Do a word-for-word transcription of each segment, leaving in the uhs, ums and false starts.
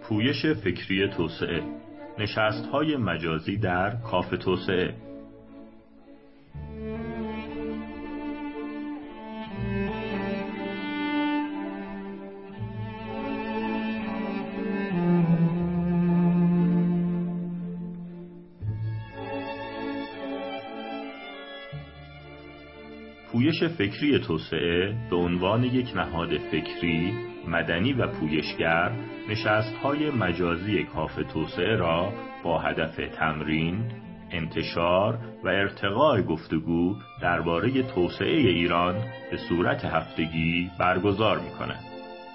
پویش فکری توسعه، نشست‌های مجازی در کاف توسعه. پویش فکری توسعه به عنوان یک نهاد فکری، مدنی و پویشگر، نشست‌های مجازی کاف توسعه را با هدف تمرین، انتشار و ارتقاء گفتگو درباره توسعه ایران به صورت هفتگی برگزار می‌کند.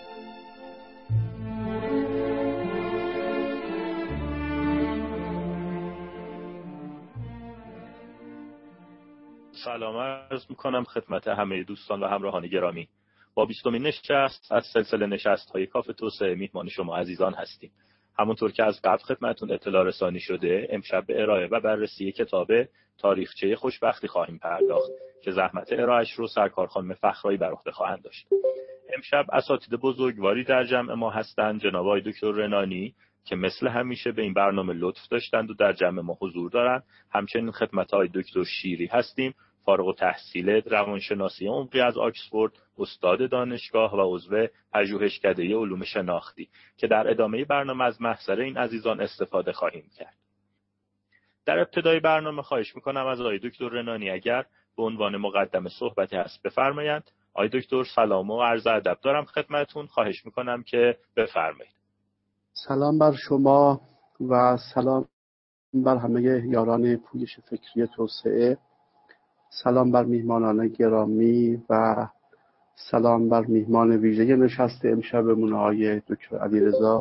سلام عرض می‌کنم خدمت همه دوستان و همراهان گرامی. با بیستمین نشست از سلسله نشست‌های کاف توسعه میهمان شما عزیزان هستیم. همونطور که از قبل خدمتتون اطلاع رسانی شده، امشب به ارائه و بررسی کتاب تاریخچه خوشبختی خواهیم پرداخت که زحمت ارائهش رو سرکار خانم فخرایی بر عهده خواهند داشت. امشب اساتید بزرگواری در جمع ما هستند، جناب آقای دکتر رنانی که مثل همیشه به این برنامه لطف داشتند و در جمع ما حضور دارند. همچنین خدمت آقای دکتر شیری هستیم، فارغ التحصیل روانشناسی عمقی از آکسفورد، استاد دانشگاه و عضو پژوهشکده علوم شناختی که در ادامه برنامه از محضر این عزیزان استفاده خواهیم کرد. در ابتدای برنامه خواهش میکنم از آقای دکتر رنانی اگر به عنوان مقدمه صحبتی هست بفرمایند. آقای دکتر سلام و عرض ادب دارم خدمتتون، خواهش میکنم که بفرمایید. سلام بر شما و سلام بر همه یاران پویش فکری توسعه. سلام بر میهمانان گرامی و سلام بر میهمان ویژه نشست امشبمون آقای دکتر علیرضا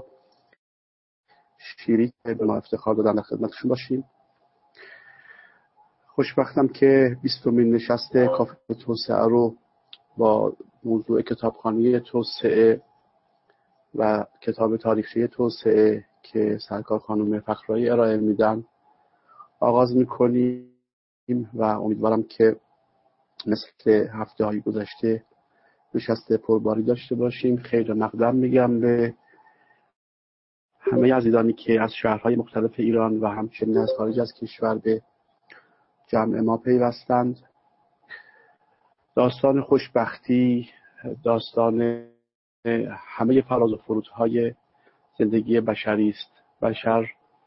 شیری که به ما افتخار دادن در خدمتشون باشیم. خوشبختم که بیستمین نشست کاف توسعه رو با موضوع کتابخوانی توسعه و کتاب تاریخچه توسعه که سرکار خانم فخرایی ارائه میدن آغاز میکنیم و امیدوارم که مثل هفته های گذشته نشست پرباری داشته باشیم. خیر مقدم میگم به همه عزیزانی که از شهرهای مختلف ایران و همچنین از خارج از کشور به جمع ما پیوستند. داستان خوشبختی داستان همه فراز و فرودهای زندگی بشری است. بشر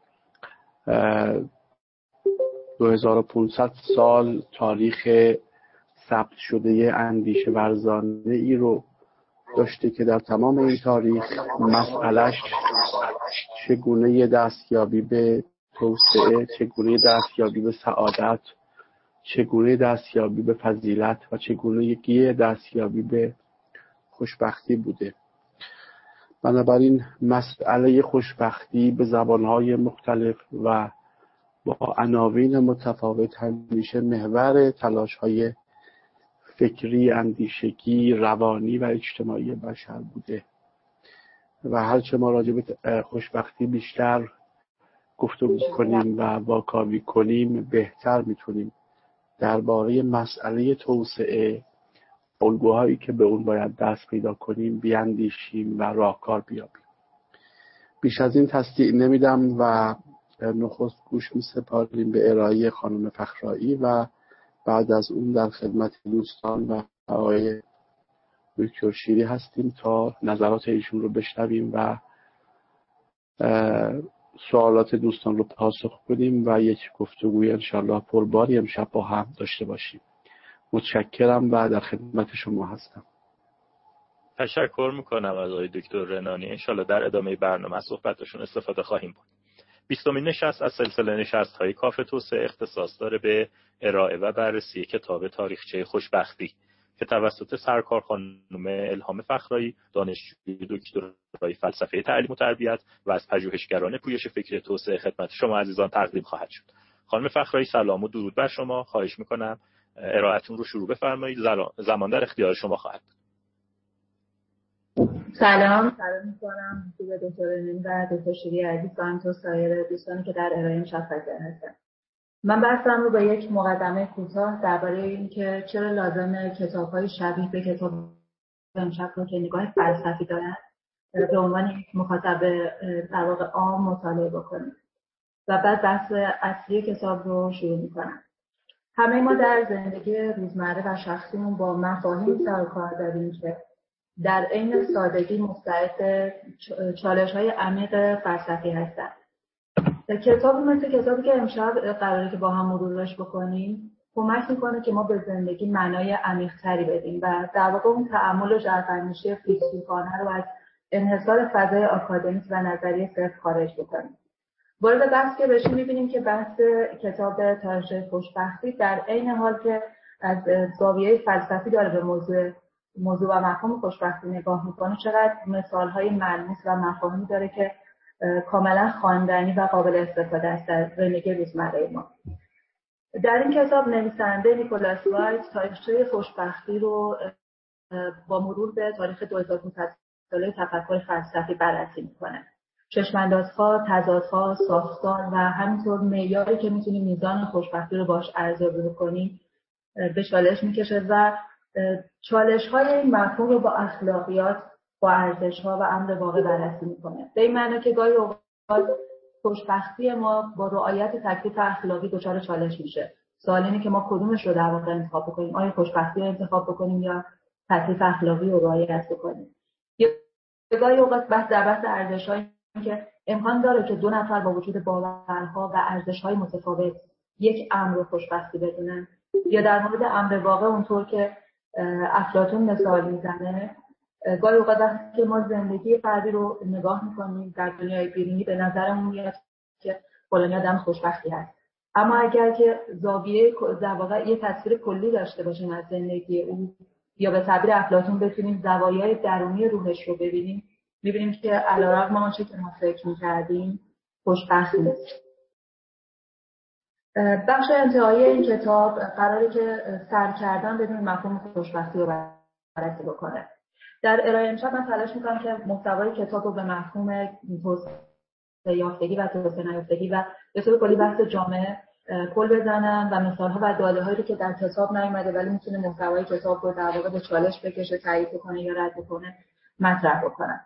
دو هزار و پانصد سال تاریخ ثبت شده اندیشه ورزانه ای رو داشته که در تمام این تاریخ مسئلهش چگونه دستیابی به توسعه، چگونه دستیابی به سعادت، چگونه دستیابی به فضیلت و چگونه دستیابی به خوشبختی بوده. بنابراین مسئله خوشبختی به زبانهای مختلف و با عناوین متفاوت همیشه محور تلاش‌های فکری، اندیشگی، روانی و اجتماعی بشر بوده و هرچه ما راجع به خوشبختی بیشتر گفتگو کنیم و واکاوی کنیم بهتر میتونیم درباره مسئله توسعه، الگوهایی که به اون باید دست پیدا کنیم بیاندیشیم و راهکار بیابیم. بیش از این تصدیع نمیدم و نخست گوش می‌سپاریم به ارائه خانم فخرایی و بعد از اون در خدمت دوستان و آقای دکتر شیری هستیم تا نظرات ایشون رو بشنویم و سوالات دوستان رو پاسخ بدیم و یک گفتگوی انشالله پرباری امشب با هم داشته باشیم. متشکرم و در خدمت شما هستم. تشکر میکنم از آقای دکتر رنانی. انشالله در ادامه برنامه از صحبتشون استفاده خواهیم بود. بیستمین نشست از سلسله نشست‌های کاف توسعه اختصاص داره به ارائه و بررسی کتاب تاریخچه خوشبختی که توسط سرکار خانم الهام فخرایی، دانشجوی دکترای فلسفه تعلیم و تربیت و از پژوهشگران پویش فکری توسعه خدمت شما عزیزان تقدیم خواهد شد. خانم فخرایی سلام و درود بر شما. خواهش میکنم ارائهتون رو شروع بفرمایید. زمان در اختیار شما خواهد بود. سلام سلام میکنم به دکتر رنانی و دکتر شیری عزیز و همینطور سایر دوستانی که در ارائه امشب حاضر هستن. من بحثم رو با یک مقدمه کوتاه درباره اینکه چرا لازمه کتاب‌های شبیه به کتاب امشب رو که نگاه فلسفی دارن به عنوان یک مخاطب در واقع عام مطالعه بکنیم و بعد بحث اصلی کتاب رو شروع میکنم. همه ما در زندگی روزمره و شخصیمون با مفاهیم سر و کار داریم که در عین سادگی مستعد چالش‌های عمیق فلسفی هستند. کتاب مثل کتابی که امشب قراره که با هم مرورش بکنیم کمک میکنه که ما به زندگی معنای عمیق‌تری بدیم و در واقع اون تأمل و جرفندیشی فیلسوفانه رو از انحصار فضای آکادمیک و نظریه صرف خارج بکنیم. وارد بحث که بشیم می‌بینیم که بحث کتاب تاریخچه خوشبختی در عین حال که از زاویه فلسفی داره به موضوع موضوع و مفهوم خوشبختی نگاه میکنه، چقدر مثال‌های ملموس و مفاهیمی داره که کاملا خواندنی و قابل استفاده است در زندگی روزمره ما. در این کتاب نویسنده نیکولاس وایت تاریخچه خوشبختی رو با مرور به تاریخ دو هزار و پانصد ساله تفکر فلسفی بررسی میکنه. چشم‌اندازها، تضادها، ساختار و همینطور معیاری که میتونیم میزان خوشبختی رو باش ارزیابی بکنیم به چالش میکشه و چالش‌های این مفهوم رو با اخلاقیات، با ارزش‌ها و امر واقع بررسی میکنه. به این معنی که گاهی اوقات خوشبختی ما با رعایت تکلیف اخلاقی دچار چالش میشه. سوال اینه که ما کدومش رو در واقع انتخاب بکنیم؟ آیا خوشبختی رو انتخاب بکنیم یا تکلیف اخلاقی رو رعایت بکنیم؟ یا گاهی اوقات بحث در بحث ارزش‌هایی که امکان داره که دو نفر با وجود باورها و ارزش‌های متفاوت یک امر رو خوشبختی بدونن، یا در مورد امر واقع اونطور که افلاطون مثال میزنه، گاهی اوقات وقتی که ما زندگی فردی رو نگاه میکنیم در دنیای بیرونی به نظرمون میاد که فلانی آدم خوشبختی هست، اما اگر که زاویه در واقع یه تصویر کلی داشته باشیم از زندگی او، یا به تعبیر افلاطون بتونیم زوایای درونی روحش رو ببینیم، میبینیم که علیرغم آنچه که ما فکر میکردیم خوشبخت نیست. بخش انتهایی این کتاب قراره که سر کردن بدون مفهوم خوشبختی رو بررسی بکنه. در ارائه امشب من تلاش میکنم که محتوای کتاب رو به مفهوم توسعه یافتگی و توسعه نیافتگی و به طور کلی بحث جامعه پل بزنم و مثال‌ها و داده‌هایی رو که در کتاب نیومده ولی میتونه محتوای کتاب رو در واقع به چالش بکشه، تایید کنه یا رد کنه مطرح بکنم.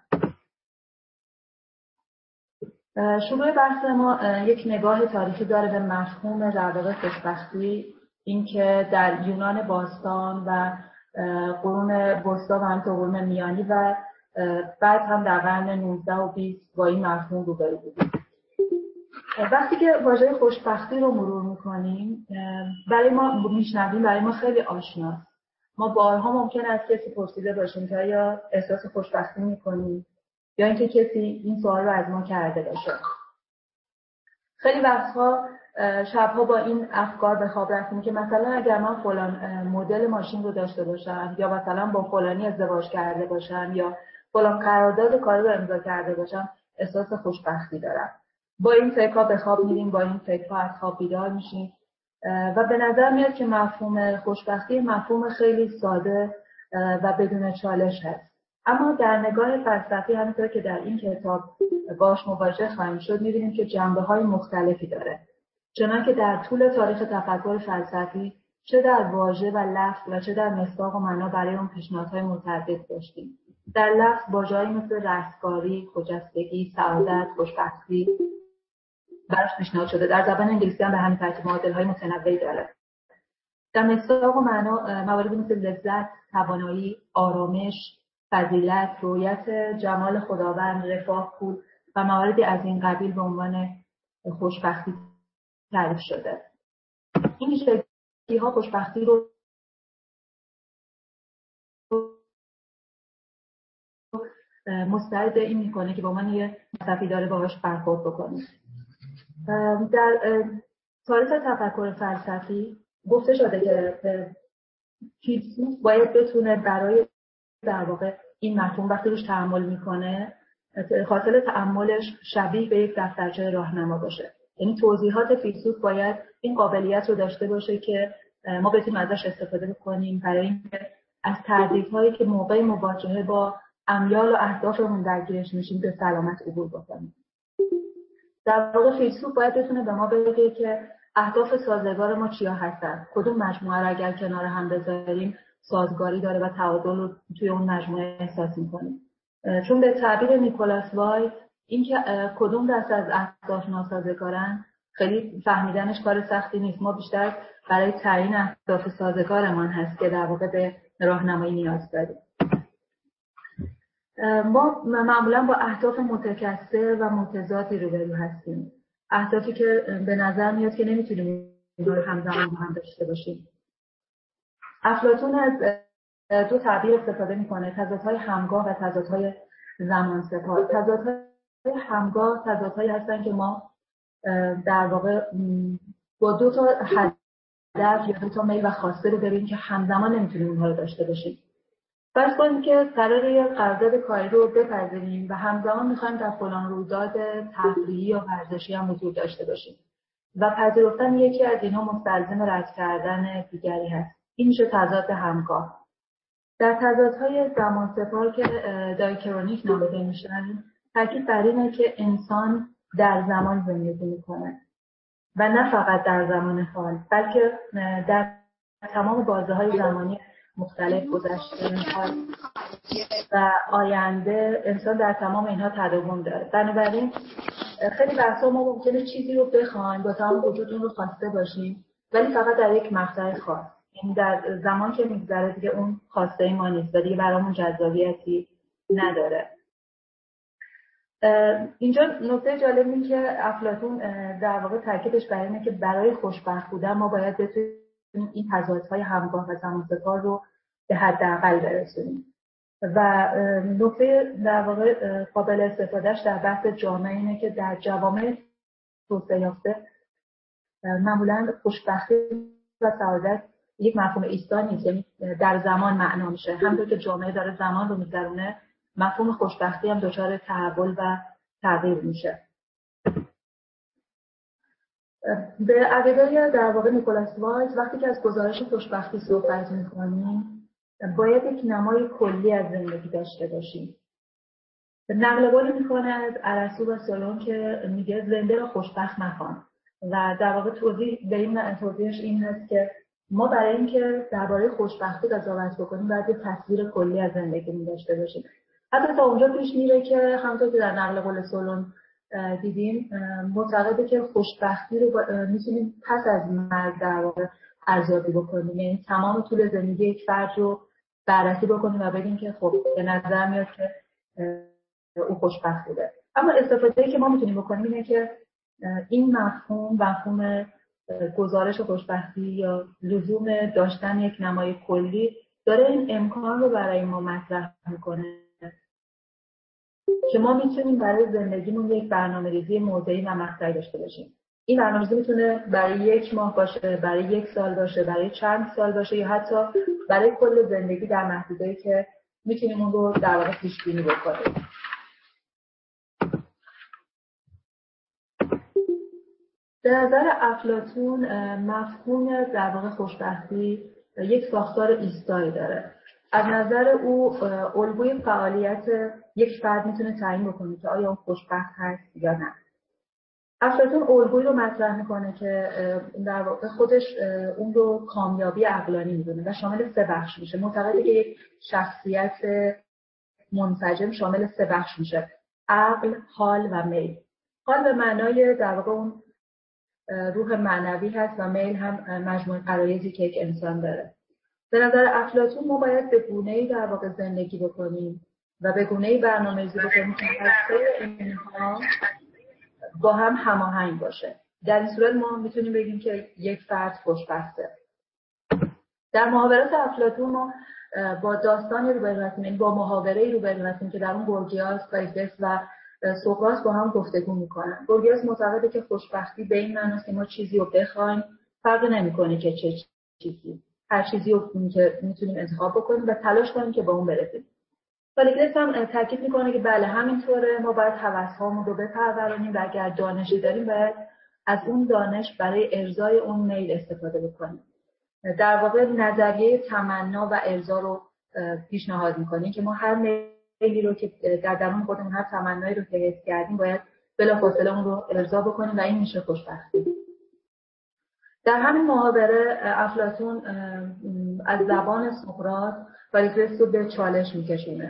شروع بحث ما یک نگاه تاریخی داره به مفهوم در واقع خوشبختی، اینکه در یونان باستان و قرون وسطا و همینطور قرون میانی و بعد هم در قرن نوزده و بیست با این مفهوم روبرو بودیم. وقتی که واژه خوشبختی رو مرور میکنیم برای ما میشنویم، برای ما خیلی آشناست. ما بارها ممکن است کسی پرسیده باشیم که آیا احساس خوشبختی میکنیم یا اینکه کسی این سوال رو از ما کرده باشه. خیلی وقتها شبها با این افکار به خواب رفتیم که مثلا اگر من فلان مدل ماشین رو داشته باشم یا مثلا با فلانی ازدواج کرده باشم یا فلان قرارداد کاری رو امضا کرده باشم احساس خوشبختی دارم. با این فکرها به خواب میریم، با این فکرها از خواب بیدار میشیم و به نظر میاد که مفهوم خوشبختی مفهوم خیلی ساده و بدون چالش هست. اما در نگاه فلسفی همونطور که در این کتاب باش مواجه خواهیم شد می‌بینیم که جنبه‌های مختلفی داره. چنانکه در طول تاریخ تفکر فلسفی چه در واژه و لفظ و چه در مصداق و معنا برای اون پیشنهادهای متعدد داشتیم. در لفظ واژه‌هایی مثل رستگاری، خجستگی، سعادت، خوشبختی براش پیشنهاد شده. در زبان انگلیسی هم به همین ترتیب معادل‌های متنوعی داره. در مصداق و معنا مواردی مثل لذت، توانایی، آرامش، فضیلت، رویت جمال خداوند، رفاه، پول و مواردی از این قبیل به عنوان خوشبختی تعریف شده. این ویژگی‌ها خوشبختی رو مستعد این میکنه که با من یه فلسفی داره باهاش برخورد بکنه. در تاریخ تفکر فلسفی گفته شده که فیلسوف باید بتونه برای در واقع این مفهوم وقتی روش تأمل میکنه حاصل تأملش شبیه به یک دفترچه راهنما باشه. یعنی توضیحات فیلسوف باید این قابلیت رو داشته باشه که ما بتونیم ازش استفاده بکنیم برای اینکه از تردیدهایی که موقع مواجهه با امیال و اهدافمون درگیرش میشیم به سلامت عبور بکنیم. در واقع فیلسوف باید بتونه به ما بگه که اهداف سازگار ما چیا هستن، کدوم مجموعه رو اگر کنار هم بذاریم سازگاری داره و تعادل رو توی اون مجموعه احساس می‌کنیم. چون به تعبیر نیکولاس وایت این که کدوم دست از اهداف ناسازگارن خیلی فهمیدنش کار سختی نیست. ما بیشتر برای تعیین اهداف سازگارمان هست که در واقع به راهنمایی نیاز داریم. ما معمولا با اهداف متکثر و متضادی روبرو هستیم. اهدافی که به نظر میاد که نمیتونیم اینها رو همزمان با هم داشته باشیم. افلاطون از دو تعبیر استفاده میکنه: تضادهای همگاه و تضادهای زمانسپار. تضادهای همگاه تضادهایی هستن که ما در واقع با دو تا هدف یا دو تا میل و خواسته رو ببینیم که همزمان نمیتونیم اونها رو داشته باشیم. فرض کنیم که قراره یه قرارداد کاری رو بپذیریم و همزمان میخوایم در فلان رویداد تفریحی یا ورزشی هم حضور داشته باشیم و پذیرفتن یکی از اینها مستلزم رد کردن دیگری هست. این میشه تضاد همگاه. در تضادهای زمانسپار که دایکرونیک نامیده میشن، تاکید بر اینه که انسان در زمان زندگی میکنه و نه فقط در زمان حال، بلکه در تمام بازه‌های زمانی مختلف، گذشته، حال و آینده. انسان در تمام اینها تداوم داره. بنابراین خیلی وقتا ما ممکنه چیزی رو بخوایم، با تمام وجود اون رو خواسته باشیم، ولی فقط در یک مقطع خاص. این در زمان که میگذره دیگه اون خواسته ما نیست و دیگه برامون جذابیتی نداره. اینجا نکته جالب اینه که افلاطون در واقع تاکیدش بر اینه که برای خوشبخت بودن ما باید بتونیم این تضادهای همگاه و زمانسپار رو به حداقل برسونیم. و نکته در واقع قابل استفادهش در بحث جامعه اینه که در جوامع توسعه یافته معمولاً خوشبختی و سعادت یک مفهوم ایستا نیست، یعنی در زمان معنا میشه. همونطور که جامعه داره زمان رو میگذرونه، مفهوم خوشبختی هم دچار تحول و تغییر میشه. به عقیده در واقع نیکولاس وایت وقتی که از گزارش خوشبختی صحبت میکنیم باید یک نمای کلی از زندگی داشته باشیم. نقل قولی میکنه از ارسطو و سولون که میگه زنده را خوشبخت مخوان و در واقع توضیح به این توضیحش این هست که ما برای اینکه درباره خوشبختی قضاوت بکنیم باید یک تصویر کلی از زندگی داشته باشیم. حتی تا اونجا پیش میره که همونطور که در نقل قول سولون دیدیم معتقده که خوشبختی رو میتونیم پس از مرگ در واقع ارزیابی بکنیم، یعنی تمام طول زندگی یک فرد رو بررسی بکنیم و بگیم که خب به نظر میاد که او خوشبخت بوده. اما استفاده‌ای که ما میتونیم بکنیم اینه که این مفهوم مفهوم گزارش خوشبختی یا لزوم داشتن یک نمای کلی داره این امکان رو برای ما مطرح میکنه که ما میتونیم برای زندگیمون یک برنامه‌ریزی موضعی و مقطعی داشته باشیم. این برنامه‌ریزی میتونه برای یک ماه باشه، برای یک سال باشه، برای چند سال باشه یا حتی برای کل زندگی در محدوده‌ای که میتونیم اون رو در واقع پیش بینی بکنیم. به نظر افلاطون مفهوم در واقع خوشبختی یک ساختار ایستایی داره. از نظر او الگوی فعالیت یک فرد میتونه تعیین بکنه که آیا اون خوشبخت هست یا نه. افلاطون الگویی رو مطرح میکنه که در واقع خودش اون رو کامیابی عقلانی میدونه و شامل سه بخش میشه. معتقده که یک شخصیت منسجم شامل سه بخش میشه: عقل، حال و میل. حال به معنای در واقع اون روح معنوی هست و میل هم مجموع غرایزی که یک انسان داره. به نظر افلاطون ما باید به گونه‌ای در واقع زندگی بکنیم و به گونه‌ای برنامه‌ریزی بکنیم که هر سه اینها با هم هماهنگ باشه. در این صورت ما میتونیم بگیم که یک فرد خوشبخته. در محاورات افلاطون ما با داستانی روبرو هستیم، یعنی با محاوره‌ای روبرو هستیم که در اون گورگیاس، پایتس و سقراط با هم گفتگو میکنن. گورگیاس معتقده که خوشبختی به این معناست که ما چیزی رو بخوایم، فرق نمیکنه که چه چیزی، هر چیزی رو که میتونیم انتخاب بکنیم و تلاش کنیم که به اون برسیم. پالیکلس هم تاکید میکنه که بله همینطوره، ما باید هوس‌هامون رو بپرورونیم و اگر دانشی داریم باید از اون دانش برای ارضای اون میل استفاده بکنیم. در واقع نظریه تمنا و ارضا رو پیشنهاد میکنه که ما هر میلی رو که در درون خودمون، هر تمنایی رو که حس کردیم باید بلافاصله اون رو ارضا بکنیم و این میشه خوشبختی. در همین محاوره افلاطون از زبان سقراط پالیکلس رو به چالش میکشونه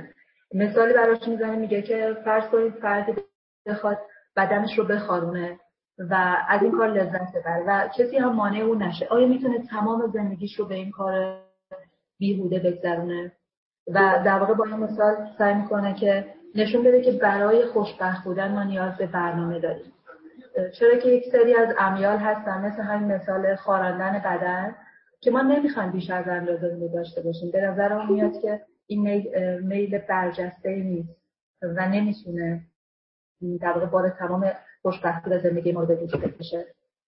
مثالی براش میزنه، میگه که فرض کنید فردی بخواد بدنش رو بخارونه و از این کار لذت ببره و کسی هم مانع اون نشه، آیا میتونه تمام زندگیش رو به این کار بیهوده بگذرونه؟ و در واقع با این مثال سعی میکنه که نشون بده که برای خوشبخت بودن ما نیاز به برنامه داریم. چرا که یک سری از امیال هستن مثل همین مثال خاراندن بدن که ما نمیخوایم بیش از اندازه اون رو داشته باشیم. به نظرم میاد که این میل, میل برجسته نیست و نمیتونه در واقع بار تمام خوشبختی و زندگی ما رو به وجود بکشه.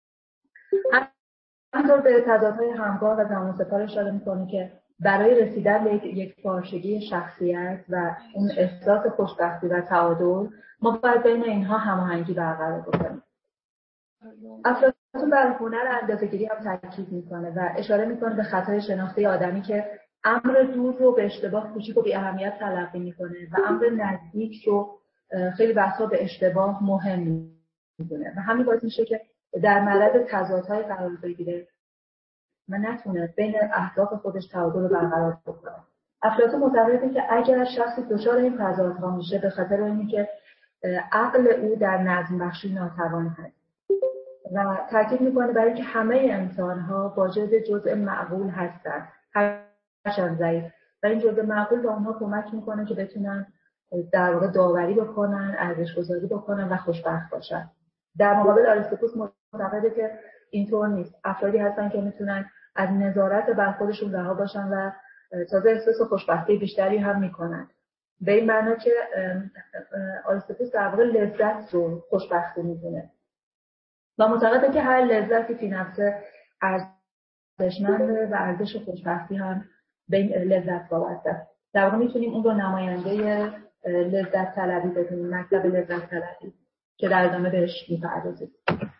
همینطور به تضادهای همگام و زمان سپار اشاره میکنه که برای رسیدن به یک پارچگی شخصیت و اون احساس خوشبختی و تعادل ما باید بین اینها هماهنگی برقرار بکنیم. افلاطون بر هنر اندازه‌گیری هم تاکید میکنه و اشاره میکنه به خطای شناخته آدمی که امر دور رو به اشتباه کوچیک و بی اهمیت تلقی میکنه و امر نزدیک رو خیلی وقتا به اشتباه مهم میدونه و همین باعث میشه که در معرض تضادهای قرار بگیره و نتونه بین اهداف خودش تعادل رو برقرار بکنه. افلاطون معتقده که اگر شخصی دچار این تضادها میشه به خاطر اینکه عقل او در نظم بخشی ناتوان هست و تاکید میکنه برای اینکه همه انسان‌ها واجد جزء معقول هستند، هرچند ضعیف، و این جزء معقول به اونها کمک میکنه که بتونن در واقع داوری بکنن، ارزش‌گذاری بکنن و خوشبخت باشن. در مقابل آریستوپوس معتقده که اینطور نیست. افرادی هستن که میتونن از نظارت بر خودشون رها باشن و تازه احساس خوشبختی بیشتری هم میکنن. به این معنی که آریستوپوس در واقع لذت رو خوشبختی میدونه و معتقده که هر لذتی فی نفسه ارزشمنده و ارزش خوشبختی هم به این لذت وابسته است. در واقع میتونیم اون رو نماینده لذت طلبی بدونیم، مکتب لذت طلبی که در ادامه بهش میپردازیم.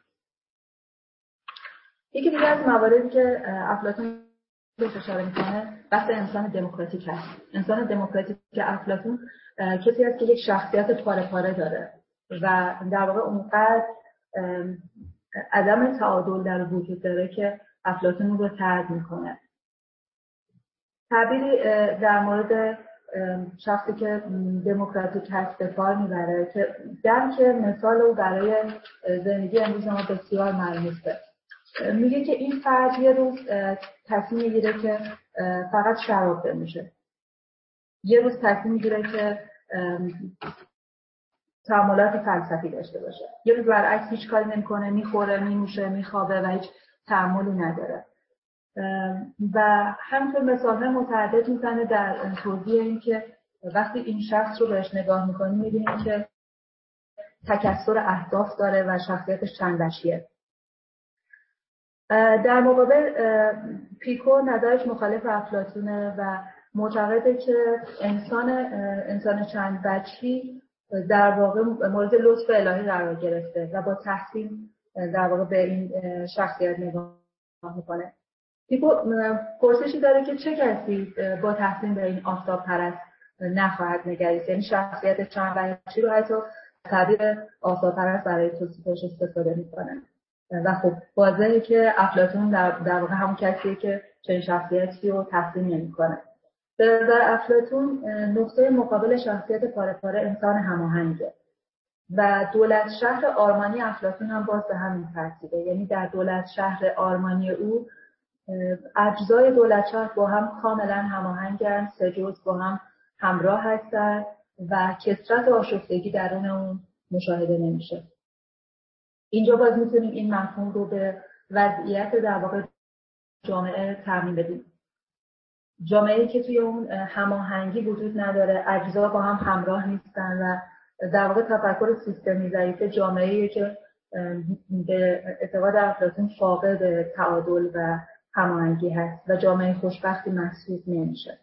یکی دیگه از مواردی که افلاطون بهش اشاره میکنه بحث انسان دموکراتیک هست. انسان دموکراتیک که افلاطون کسی است که یک شخصیت پاره پاره داره و در واقع اونقدر عدم تعادل در وجود داره که افلاطون رو طرد میکنه. تعبیری در مورد شخصی که دموکراتیک هست به کار میبره که درک مثال او برای زندگی امروز ما بسیار ملموسه. میگه که این فرد یه روز تصمیم میگیره که فقط شراب بنوشه، یه روز تصمیم میگیره که تأملات فلسفی داشته باشه، یه روز برعکس هیچ کاری نمیکنه، میخوره، میموشه، میخوابه و هیچ تأملی نداره. و همینطور مثال‌های متعدد میزنه در توضیح این که وقتی این شخص رو بهش نگاه میکنیم میبینیم که تکثر اهداف داره و شخصیتش چند وجهیه. در مقابل پیکو نظرش مخالف افلاطونه و معتقده که انسان انسان چند وجهی در واقع مورد لطف الهی قرار گرفته و با تحسین در واقع به این شخصیت نگاه میکنه. پیکو پرسشی داره که چه کسی با تحسین به این آفتاب پرست نخواهد نگریست، یعنی شخصیت چند وجهی رو حتی تعبیر آفتاب پرست برای توصیفش استفاده میکنه و خب واضحه که افلاطون در, در واقع همون کسیه که چنین شخصیتی رو تحسین نمیکنه. به نظر افلاطون نقطه مقابل شخصیت پاره پاره انسان هماهنگه و دولت شهر آرمانی افلاطون هم باز به همین ترتیبه، یعنی در دولت شهر آرمانی او اجزای دولت شهر با هم کاملا هماهنگن، سه جزء با هم همراه هستن و کثرت و آشفتگی درون اون مشاهده نمیشه. اینجا باز میتونیم این مفهوم رو به وضعیت در واقع جامعه تعمیم بدیم. جامعه‌ای که توی اون هماهنگی وجود نداره، اجزا با هم همراه نیستن و در واقع تفکر سیستمی ضعیف جامعه‌ای که به اعتقاد افلاطون فاقد تعادل و هماهنگی هست و جامعه خوشبختی محسوب نمیشه.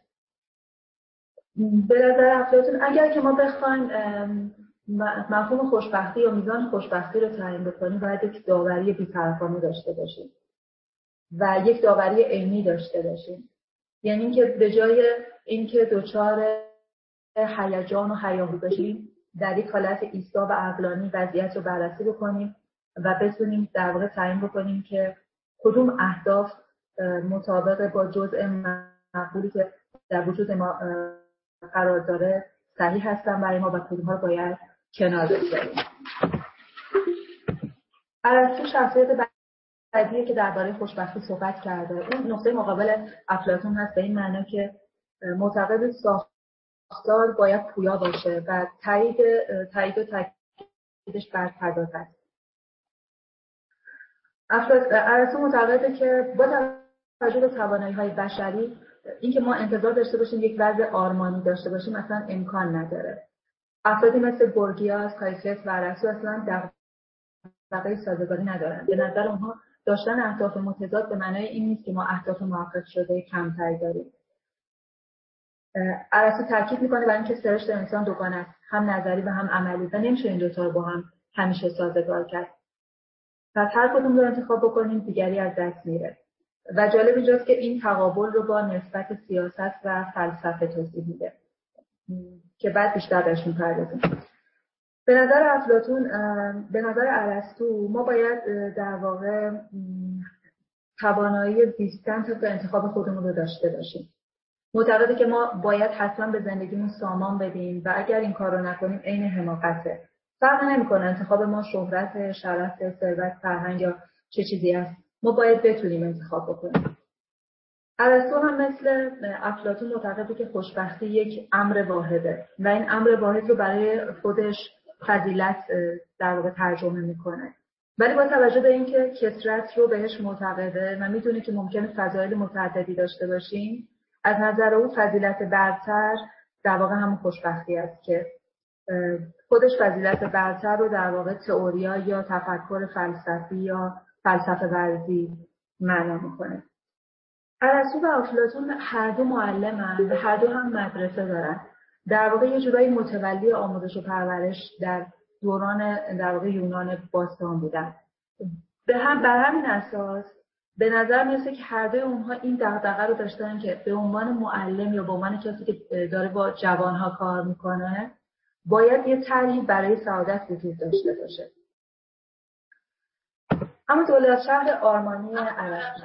به نظر افلاطون اگر که ما بخوایم مفهوم خوشبختی یا میزان خوشبختی رو تعیین بکنیم باید یک داوری بی‌طرفانه داشته باشیم و یک داوری عینی داشته باشیم، یعنی اینکه به جای اینکه دچار هیجان و هیاهو بشیم در یک حالت ایستا و عقلانی وضعیت رو بررسی بکنیم و بتونیم در واقع تعیین بکنیم که کدوم اهداف مطابق با جزء معقولی که در وجود ما قرار داره صحیح هستن برای ما و کدوم‌ها رو باید کنار بگذاریم. ارسطو شخصیت بعدیه که درباره خوشبختی صحبت کرده. اون نقطه مقابل افلاطون هست به این معنی که معتقد ساختار باید پویا باشه و تایید تایید و تاکیدش بر تضاد است. ارسطو معتقده که با توجه به توانایی‌های بشری اینکه ما انتظار داشته باشیم یک وضع آرمانی داشته باشیم مثلا امکان نداره. افرادی مثل گورگیاس، کایسیاس و ارسطو اصلا دغدغه سازگاری ندارن. به نظر اونها داشتن اهداف متضاد به معنای این نیست که ما اهداف محقق شده کمتری داریم. ارسطو تاکید میکنه بر اینکه سرشت انسان دوگانه است، هم نظری و هم عملی و نمیشه این دوتا رو با هم همیشه سازگار کرد. پس هر کدوم رو انتخاب بکنیم دیگری از دست میره. و جالب اینجاست که این تقابل رو با نسبت سیاست و فلسفه توضیح میده که بعد بیشتر بهش میپردازیم. به نظر افلاطون، به نظر ارسطو ما باید در واقع توانایی زیستن طبق انتخاب خودمون رو داشته باشیم. معتقده که ما باید حتما به زندگیمون سامان بدیم و اگر این کار رو نکنیم عین حماقته. فرق نمیکنه انتخاب ما شهرت، شرف، ثروت، فرهنگ یا چه چیزی است. ما باید بتونیم انتخاب بکنیم. ارسطو هم مثل افلاطون معتقده که خوشبختی یک امر واحده و این امر واحد رو برای خودش فضیلت در واقع ترجمه میکنه. ولی با توجه به اینکه کثرت رو بهش معتقده و میدونه که ممکنه فضایل متعددی داشته باشیم، از نظر او فضیلت برتر در واقع هم خوشبختی است که خودش فضیلت برتر رو در واقع تئوریا یا تفکر فلسفی یا فلسفه ورزی معنا میکنه. ارسطو و افلاطون هر دو معلمن و هر دو هم مدرسه دارن. در واقع یه جورایی متولی آموزش و پرورش در دوران در واقع یونان باستان بودن. به هم بر همین اساس به نظر میاد که هر دوی اونها این دغدغه رو داشتن که به عنوان معلم یا به عنوان کسی که داره با جوانها کار میکنه باید یه طرحی برای سعادت وجود داشته باشه. اما دولت شهر آرمانی ارسطو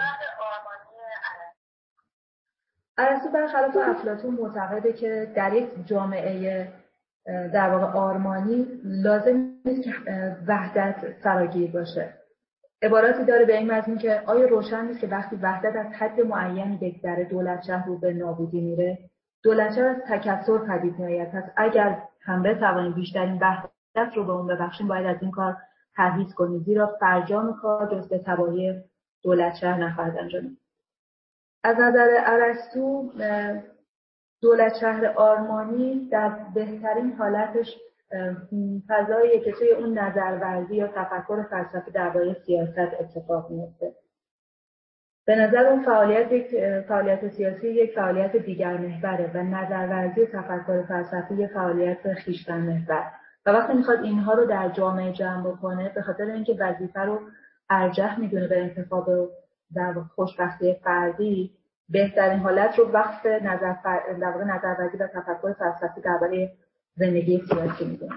ارسطو برخلاف افلاطون معتقده که در یک جامعه در واقع آرمانی لازم نیست که وحدت فراگیر باشه. عباراتی داره به این مضمون که آیا روشن نیست که وقتی وحدت از حد معینی بگذره دولت شهر رو به نابودی میره؟ دولت شهر از تکثر پدید میآید. پس اگر هم بتوانیم بیشترین وحدت رو به اون ببخشیم باید از این کار پرهیز کنیم، زیرا فرجام کار جز به تباهی دولت شهر نخواهد انجامید. از نظر ارسطو دولت شهر آرمانی در بهترین حالتش فضاییه که توی اون نظرورزی یا تفکر فلسفی درباره سیاست اتفاق میفته. به نظر اون فعالیت یک فعالیت سیاسی یک فعالیت دیگر محوره و نظرورزی و تفکر فلسفی یک فعالیت خویشتن محور. و وقتی میخواد اینها رو در جامعه جمع بکنه به خاطر اینکه وظیفه رو ارجح میدونه به انتخاب در خوشبختی فردی، بهترین حالت رو وقت نظر فر... در واقع نظرورزی و تفکر فلسفی درباره زندگی سیاسی میدونه.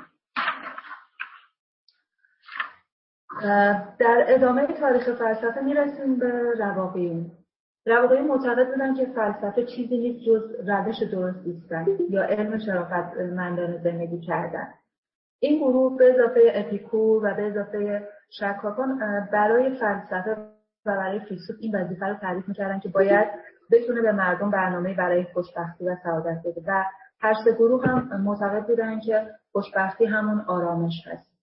در ادامه تاریخ فلسفه میرسیم به رواقیون. رواقیون معتقد بودن که فلسفه چیزی نیست جز روش درست زیستن یا علم شرافتمندانه زندگی کردن. این گروه به اضافه اپیکور و به اضافه شکاکان برای فلسفه و برای فیلسوف این وظیفه رو تعریف میکردن که باید بتونه به مردم برنامه‌ای برای خوشبختی و سعادت بده و هر سه گروه هم معتقد بودن که خوشبختی همون آرامش هست.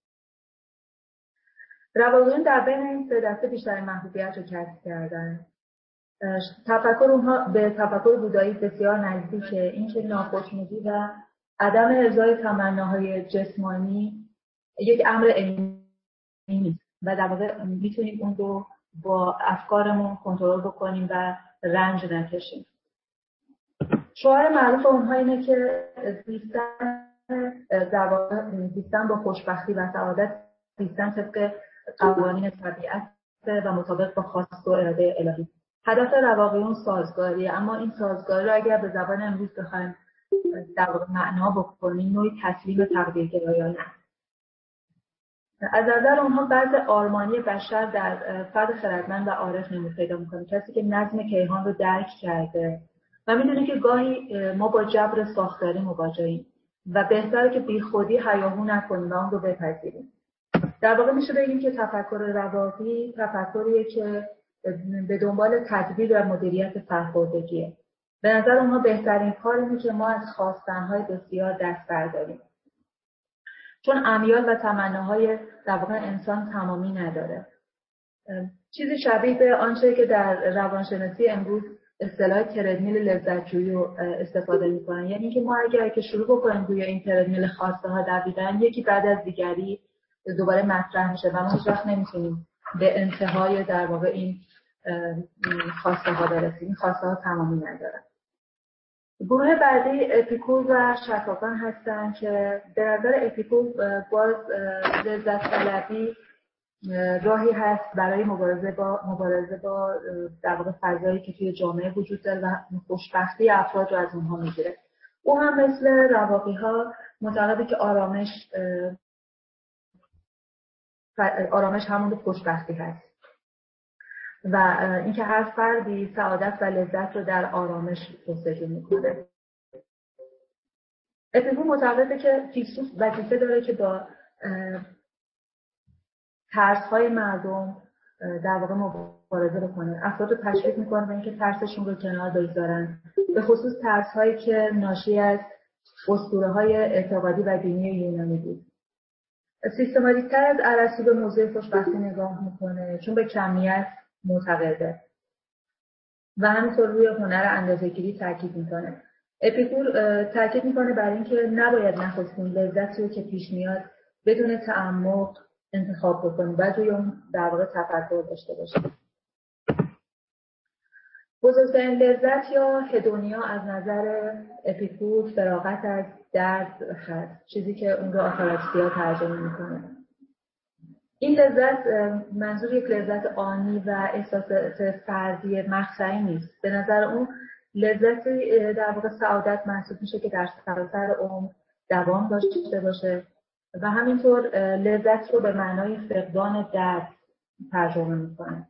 رواقیون در بین این سه دسته بیشترین محبوبیت رو کسب کردن. تفکر اونها به تفکر بودایی بسیار نزدیکه، اینکه ناخوشنودی و عدم ارضای تمناهای جسمانی یک امر عینی نیست و در واقع میتونیم اون رو با افکارمون کنترل بکنیم و رنج نکشیم. شعار معروف اونها اینه که زیستن در واقع زیستن با خوشبختی و سعادت، زیستن طبق قوانین طبیعت و مطابق با خواست و اراده الهی. هدف رواقیون سازگاریه، اما این سازگاری رو اگر به زبان امروز بخوایم در واقع معنا بکنیم نوعی تسلیم تقدیرگرایانه است. از نظر اونها بعض آرمانی بشر در فرد خردمند و عارف نمود پیدا میکنه، کسی که نظم کیهان رو درک کرده و میدونه که گاهی ما با جبر ساختاری مواجهیم و بهتره که بی خودی هیاهو نکنیم و اون رو بپذیریم. در واقع میشه بگیم که تفکر رواقی تفکریه که به دنبال تدبیر و مدیریت سرخوردگیه. به نظر اونها بهترین کار اینه که ما از خواستن‌های بسیار دست برداریم، چون امیال و تمناهای در واقع انسان تمامی نداره. چیزی شبیه به آنچه که در روانشناسی امروز اصطلاح تردمیل لذت‌جویی رو استفاده می‌کنن، یعنی که ما اگر که شروع بکنیم روی این تردمیل خواسته ها دویدن، یکی بعد از دیگری دوباره مطرح میشه و ما هیچ وقت نمیتونیم به انتهای در واقع این خواسته ها برسیم. این خواسته ها تمامی ندارن. گروه بعدی اپیکور و شکاکان هستن که به نظر اپیکور باز لذت طلبی راهی هست برای مبارزه با مبارزه با در واقع فضایی که توی جامعه وجود داره و خوشبختی افراد رو از اونها میگیره. او هم مثل رواقی ها معتقده که آرامش آرامش همون خوشبختی هست و اینکه هر فردی سعادت و لذت رو در آرامش جستجو میکنه. اپیکور معتقده که فیلسوف وظیفه داره که با ترس‌های مردم در واقع مبارزه بکنه، افراد رو تشویق میکنه به اینکه ترسشون رو کنار بگذارن، به خصوص ترس‌هایی که ناشی از اسطوره‌های اعتقادی و دینی یونانی بود. سیستماتیک‌تر از ارسطو به موضوع خوشبختی نگاه میکنه، چون به کمیت معتقده و همینطور روی هنر اندازه‌گیری تاکید میکنه. اپیکور تاکید میکنه بر اینکه نباید نخستین لذتی رو که پیش میاد بدون تعمق انتخاب بکنیم و روی اون در واقع تفکر داشته باشیم. بزرگترین لذت یا هدونیا از نظر اپیکور فراغت از درد هست، چیزی که اون رو آتاراکسیا ترجمه میکنه. این لذت منظور یک لذت آنی و احساس فردی مقطعی نیست. به نظر اون لذتی در واقع سعادت محسوب میشه که در سراسر عمر دوام داشته باشه و همینطور لذت رو به معنای فقدان درد ترجمه میکنه.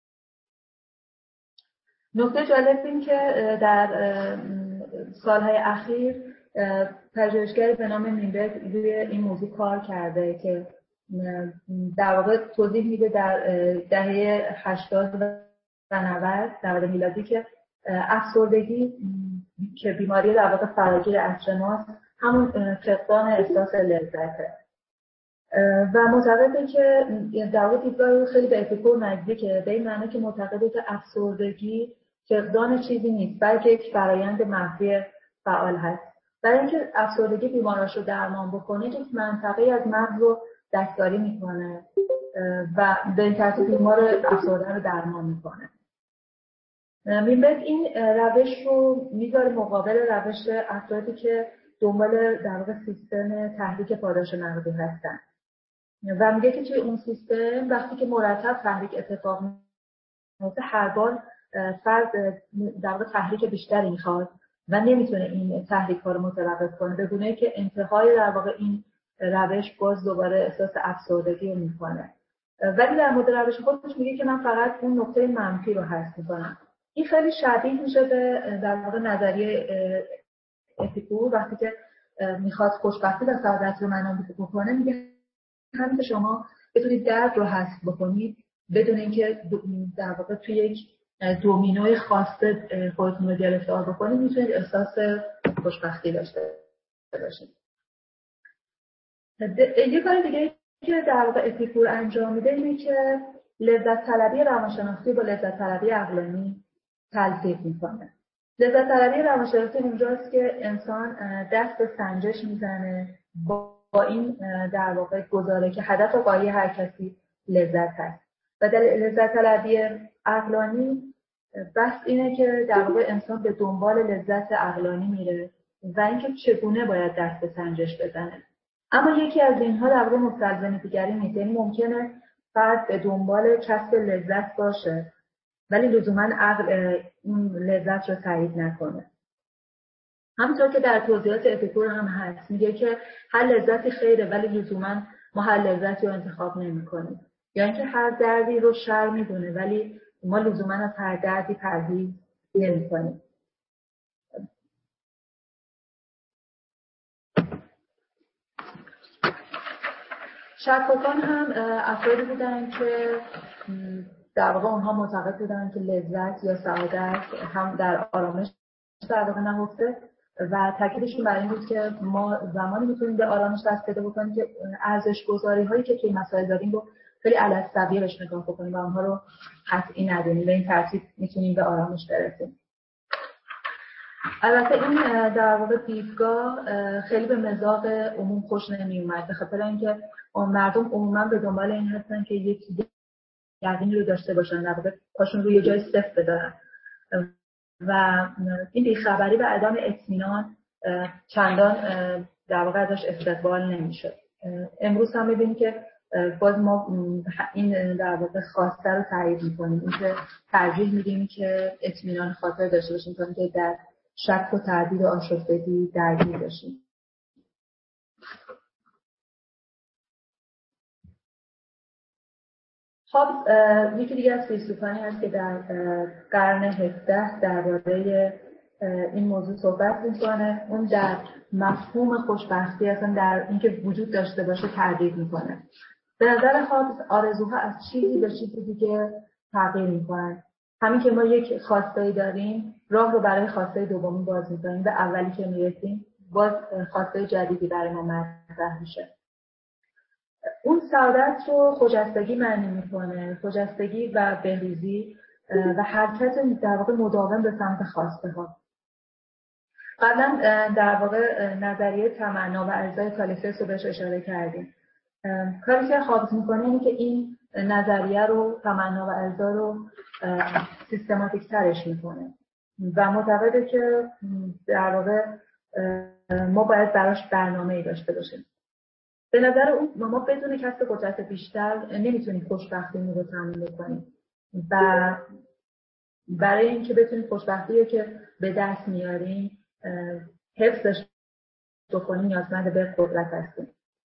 نکته جالب این که در سالهای اخیر پژوهشگری به نام مینبرگ روی این موضوع کار کرده که در واقع توضیح میده در دهه هشتاد و نود نود میلادی که افسردگی که بیماری در واقع فراگیر عصر ماست همون فقدان احساس لذته و معتقده که در واقع دیدگاه خیلی به اپیکور نزدیکه، به این معنی که معتقده که افسردگی فقدان چیزی نیست بلکه یک فرایند مغزی فعال هست. برای اینکه افسردگی بیماراش رو درمان بکنه یک منطقه از مغز رو دستکاری میکنه و به این ترتیب بیمار افسرده رو درمان میکنه. مینبرگ این روش رو میذاره مقابل روش افرادی که دنبال در واقع سیستم تحریک پاداش مغزی هستن و میگه که توی اون سیستم وقتی که مرتب تحریک اتفاق میفته هر بار فرد در واقع تحریک بیشتری میخواد و نمیتونه این تحریک ها رو متوقف کنه، به گونه‌ای که انتهای در واقع این روش باز دوباره احساس افسردگی رو میکنه. ولی در مورد روش خودش میگه که من فقط اون نقطه منفی رو حس میکنم. این خیلی شبیه میشه به در واقع نظریه اپیکور وقتی که میخواد خوشبختی و سعادت رو منام بکنه، میگه همین که شما بتونید درد رو حس بکنید بدون اینکه در واقع توی یک دومینوی خاصه خودتون رو گرفتار بکنید میتونید احساس خوشبختی داشته باشید. یه کار دیگه که در واقع اپیکور انجام میده اینه که لذت طلبی روانشناختی با لذت طلبی عقلانی تلفیق میکنه. لذت طلبی روانشناختی اونجاست که انسان دست به سنجش میزنه با با این در واقع گزاره که هدف غایی هر کسی لذت هست و در لذت طلبی عقلانی بحث اینه که در واقع انسان به دنبال لذت عقلانی میره و اینکه چگونه باید دست به سنجش بزنه. اما یکی از اینها در واقع مستلزم دیگری نیست. یعنی ممکنه فرد به دنبال کسب لذت باشه ولی لزوما عقل اون لذت رو تایید نکنه. همونطور که در توضیحات اپیکور هم هست میگه که هر لذتی خیره ولی لزوما ما هر لذتی رو انتخاب نمی‌کنیم. یعنی که هر دردی رو شر میدونه ولی ما لزوما از هر دردی پرهیز نمی‌کنیم. شکاکان هم افرادی بودن که در واقع اونها معتقد بودن که لذت یا سعادت هم در آرامش در واقع نهفته و تاکیدشون بر این بود که ما زمانی میتونیم به آرامش دست پیدا بکنیم که ارزش گذاری هایی که توی مسائل داریم رو خیلی علی السویه بهش نگاه بکنیم و اونها رو قطعی ندونیم. به این ترتیب میتونیم به آرامش برسیم. البته این در واقع دیدگاه خیلی به مذاق عموم خوش نمی اومد، به خاطر اینکه اون مردم عموما به دنبال این هستن که یک یقینی رو داشته باشن، در واقع پاشون روی جای صفر بدارن و این بیخبری و عدم اطمینان چندان در واقع ازش استقبال نمیشد. امروز هم می‌بینیم که باز ما این در واقع خواسته رو تایید می‌کنیم، اینکه ترجیح میدیم که اطمینان خاطر داشته باشیم تا اینکه در شک و تردید و آشفتگی درگیر بشیم. هابز یکی دیگه از فیلسوفانی هست که در قرن هفدهم درباره این موضوع صحبت می‌کنه. اون در مفهوم خوشبختی اصلا در اینکه وجود داشته باشه تردید می‌کنه. به نظر هابز آرزوها از چیزی به چیز دیگه تغییر می‌کنن. همین که ما یک خواسته‌ای داریم، راه رو برای خواستۀ دومی باز می‌کنیم. به اولی که میرسیم، باز خواستۀ جدیدی برای ما مطرح میشه. اون سعادت رو خجستگی معنی می‌کنه، خجستگی و بهروزی و حرکت در واقع مداوم به سمت خواسته‌ها. قبلا در واقع نظریه تمنا و ارزای کالیفس رو بهش اشاره کردیم. کاری که هابز می‌کنه اینه که این نظریه رو، تمنا و ارزا رو سیستماتیک ترش می‌کنه و معتقده که در واقع ما باید براش برنامه‌ای داشته باشیم. به نظر اون ما بدون کسب قدرت بیشتر نمیتونیم خوشبختیمون رو تامین بکنیم و برای اینکه بتونیم خوشبختی رو که به دست میاریم حفظش بکنیم نیازمند به قدرت هستیم.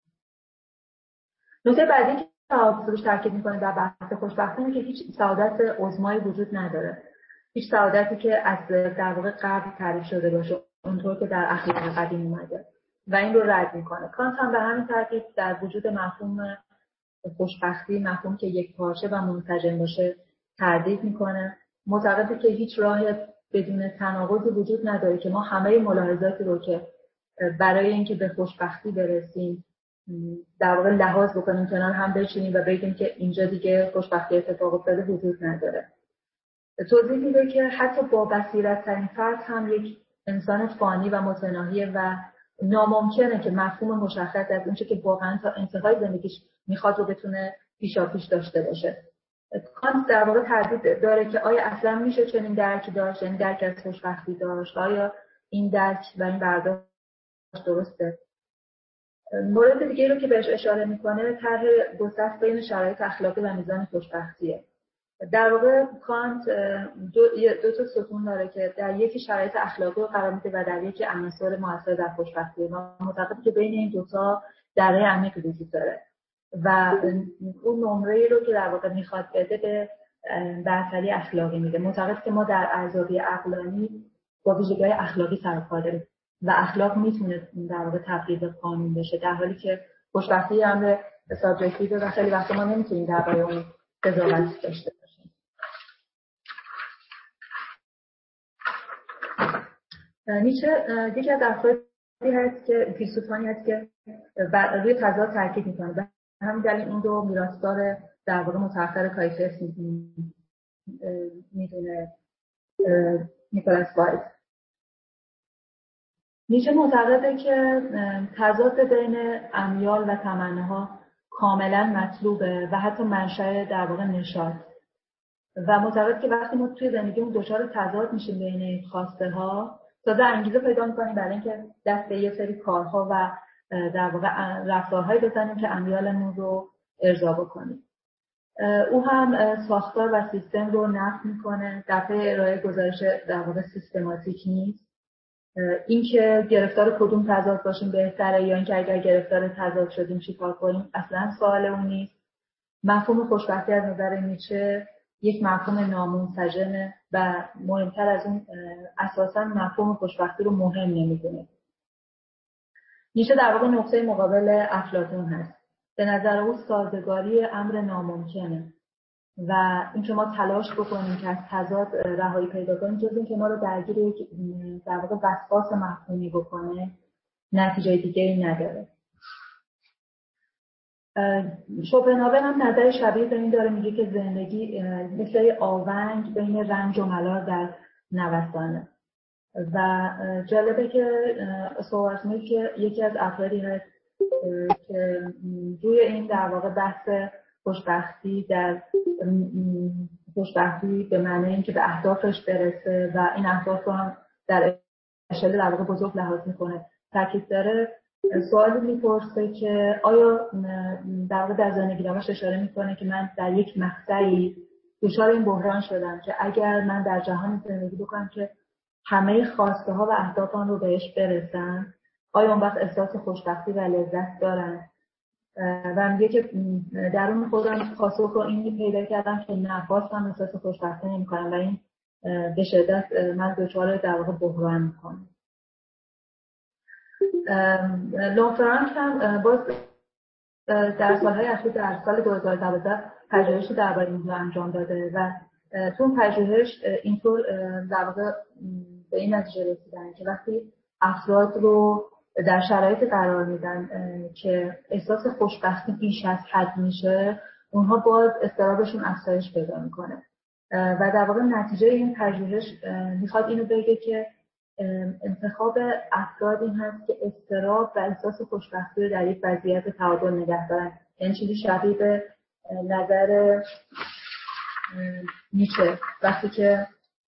نکته بعدی که هابز روش تاکید میکنه در بحث خوشبختی اینه که هیچ سعادت عظمایی وجود نداره. هیچ سعادتی که از در واقع قبل تعریف شده باشه اونطور که در اخلاق قدیم اومده و این رو رد میکنه. کانت هم به همین ترتیب در وجود مفهوم خوشبختی، مفهوم که یک پارچه و منسجم باشه، تردید میکنه. معتقده که هیچ راه بدون تناقضی وجود نداره که ما همه ملاحظاتی رو که برای اینکه به خوشبختی برسیم در واقع لحاظ بکنیم، کنار هم بچینیم و بگیم که اینجا دیگه خوشبختی اتفاق افتاده وجود نداره. توضیح میده که حتی با بصیرت ترین فرد هم یک انسان فانی و متناهیه و ناممکنه که مفهوم مشخص از اونچه که واقعا تا انتهای زندگیش میخواد رو بتونه پیشاپیش داشته باشه. کانت در واقع تردید داره که آیا اصلا میشه چنین درکی داشت، یعنی درک از خوشبختی داشت، آیا این درک و این برداشت درسته؟ مورد دیگه رو که بهش اشاره میکنه طرح گسست بین شرایط اخلاقی و میزان خوشبختیه. در واقع کانت دو, دو تا ستون داره که در یکی شرایط اخلاقی رو قرار میده و در یکی عناصر مؤثر در خوشبختی. ما معتقدیم که بین این دو تا دره عمیقی وجود داره و اون نمره‌ای رو که در واقع میخواد بده به برتری اخلاقی میده. معتقد که ما در ارزیابی عقلانی با ویژگی‌های اخلاقی سر و کار داریم و اخلاق میتونه در واقع تبدیل به قانون بشه، در حالی که خوشبختی امر سابجکتیوه و خیلی وقتا ما نمیتونیم درباره اون قضاوت داشته باشیم. نیچه یکی از افرادی هست که فیلسوفانی هست که روی تضاد تاکید میکنه. به همین دلیل این رو میراثدار در واقع متأخر کایفس میدونه نیکولاس وایت. نیچه معتقده که تضاد بین امیال و تمناها کاملا مطلوبه و حتی منشأ در واقع نشاط و معتقد که وقتی ما توی زندگیمون دچار تضاد میشیم بین این خواسته ها تازه انگیزه پیدا می‌کنیم برای اینکه دست به یه سری کارها و در واقع رفتارهایی بزنیم که امیالمون رو ارضا بکنیم. او هم ساختار و سیستم رو نقد میکنه، در پی ارائه گزارش در واقع سیستماتیک نیست. اینکه گرفتار کدوم تضاد باشیم بهتره یا اینکه اگر گرفتار تضاد شدیم چیکار کنیم اصلا سوال اون نیست. مفهوم خوشبختی از نظر نیچه یک مفهوم نامنسجمه و مهمتر از اون اساساً مفهوم خوشبختی رو مهم نمیدونه. نیچه در واقع نقطه مقابل افلاطون هست. به نظر او سازگاری امر ناممکنه و اینکه ما تلاش بکنیم که از تضاد رهایی پیدا کنیم جز اینکه ما رو درگیر یک در واقع وسواس مفهومی بکنه نتیجه دیگه ای نداره. شوپنهاور هم نظر شبیه به این داره، میگه که زندگی مثل آونگ بین رنج و ملال در نوسانه و جالبه که استوارت میل که یکی از افرادی هست که روی این در واقع بحث خوشبختی در خوشبختی به معنی اینکه به اهدافش برسه و این اهداف رو هم در اشل در واقع بزرگ لحاظ میکنه تاکید داره. سوالی میپرسه که آیا در واقع در زندگی نامش اشاره میکنه که من در یک مقطعی دچار این بحران شدم که اگر من در جهان زندگی بکنم که همه خواسته ها و اهدافم رو بهش برسم آیا اون وقت احساس خوشبختی و لذت دارم؟ و میگه که درون خودم پاسخ رو این پیدا کردم که نه، باز هم احساس خوشبختی نمی‌کنم و این به شدت من دچار در واقع بحران می‌کنه. لونفرانک هم باز در سالهای اخیر در سال دو هزار و دوازده پژوهشی درباره این موضوع انجام داده و تو اون پژوهش اینطور در واقع به این نتیجه رسیدن که وقتی افراد رو در شرایط قرار میدن که احساس خوشبختی بیش از حد میشه اونها باز اضطرابشون افزایش پیدا میکنه و در واقع نتیجه این پژوهش میخواد اینو بگه که انتخاب افراد این هست که اضطراب و احساس خوشبختی رو در یک وضعیت تعادل نگه دارن. این چیزی شبیه به نظر نیچه وقتی که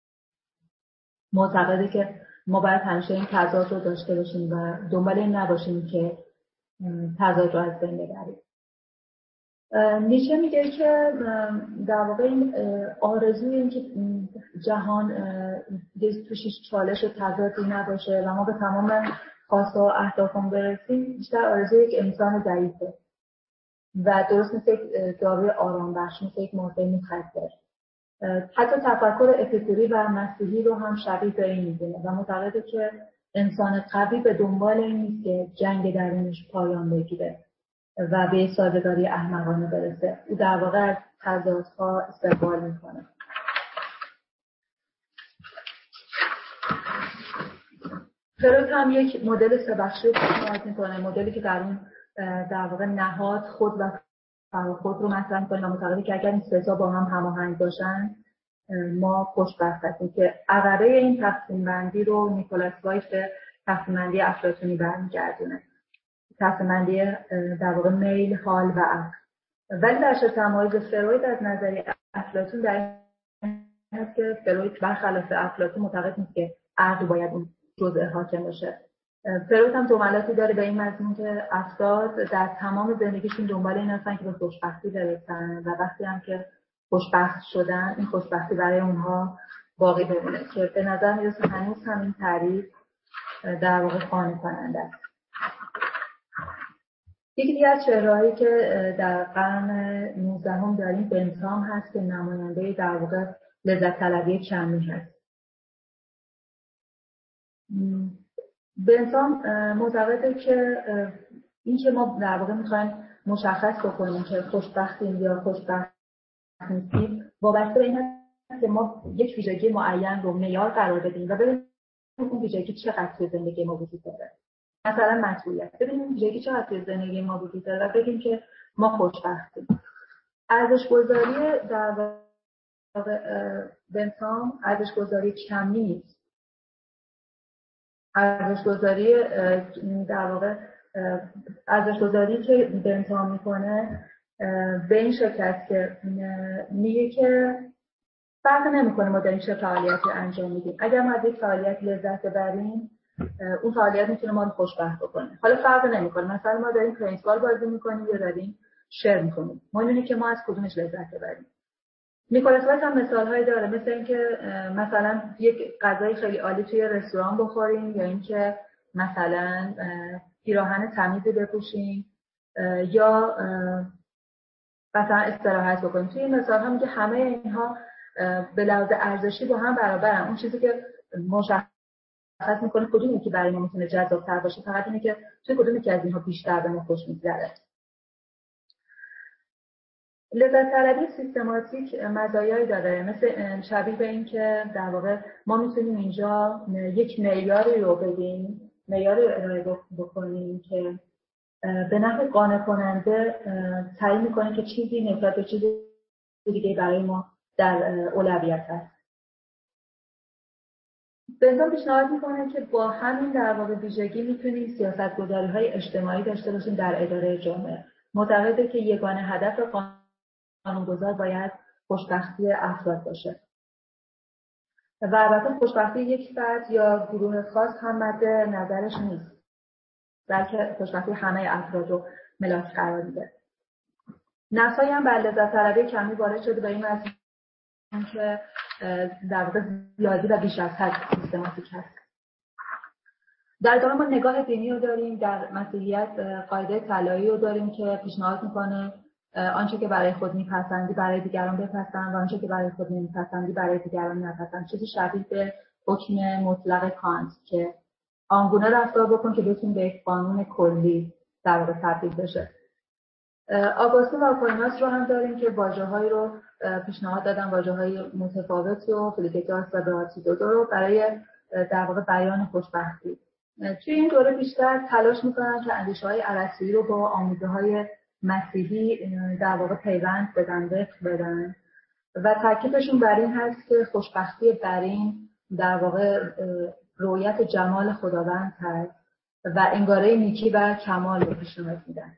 معتقده که ما باید همیشه این تضاد رو داشته باشیم و دنبال این نباشیم که تضاد رو از بین ببریم. نیچه میگه که در واقع این آرزوی این که جهان توش چالش و تضادی نباشه و ما به تمام خواسته و اهدافمون برسیم بیشتر آرزوی یک انسان ضعیفه و درست مثل یک داروی آرام بخش، مثل یک مرده مخدر. حتی تفکر اپیکوری و مسیحی رو هم شبیه به این می‌دونه و معتقده که انسان قوی به دنبال این نیست که جنگ درونش پایان بگیره و به سازگاری احمقانه برسه. او در واقع از تضادها استقبال میکنه. فروید هم یک مدل سه بخشی رو پیشنهاد میکنه، مدلی که در اون در واقع نهاد خود و خود رو مطرح میکنه و معتقده که اگر این سه تا با هم هماهنگ باشن ما خوشبخت هستیم که عقبه این تقسیم بندی رو نیکولاس وایت به تقسیم بندی افلاطونی برمیگردونه، تقسیم بندی در واقع میل، حال و عقل. ولی در شتم‌های فروید از نظریه افلاطون در این هست که فروید برخلاف افلاطون معتقد نیست که عقل باید اون جزء حاکم باشه. فروید هم جملاتی داره به این مضمون که افراد در تمام زندگیشون دنبال این هستن که به خوشبختی برسن و وقتی هم که خوشبخت شدن این خوشبختی برای اونها باقی بمونه که به نظر میرسه هنوز هم این تعریف در واقع قانع کننده است. یکی دیگه از چهره‌هایی که در قرن نوزدهم داریم بنتام هست که نماینده در واقع لذت طلبی کمی هست. بنتام معتقده که این که ما در واقع میخوایم مشخص بکنیم که خوشبختیم یا خوشبخت نیستیم وابسته به این هست که ما یک ویژگی معین رو معیار قرار بدیم و ببینیم اون ویژگی چقدر توی زندگی ما وجود داره. مثلا مسئولیت، ببینیم اون ویژگی چقدر توی زندگی ما وجود داره و بگیم که ما خوشبختیم. ارزش‌گذاری در واقع بنتام ارزش‌گذاری کمی نیست. ارزش‌گذاری در واقع ارزش‌گذاری که بنتام میکنه به این شکل است که میگه که فرق نمیکنه ما در این چه فعالیتی انجام میدیم. اگر ما از یک فعالیت لذت ببریم اون فعالیت میتونه ما رو خوشبخت بکنه. حالا فرق نمیکنه مثلا ما داریم تنیس بال بازی میکنیم یا داریم شعر میکنیم، ما اینه که ما از کدومش لذت ببریم. نیکولاس وایت هم مثال‌هایی داره، مثل اینکه مثلا یک غذای خیلی عالی توی رستوران بخوریم یا اینکه مثلا پیراهن تمیزی بپوشیم یا مثلا استراحت بکنیم. توی این مثال‌ها میگه همه اینها به لحاظ ارزشی با هم برابرن. اون چیزی که مشخص میکنه کدومی که برای ما میتونه جذاب‌تر باشه فقط اینه که توی کدومی که از اینها بیشتر به ما خوش می‌گذره. لذت طلبی سیستماتیک مزایایی داره، مثل شبیه به این که در واقع ما میتونیم اینجا یک معیاری رو بگیم، معیاری رو ارائه بکنیم که به نفع قانع کننده تعیین میکنه که چیزی نسبت به چیزی دیگه برای ما در اولویت هست. بنظام پیشنهاد میکنه که با همین در واقع ویژگی میتونیم سیاست‌گذاری‌های اجتماعی داشته باشیم در اداره جامعه. معتقده که یگانه هدف قانونگذار باید خوشبختی افراد باشه. و البته خوشبختی یک فرد یا گروه خاص هم مد نظرش نیست، بلکه خوشبختی همه افراد رو ملاک قرار میده. نقصایی هم بر لذت طلبی کمی وارد شده به این مضمون که در واقع زیادی و بیش از حد سیستماتیک هست. در ادامه ما نگاه دینی رو داریم، در مسیحیت قاعده طلایی رو داریم که پیشنهاد میکنه آنچه که برای خود میپسندی برای دیگران بپسند و آنچه که برای خود نمیپسندی برای دیگران نپسند. چیزی شبیه به حکم مطلق کانت که آنگونه رفتار بکن که بتونی به یک قانون کلی در واقع تبدیل بشه. آگوستین و آکویناس رو هم داریم که واژه‌هایی رو پیشنهاد دادن، واژه‌های متفاوت و فیلیکتاس و براتیدو رو برای در واقع بیان خوشبختی. توی این دوره بیشتر تلاش میکنن که اندیشه‌های ارسطویی رو با آموزه‌های مسیحی در واقع پیوند بدن، وفق بدن و تاکیدشون بر این هست که خوشبختی برین در واقع رؤیت جمال خداوند هست و انگاره نیکی و کمال رو پیشنهاد میدن.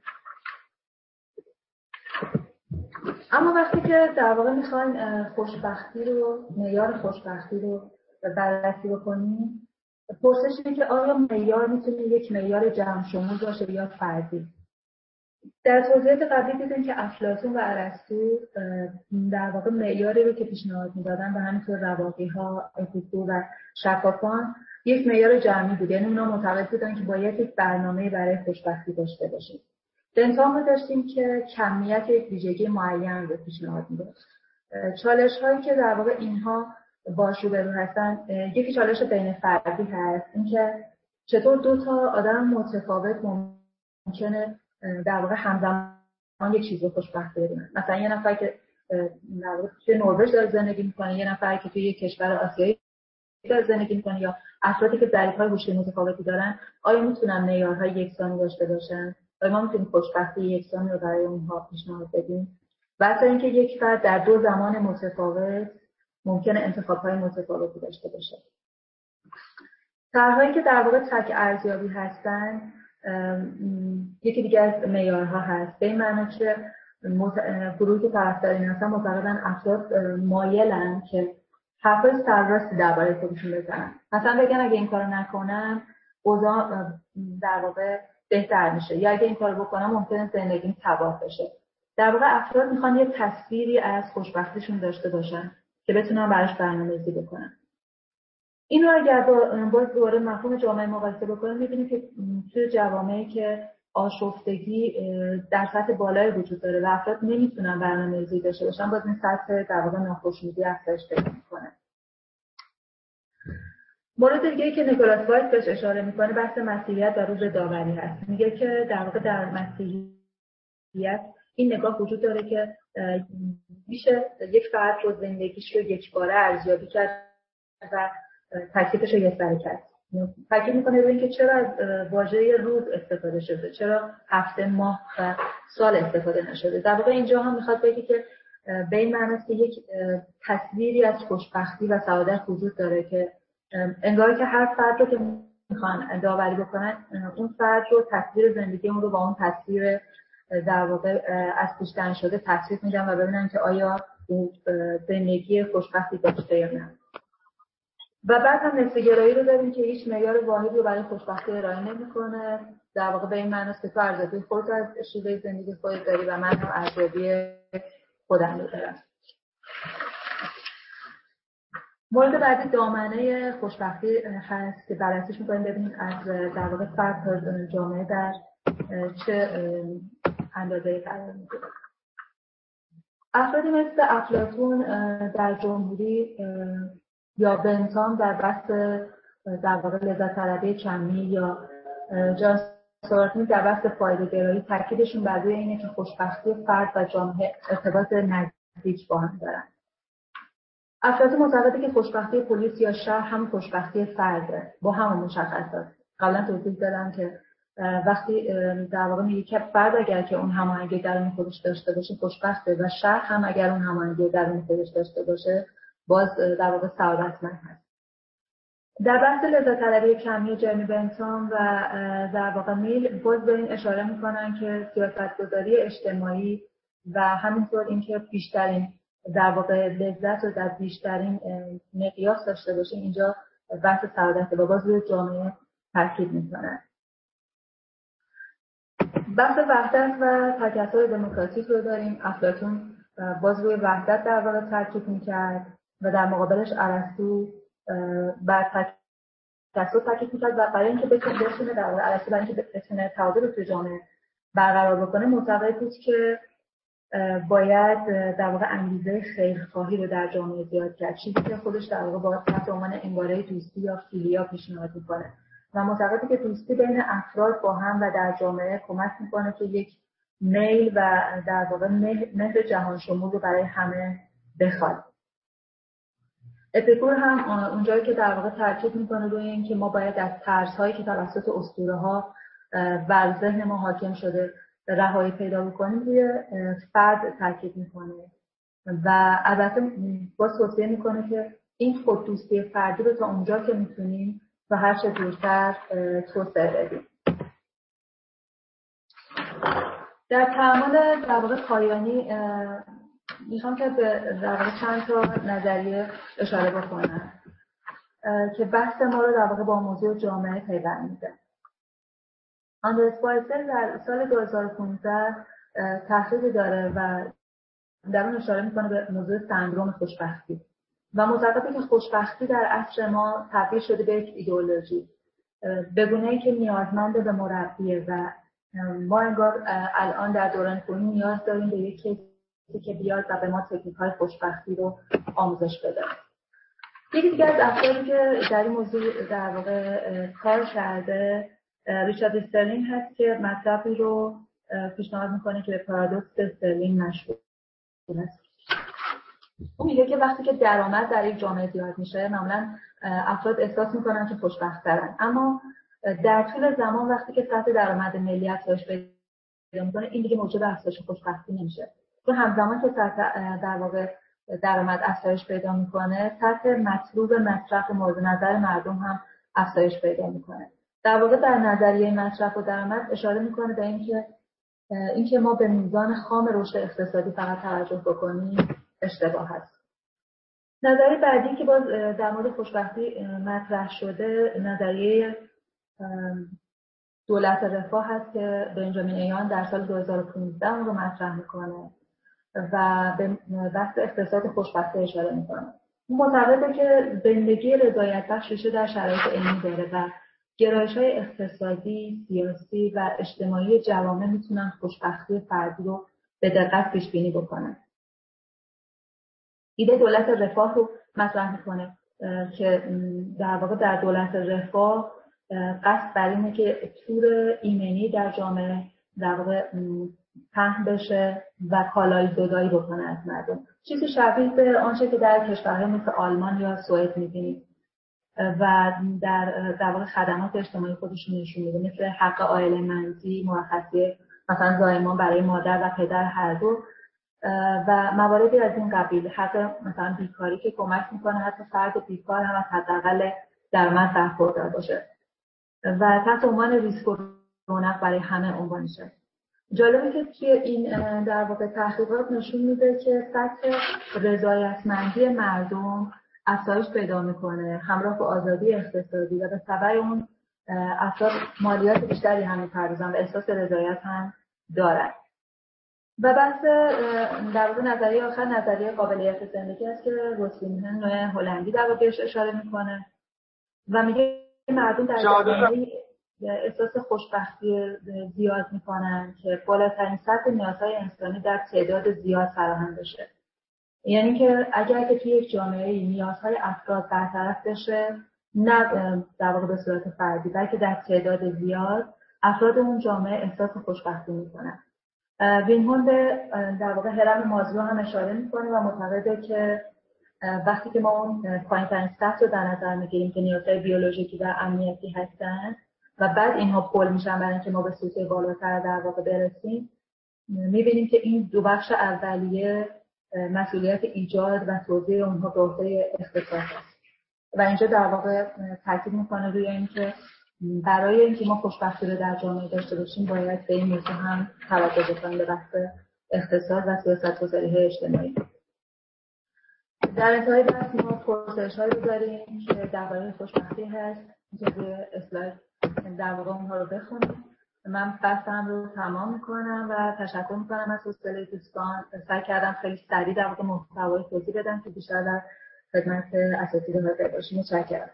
اما وقتی که در واقع میخواین خوشبختی رو، معیار خوشبختی رو بررسی بکنیم، پرسش اینه که آیا معیار میتونه یک معیار جمع شمول باشه یا فردی؟ در توضیحات قبلی دیدیم که افلاطون و ارسطو در واقع معیاری رو که پیشنهاد میدادن و همینطور رواقی‌ها، اپیکور و شفافان یک معیار جمعی بود، یعنی اونا معتقد بودن که باید یک برنامه برای خوشبختی داشته باشیم. بنظام ما داشتیم که کمیت یک ویژگی معین رو پیشنهاد میداد. چالش هایی که در واقع اینها باش روبرو هستن، یکی چالش بین فردی هست، اینکه چطور دو تا آدم متفاوت ممکنه در واقع همزمان یک چیز رو خوشبخت ببینن. مثلا یه نفر که در واقع توی نروژ داره زندگی میکنه، یه نفر که توی یک کشور آسیایی داره زندگی میکنه، یا افرادی که ظریف‌های هوشی متفاوتی دارن، آیا میتونن معیارهای یکسانی داشته باشن؟ آیا ما میتونیم خوشبختی یکسانی رو برای اونها پیشنهاد بدیم؟ و حتی اینکه یک فرد در دو زمان متفاوت ممکنه انتخاب‌های متفاوتی داشته باشه. طرح‌هایی که در واقع تک ارزیابی هستن، یکی دیگه از معیارها هست، به این معنی که گروهی که طرفدار این هستن معتقدن افراد مایلن که حرفای سرراستی درباره خودشون بزنن. مثلا بگن اگه این کارو نکنم اوضاع در واقع بهتر میشه، یا اگه این کارو بکنم ممکنه زندگیم تباه بشه. در واقع افراد میخوان یه تصویری از خوشبختیشون داشته باشن که بتونن براش برنامه‌ریزی بکنن. این رو اگر باز دوباره مفهوم جامعه مقایسه بکنیم، می‌بینیم که توی جوامعی که آشفتگی در سطح بالای وجود داره و افراد نمیتونن برنامه‌ریزی داشته باشن، باز این سطح در واقع ناخوشنودی افزایش پیدا می‌کنه. مورد دیگه‌ای که نیکولاس وایت بهش اشاره می‌کنه بحث مسیحیت و روز داوری هست. میگه که در واقع در مسیحیت این نگاه وجود داره که میشه یک فرد رو زندگیش رو یکباره ارزیابی کرد و تکلیفش رو یکسره کرد. تاکید میکنه به اینکه چرا از واژه روز استفاده شده، چرا هفته، ماه و سال استفاده نشده. در واقع اینجا هم میخواد بگه که به این معنی است که یک تصویری از خوشبختی و سعادت وجود داره که انگار که هر فرد رو که میخوان داوری بکنن، اون فرد رو تصویر زندگی اون رو با اون تصویر در واقع از پیش‌تن شده تصویر میدن و ببینن که آیا اون زندگی خوشبختی داشته یا نه. و بعد هم نسبی‌گرایی رو داریم که هیچ معیار واحدی رو برای خوشبختی ارائه نمی‌کنه. در واقع به این معنی است که تو ارزیابی خودت از شیوه زندگی خودت داری و من هم ارزیابی خودم رو دارم. مورد بعدی دامنه خوشبختی هست که بررسیش می‌کنیم ببینیم از در واقع فرد تا جامعه در چه اندازه‌ای قرار می‌گیره. افرادی مثل افلاطون در جمهوری یا بنتام در بحث در واقع لذت طلبی کمی یا جان سارتون در بحث فایده‌گرایی تاکیدشون بر روی اینه که خوشبختی فرد و جامعه ارتباط نزدیک با هم دارن. افلاطون معتقده که خوشبختی پلیس یا شهر هم خوشبختی فرده، با همون مشخصات. قبلا توضیح دادم که وقتی در واقع میگه که فرد اگر که اون هماهنگی درون خودش داشته باشه خوشبخته و شهر هم اگر اون هماهنگی درون خودش داشته باشه باز در واقع سعادتمند هست. در بحث لذت طلبی کمی جرمی بنتام و در واقع میل باز به این اشاره میکنن که سیاستگذاری اجتماعی و همینطور اینکه بیشترین در واقع لذت رو در بیشترین مقیاس داشته باشه اینجا بحث سعادت و باز روی جامعه تاکید میکنن. بحث وحدت و تکثر دموکراتیک رو داریم. افلاطون باز روی وحدت در واقع تاکید میکرد و در مقابلش ارسطو بر تکثر تاکید میکرد و برای اینکه بتونه در واقع ارسطو برای اینکه بتونه تعادل رو توی جامعه برقرار بکنه معتقد بود که باید در واقع انگیزه خیرخواهی رو در جامعه زیاد کرد، چیزی که خودش در واقع با تحت عنوان انگاره دوستی یا فیلیا پیشنهاد میکنه و معتقده که دوستی بین افراد با هم و در جامعه کمک میکنه که یک میل و در واقع مهر جهان شمول رو برای همه بخواد. اپیکور هم اونجایی که در واقع تاکید میکنه روی این که ما باید از ترس‌هایی که توسط اسطوره‌ها بر ذهن ما حاکم شده رهایی پیدا بکنیم روی فرد تاکید میکنه و البته باز توصیه میکنه که این خود دوستی فردی رو تا اونجا که میتونیم و هر چه دورتر توسعه بدیم. در تعامل در واقع پایانی میخوام که به در واقع چند تا نظریه اشاره بکنم که بحث ما رو در واقع با موضوع جامعه پیوند میده. آندرس بایسل در سال دو هزار و پانزده تحقیقی داره و در اون اشاره میکنه به موضوع سندروم خوشبختی و معتقده که خوشبختی در عصر ما تبدیل شده به یک ایدئولوژی به گونه‌ای که نیازمند به مربیه و ما انگار الان در دوران کنونی نیاز داریم به یک کسی که بیاد و به ما تکنیک‌های خوشبختی رو آموزش بده. یکی دیگه از افرادی که در این موضوع در واقع کار کرده ریچارد استرلینگ هست که مطلبی رو پیشنهاد میکنه که به پارادوکس استرلینگ مشهور است. اون میگه که وقتی که درآمد در یک جامعه زیاد میشه معمولا افراد احساس میکنن که خوشبخت‌ترن، اما در طول زمان وقتی که سطح درآمد ملی افزایش پیدا میکنه این دیگه موجب افزایش خوشبختی نمیشه، چون همزمان که سطح در واقع درآمد افزایش پیدا میکنه سطح مطلوب مصرف مورد نظر مردم هم افزایش پیدا میکنه. در واقع در نظریه مصرف و درآمد اشاره میکنه به اینکه اینکه ما به میزان خام رشد اقتصادی فقط توجه بکنیم اشتباه هست. نظریه بعدی که باز در مورد خوشبختی مطرح شده نظریه دولت رفاه هست که بنجامین ایان در سال دو هزار و پانزده اون رو مطرح میکنه و به بحث اقتصاد خوشبختی اشاره میکنه. معتقده که زندگی رضایت بخش در شرایط علمی داره و گرایش‌های اقتصادی، سیاسی و اجتماعی جوامع میتونن خوشبختی فردی رو به دقت پیش بینی بکنن. ایده دولت رفاه رو مطرح میکنه که در واقع در دولت رفاه قصد بر اینه که تور ایمنی در جامعه در واقع پهن بشه و کالای زدایی بکنه از مردم. چیزی شبیه به آنچه که در کشورهای مثل آلمان یا سوئد میبینید و در در واقع خدمات اجتماعی خودشون نشون میده، مثل حق عائله‌مندی، مرخصی مثلا زایمان برای مادر و پدر هر دو و مواردی از این قبیل، حق مثلا بیکاری که کمک میکنه حتی فرد بیکار هم از حداقل درآمد برخوردار باشه و تحت عنوان ریسک و رونق برای همه عنوان میشه. جالبه که توی این در واقع تحقیقات نشون میده که سطح رضایتمندی مردم افزایش پیدا میکنه همراه با آزادی اقتصادی و به تبع اون افراد مالیات بیشتری هم میپردازن و احساس رضایت هم دارن. و بحث در واقع نظریه آخر نظریه قابلیت زندگی است که روسلینگهن نوع هلندی در واقع بهش اشاره میکنه و میگه مردم در جامعه احساس خوشبختی زیاد میکنن که بالاترین سطح نیازهای انسانی در تعداد زیاد فراهم بشه. یعنی که اگر که توی یک جامعه نیازهای افراد برطرف بشه، نه در واقع به صورت فردی بلکه در تعداد زیاد، افراد اون جامعه احساس خوشبختی میکنن. وینهون به در واقع هرم مازلو هم اشاره میکنه و معتقده که وقتی که ما اون پایین‌ترین سطح رو در نظر میگیریم که نیازهای بیولوژیکی و امنیتی هستن و بعد اینها پل میشن برای اینکه ما به سطوح بالاتر در واقع برسیم، میبینیم که این دو بخش اولیه مسئولیت ایجاد و توزیع اونها به عهده اقتصاد است و اینجا در واقع تاکید میکنه روی اینکه برای اینکه ما خوشبختی رو در جامعه داشته باشیم باید به این موضوع هم توجه بکنیم، به بحث اقتصاد و سیاست‌گذاری اجتماعی. در انتهای بحث ما پرسش‌هایی رو داریم که درباره خوشبختی هست که روی اسلاید در واقع اونها رو بخونیم. من بحثم رو تمام میکنم و تشکر میکنم از حوصله دوستان. سعی کردم خیلی سریع در واقع محتوای توضیح بدم که بیشتر در خدمت اساتید حاضر باشیم. متشکرم.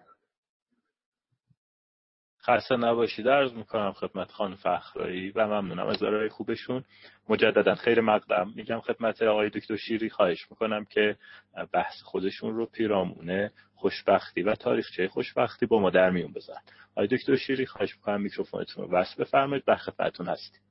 خسته نباشید عرض میکنم خدمت خانم فخرایی و ممنونم از ارائه خوبشون. مجددا خیر مقدم میگم خدمت آقای دکتر شیری. خواهش میکنم که بحث خودشون رو پیرامون خوشبختی و تاریخچه خوشبختی با ما در میون بذارن. آقای دکتر شیری خواهش میکنم میکروفونتون رو وصل بفرمایید، در خدمتتون هستیم.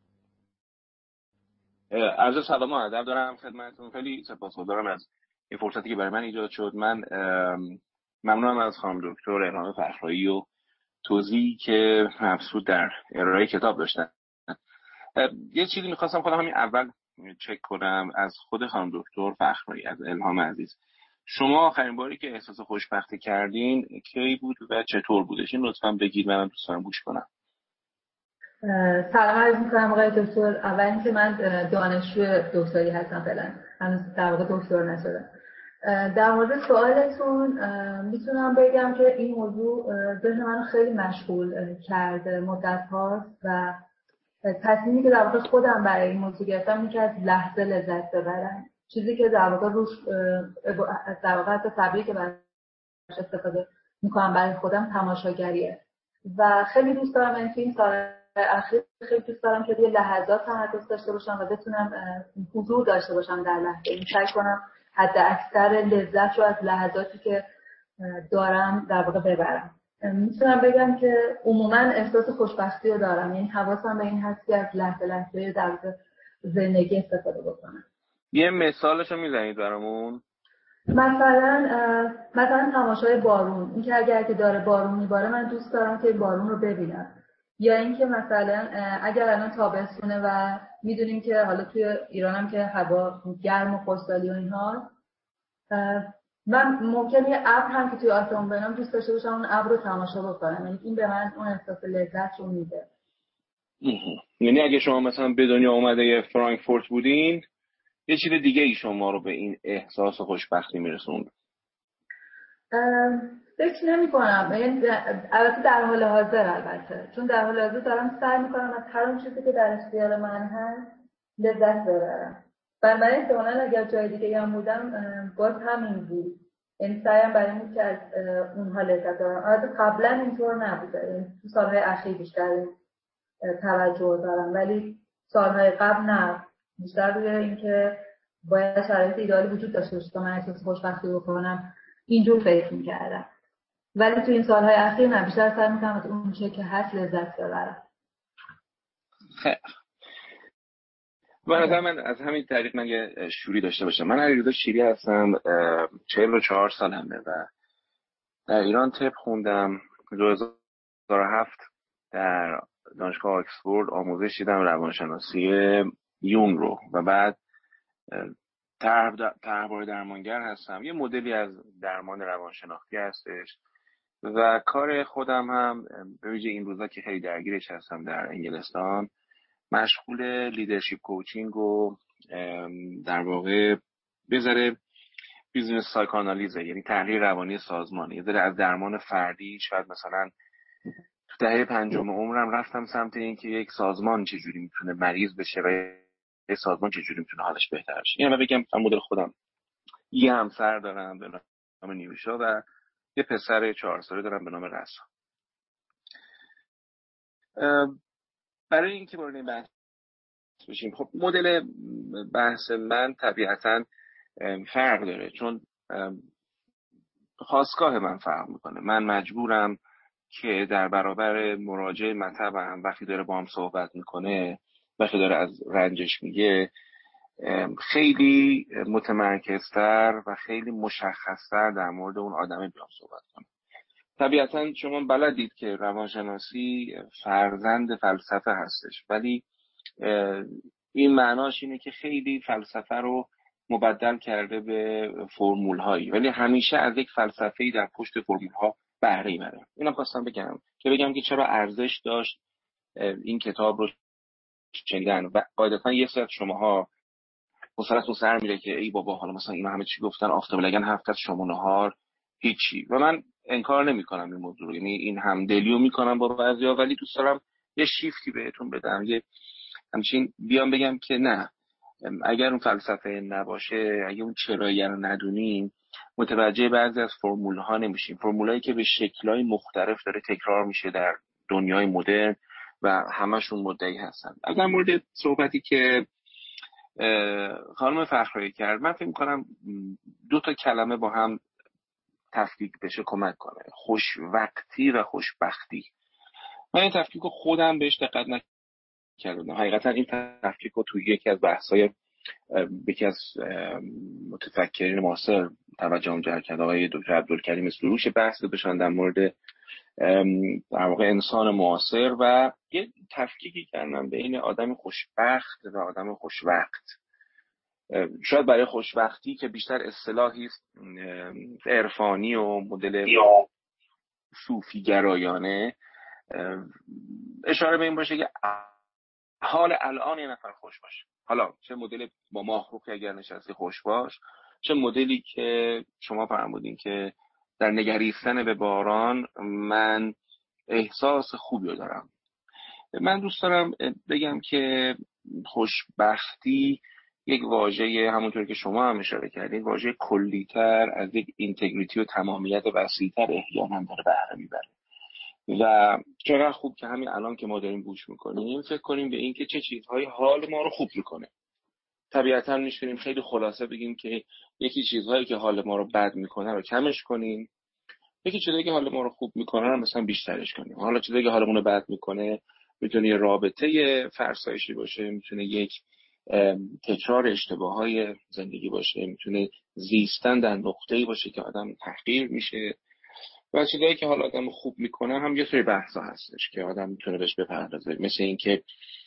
عرض سلام و ادب دارم خدمتتون. خیلی سپاسگزارم از این فرصتی که برای من ایجاد شد. من ممنونم از خانم دکتر الهام فخرایی و توضیحی که مبسوط در ارائه کتاب داشتن. یه چیزی میخواستم خودم همین اول چک کنم از خود خانم دکتر فخرایی، از الهام عزیز. شما آخرین باری که احساس خوشبختی کردین کی بود و چطور بودش؟ این لطفاً بگید، منم دوست دارم گوش کنم. سلام عرض می‌کنم آقای دکتر. اول اینکه من دانشجو دکتری هستم، فعلا هنوز در واقع دکتر نشدم. در مورد سوالتون میتونم بگم که این موضوع ذهن من خیلی مشغول کرده مدت هاست و تصمیمی که در واقع خودم برای این موضوع گرفتم اینه که از لحظه لذت ببرم. چیزی که در واقع روش در واقع حتی تعبیری که براش استفاده میکنم برای خودم تماشاگریه و خیلی دوست دارم این فیلم سال اخیر خیلی دوست دارم که یه لحظات تمرکز داشته باشم و بتونم حضور داشته باشم در لحظه. این سعی کنم حد اکثر لذت رو از لحظاتی که دارم در واقع ببرم. میتونم بگم که عموما احساس خوشبختی رو دارم، یعنی حواسم به این هست که از لحظه لحظه در زندگی استفاده بکنم. یه مثالشو میزنید برامون؟ مثلا مثلا تماشای بارون، اینکه اگر که داره بارون میباره من دوست دارم که بارون رو ببینم، یا اینکه مثلا اگر الان تابستونه و میدونیم که حالا توی ایران هم که هوا گرم و خشکسالی و اینها، من ممکنه یه ابر هم که توی آسمون ببینم دوست داشته باشم اون ابر رو تماشا بکنم، یعنی این به من اون احساس لذت رو میده. یعنی اگه شما مثلا به دنیا اومده فرانکفورت بودین یه چیز دیگه ای شما رو به این احساس خوشبختی میرسوند؟ فکر نمی کنم، البته در حال حاضر، البته چون در حال حاضر دارم سعی میکنم از هر اون چیزی که در اختیار من هست لذت ببرم. بنابراین احتمالاً اگر جای دیگه هم بودم باز همین بود، یعنی سعیم برای این که از اونها لذت ببرم. البته قبلا اینطور نبوده، یعنی تو سالهای اخیر بیشتر توجه دارم، ولی سالهای قبل نه، بیشتر روی این که باید شرایط ایدئالی وجود داشته باشه تا من احساس خوشبختی بکنم اینجور فکر می‌کردم. ولی تو این سالهای اخیر نه، بیشتر سعی می‌کنم از اون چیزی که هست لذت ببرم. خیلی من از من از همین طریق من یه شوری داشته باشم. من علیرضا شیری هستم، چهل و چهار سالمه و در ایران طب خوندم. دو هزار و هفت در دانشگاه آکسفورد آموزش دیدم روانشناسی یونگ رو و بعد طرحواره درمانگر هستم. یه مدلی از درمان روانشناختی هستش و کار خودم هم به ویژه این روزا که خیلی درگیرش هستم در انگلستان مشغول لیدرشپ کوچینگ و در واقع بذاره بیزنس سایکوآنالیزه، یعنی تحلیل روانی سازمانی. یه ذره از درمان فردی، شاید مثلا تو دهه پنجم عمرم رفتم سمت این که یک سازمان چجوری میتونه مریض بشه و یک سازمان چجوری میتونه حالش بهتر شه. یعنی من بگم من مدل خودم یه همسر دارم به نام نیوشا و یه پسر چهار ساله دارم به نام رسا. برای اینکه وارد این بحث بشیم، خب مدل بحث من طبیعتاً فرق داره، چون خواستگاه من فرق میکنه. من مجبورم که در برابر مراجع مطب هم وقتی داره با هم صحبت میکنه، وقتی داره از رنجش میگه، خیلی متمرکزتر و خیلی مشخصتر در مورد اون آدم بیام صحبت کنه. طبیعتا شما بلدید که روانشناسی فرزند فلسفه هستش، ولی این معناش اینه که خیلی فلسفه رو مبدل کرده به فرمول هایی، ولی همیشه از یک فلسفه‌ای در پشت فرمول ها بهره میبره. اینم خواستم بگم که بگم که چرا ارزش داشت این کتاب رو شنیدن. و قاعدتا یه سری شماها حوصله‌تون سر میره که ای بابا حالا مثلا اینا همه چی گفتن، آفتاب لگن هفت از شما نهار هیچی. و من انکار نمی‌کنم این موضوع رو، یعنی این همدلیو میکنم با بعضیا، ولی دوست دارم یه شیفتی بهتون بدم، یه همچین بیام بگم که نه، اگر اون فلسفه نباشه، اگه اون چرایی رو ندونیم، متوجه بعضی از فرمول ها نمیشیم. فرمولایی که به شکل‌های مختلف داره تکرار میشه در دنیای مدرن و همشون مدعی هستن. از در مورد صحبتی که خانم فخرایی کرد، من فکر می‌کنم دو تا کلمه با هم تفکیک بشه کمک کنه: خوشوقتی و خوشبختی. من این تفکیک رو خودم بهش دقت نکردم. حقیقتا این تفکیک رو توی یکی از بحث‌های یکی از متفکرین معاصر توجهم جلب کرد، آقای دکتر عبدالکریم سروش، بحث داشتن در مورد در واقع انسان معاصر و یه تفکیکی کردن بین آدم خوشبخت و آدم خوشوقت. شاید برای خوشبختی که بیشتر اصطلاحی است عرفانی و مدل صوفی گرایانه، اشاره به این باشه که حال الان یه نفر خوش باشه. حالا چه مدل با ماهروخی اگر نشستی خوش باش، چه مدلی که شما فرمودین که در نگریستن به باران من احساس خوبی رو دارم. من دوست دارم بگم که خوشبختی یک واژه، همونطور که شما هم اشاره کردین، واژه کلی‌تر از یک اینتگریتی و تمامیت وسیع‌تر احیانا داره بهره میبره. و چقدر خوب که همین الان که ما داریم گوش میکنیم فکر کنیم به این که چه چیزهایی حال ما رو خوب میکنه. طبیعتا میشونیم خیلی خلاصه بگیم که یکی چیزهایی که حال ما رو بد میکنه رو کمش کنیم، یکی چیزایی که حال ما رو خوب میکنه رو مثلا بیشترش کنیم. حالا چیزایی که حالمون رو بد میکنه میتونه یه رابطه فرسایشی باشه، میتونه یک تکرار اشتباههای زندگی باشه، میتونه زیستن در نقطه‌ای باشه که آدم تحقیر میشه. و چیزایی که حالا آدم خوب میکنه هم یه سری بحثا هستش که آدم میتونه بهش بپردازه، مثل اینکه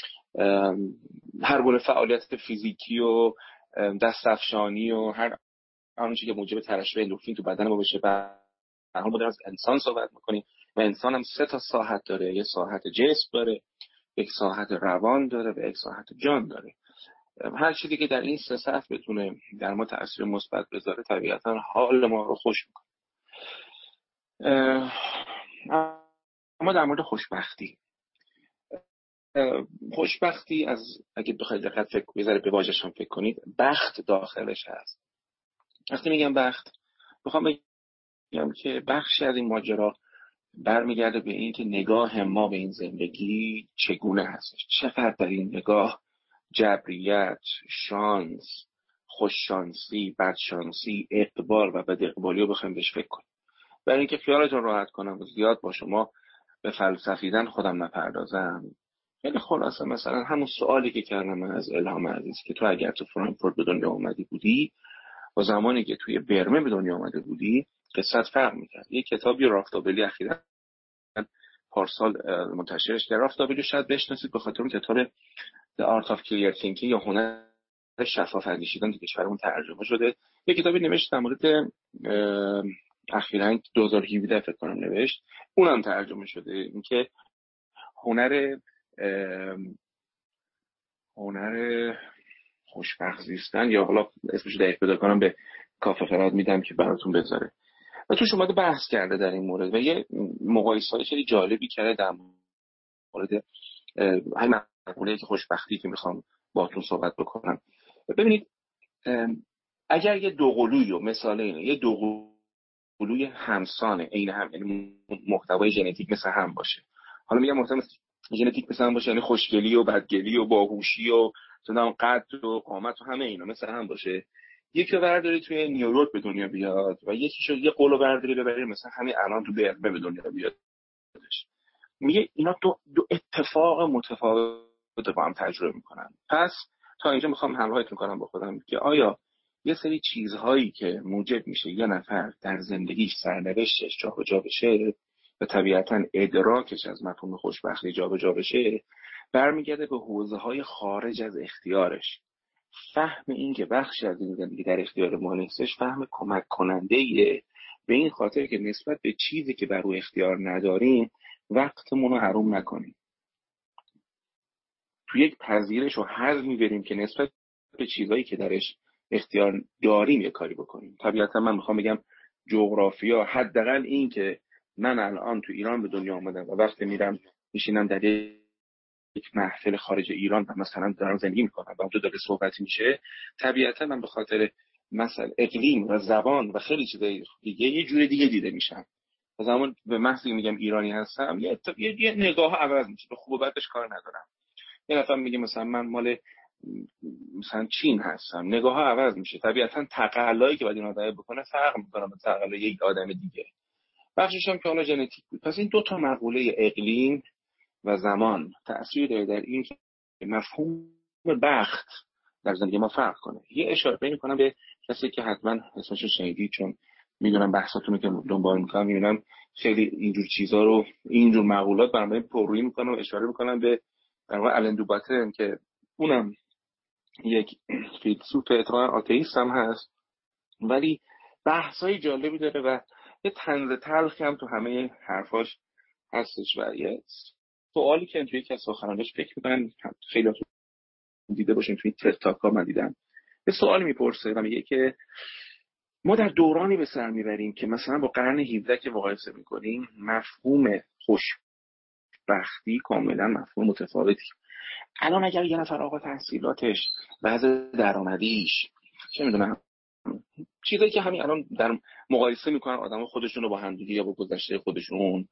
هر گونه فعالیت فیزیکی و دستفشانی و هر اون چیزی که موجب ترشح اندورفین تو بدن ما بشه. به هر حال ما از انسان صحبت میکنیم و انسان هم سه تا ساحت داره، یه ساحت جسم داره، یک ساحت روان داره و یک ساحت جان داره. هر چیزی که در این سه سطح بتونه در ما تأثیر مثبت بذاره طبیعتا حال ما رو خوش میکنه. اما در مورد خوشبختی، خوشبختی از اگه بخواید دقت فکر بذاره به واژه‌ش هم فکر کنید، بخت داخلش هست. وقتی میگم بخت، میخوام بگم که بخشی از این ماجرا برمیگرده به این که نگاه ما به این زندگی چگونه هستش، چقدر در این نگاه جبریت، شانس، خوششانسی، بدشانسی، اقبال و بد اقبالی رو بخوایم بهش فکر کنیم. برای اینکه خیالتون راحت کنم و زیاد با شما به فلسفیدن خودم نپردازم، خیلی خلاصه مثلا همون سوالی که کردم من از الهام عزیز که تو اگر تو فرانکفورت به دنیا اومدی بودی و زمانی که توی برمه به دنیا اومده بودی قصت فرق میکرد. یه کتابی رافتابلی اخیراً پارسال منتشرش کرد. رافتابلی شاید بشناسید به خاطر اون کتاب The Art of Clear Thinking یا هنر شفاف اندیشیدن که کشورمون ترجمه شده. یه کتابی نوشت در مورد اخیراً دو هزار و هفده فکر کنم نوشت، اونم ترجمه شده، اینکه هنر هنر خوشبخت زیستن، یا حالا اسمش دقیق پیدا کنم به کافه خرد میدم که براتون بذاره. و توش اومده بحث کرده در این مورد و یه مقایسه‌ای خیلی جالبی کرده در مورد همین مقوله‌ای که خوشبختی که میخوام باهاتون صحبت بکنم. ببینید اگر یه دوقلویی، مثال اینه، یه دوقلوی همسانه عین هم، یعنی محتوای ژنتیک مثل هم باشه. حالا میگم محتوای ژنتیک مثل هم باشه یعنی خوشگلی و بدگلی و باهوشی و مثلا قد و قامت و همه اینا مثل هم باشه. یکی رو برداری توی نیویورک به دنیا بیاد و یکی شو یه قولو برداری ببری مثلا همین الان تو برمه به دنیا بیاد. میگه اینا دو, دو اتفاق متفاوت با هم تجربه میکنن. پس تا اینجا میخوام همراهیتون کنم با خودم که آیا یه سری چیزهایی که موجب میشه یه نفر در زندگیش سرنوشتش جابجا بشه و طبیعتاً ادراکش از مفهوم خوشبختی جابجا بشه، برمیگرده به حوزه‌های خارج از اختیارش. فهم این که بخشی از این زندگی در اختیار ما نیستش فهم کمک کننده‌ایه، به این خاطر که نسبت به چیزی که بر او اختیار نداریم وقتمون رو حروم نکنیم. تو یک پذیرش و حذف می‌بریم که نسبت به چیزایی که درش اختیار داریم یه کاری بکنیم. طبیعتا من میخوام بگم جغرافیا، حداقل این که من الان تو ایران به دنیا آمدم و وقتی میرم میشینم در یک محفل خارج ایران و مثلا دارم زندگی میکنم و اونجا داره صحبت میشه، طبیعتا من به خاطر مثلا اقلیم و زبان و خیلی چیزای دیگه یه جور دیگه دیده میشم. از زمان به محضی میگم ایرانی هستم یه, یه, یه نگاه عوض میشه، به خوب و بدش کار ندارم. یه نفر میگه مثلا من مال مثلا چین هستم، نگاه ها عوض میشه. طبیعتا تقلایی که باید این آدم بکنه فرق میکنه با تقلای یک آدم دیگه. بخشش هم که حالا ژنتیک بود. پس این دو تا مقوله اقلیم و زمان تأثیر داره در این که مفهوم بخت در زندگی ما فرق کنه. یه اشاره میکنم به کسی که حتما اسمش رو شنیدید، چون میدونم بحثاتونو که دنبال میکنم میبینم خیلی اینجور چیزا رو، اینجور مقولات برام پررویی میکنم و اشاره میکنم به در واقع آلن دو باتن که اونم یک فیلسوف اتفاقا آتئیست هم هست، ولی بحثای جالبی داره و یه طنز تلخی هم تو همه حرفاش هستش. و یه سوالی که توی یکی از سخنرانیاش فکر می‌کنم خیلی ها دیده باشین توی تد تاک‌ها من دیدم، یه سوالی میپرسه و میگه که ما در دورانی به سر میبریم که مثلا با قرن هفدهم که مقایسه میکنیم مفهوم خوشبختی کاملا مفهوم متفاوتی. الان اگر یه نفر آقا تحصیلاتش، وضع درآمدیش، چه میدونم چیزایی که همین الان در مقایسه میکنن آدم خودشون رو با همدیگه یا با گذشته خودشون،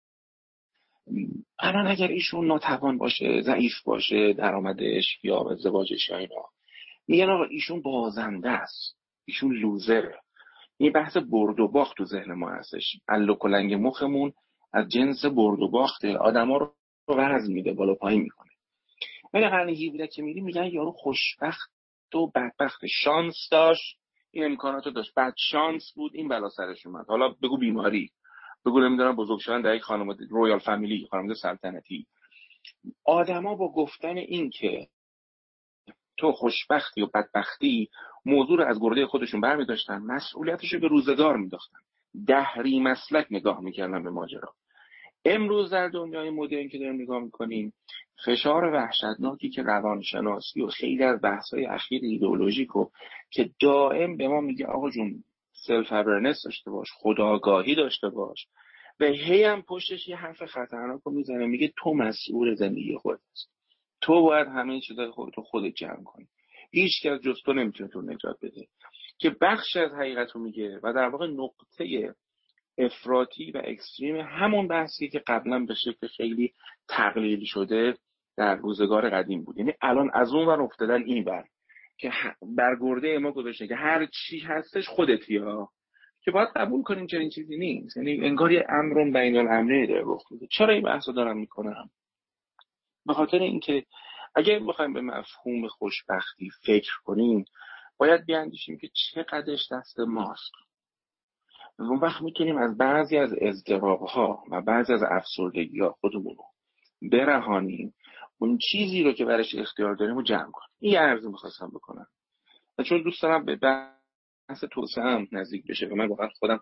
الان اگر ایشون ناتوان باشه، ضعیف باشه درآمدش یا ازدواجش یا اینا، میگن آقا ایشون بازنده است، ایشون لوزره. این بحث برد و باخت تو ذهن ما هستش. علو کلنگ مخمون از جنس برد و باخته، آدما رو وزن میده، بالا پایین میکنه. ولی قرن هفدهم که میری میگن یارو خوشبخت و بدبخت، شانس داشت، این امکاناتو داشت، بعد شانس بود این بلا سرش اومد. حالا بگو بیماری، بگو نمیدونم بزرگ شدن در یک خانواده رویال فامیلی، خانواده سلطنتی. آدما با گفتن این که تو خوشبختی و بدبختی موضوع رو از گرده خودشون برمی‌داشتن، مسئولیتش رو به روزگار می‌داختن، دهری مسلک نگاه می‌کردن به ماجرا. امروز در دنیای مدرن که داریم نگاه می‌کنیم، فشار وحشتناکی که روانشناسی و خیلی از بحث‌های اخیر ایدئولوژیک و که دائم به ما میگه آقا جون سلف اورننس داشته باش، خودآگاهی داشته باش، و هی هم پشتش یه حرف خطرناک رو میزنه، میگه تو مسئول زندگی خودت هستی، تو باید همه چیزای خودت رو خودت جمع کنی، هیچ کس جز تو نمیتونه تو نجات بده. که بخش از حقیقت رو میگه و در واقع نقطه افراطی و اکستریم همون بحثی که قبلا به شکل خیلی تقلیل شده در روزگار قدیم بود. یعنی الان از اون ور افتادن این ور که برگرده ما گذاشته که هر چی هستش خودتی ها، که باید قبول کنیم چنین چیزی نیست. یعنی انگار یه امرون بین الامرین داره رخ میده. چرا این بحثو دارم میکنم؟ به خاطر اینکه اگر بخوایم به مفهوم خوشبختی فکر کنیم باید بیاندیشیم که چقدرش دست ماست. اون وقت میتونیم از بعضی از اضطراب‌ها و بعضی از افسردگی‌ها خودمون رو برهانیم، اون چیزی رو که برش اختیار داریم رو جمع کنیم. این یه عرضی می‌خواستم بکنم و چون دوست دارم به بحث توسعه هم نزدیک بشه و من واقعا خودم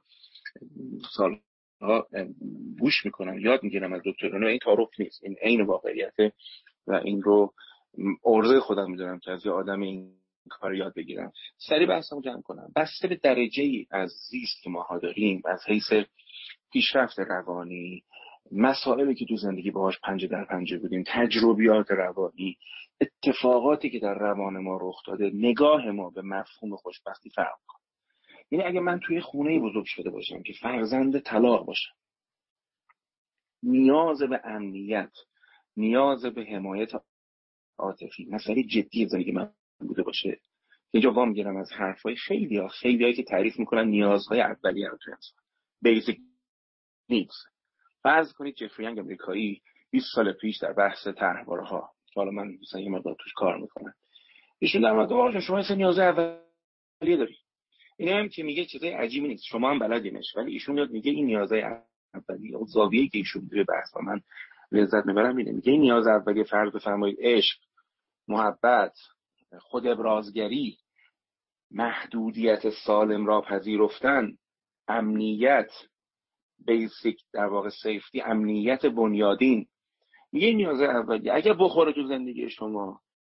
سال‌ها گوش میکنم، یاد میگیرم از دکتران و این تعارف نیست، این عین واقعیته و این رو عرضه خودم میدونم که از یه آدم این کار یاد بگیرم. سریع بحثمو جمع کنم. بسته به درجه‌ای از زیست که ماها داریم از حیث پیشرفت روانی، مسائلی که تو زندگی باهاش پنجه در پنجه بودیم، تجربیات روانی، اتفاقاتی که در روان ما رخ داده، نگاه ما به مفهوم خوشبختی فرق کنه. یعنی اگه من توی خونه بزرگ شده باشم که فرزند طلاق باشم، نیاز به امنیت، نیاز به حمایت عاطفی مسئله جدی زندگی من بوده باشه، اینجا وام میگیرم از حرفای خیلی ها خیلی هایی که تعریف میکنن نیازهای اولیه رو توی انسان، بیسیک نیدز، فرض کنید جفری یانگ امریکایی بیست سال پیش در بحث طرحوارها، حالا من مثلا یه مقدار توش کار میکنم، ایشون در مورد آقا شما اصلا نیاز اولیه داری. این هم که میگه چیزای عجیبی نیست، شما هم بلدینش، ولی ایشون میاد میگه این نیازهای اولیه. اون زاویه‌ای که ایشون توی بحث با من لذت میبرم اینه، میگه این نیاز اولیه فرض بفرمایید عشق، محبت، خود ابرازگری، محدودیت سالم را پذیرفتن، امنیت، بیسیک در واقع سیفتی، امنیت بنیادین، میگه این نیاز اولیه. اگه بخوره تو زندگی شما،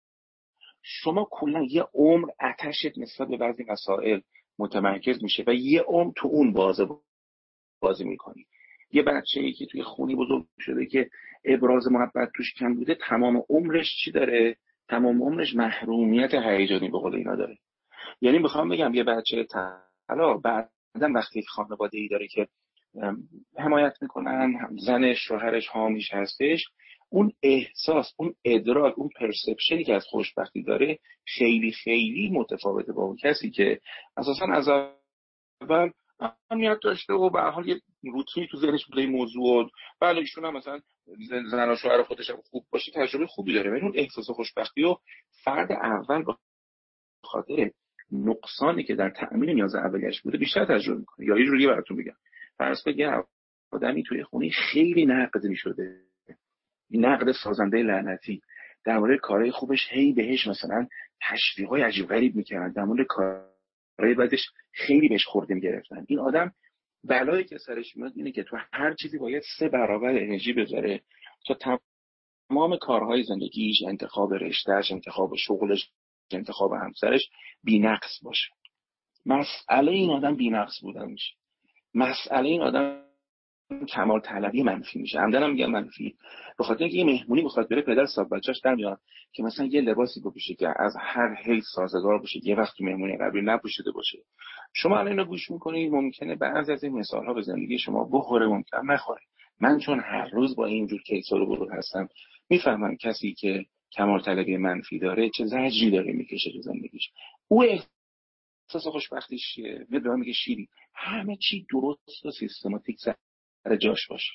شما کلا یه عمر آتشت نسبت به بعضی مسائل متمرکز میشه و یه عمر تو اون بازه بازی میکنی. یه بچه‌ای که توی خونی بزرگ شده که ابراز محبت توش کم بوده، تمام عمرش چی داره؟ تمام عمرش محرومیت هیجانی به قول اینا داره. یعنی میخوام بگم یه بچه حالا بعداً وقتی خانواده‌ای داره که حمایت میکنن، زنش، شوهرش حامیش هستش، اون احساس، اون ادراک، اون پرسپشنی که از خوشبختی داره خیلی خیلی متفاوته با اون کسی که اساساً از اول امنیت داشته و به هر حال یه روتینی تو ذهنش بوده این موضوع. بله ایشون هم مثلا زن و شوهر خودش هم خوب باشه، تجربه خوبی داره، ولی اون احساس خوشبختی و فرد اول به خاطر نقصانی که در تأمین نیاز اولیه‌اش بوده بیشتر تجربه میکنه. یا یه جوری براتون بگم، فرض کنید آدمی توی خونه خیلی نقد میشده، این نقد سازنده لعنتی در مورد کارهای خوبش، هی بهش مثلا تشویقای عجیب غریب میکردن، در مورد کارهای بعدش خیلی بهش خورده میگرفتن. این آدم بلایی که سرش میاد اینه که تو هر چیزی باید سه برابر انرژی بذاره تا تمام کارهای زندگیش، انتخاب رشتهش، انتخاب شغلش، انتخاب همسرش بی‌نقص باشه. مسئله این آدم بی‌نقص بودن میشه. مسئله این آدم کمال طلبی منفی میشه. عمدن میگم منفی به خاطر اینکه یه مهمونی بخواد بره، پدر صاحب بچه‌اش در میاد که مثلا یه لباسی بپوشه که از هر حیث سازگار باشه، یه وقت مهمونی قبلی نپوشیده باشه. شما الان اینو گوش میکنید، ممکنه بعضی از این مثال‌ها به زندگی شما بخوره، ممکنه نخوره. من چون هر روز با این جور کیسا رو برو هستم، میفهمم کسی که کمال طلبی منفی داره چه زجری داره میکشه تو زندگیش. او احساس خوشبختیش چیه؟ میاد به من میگه شیری همه چی درست و سیستماتیک سر جاش باشه.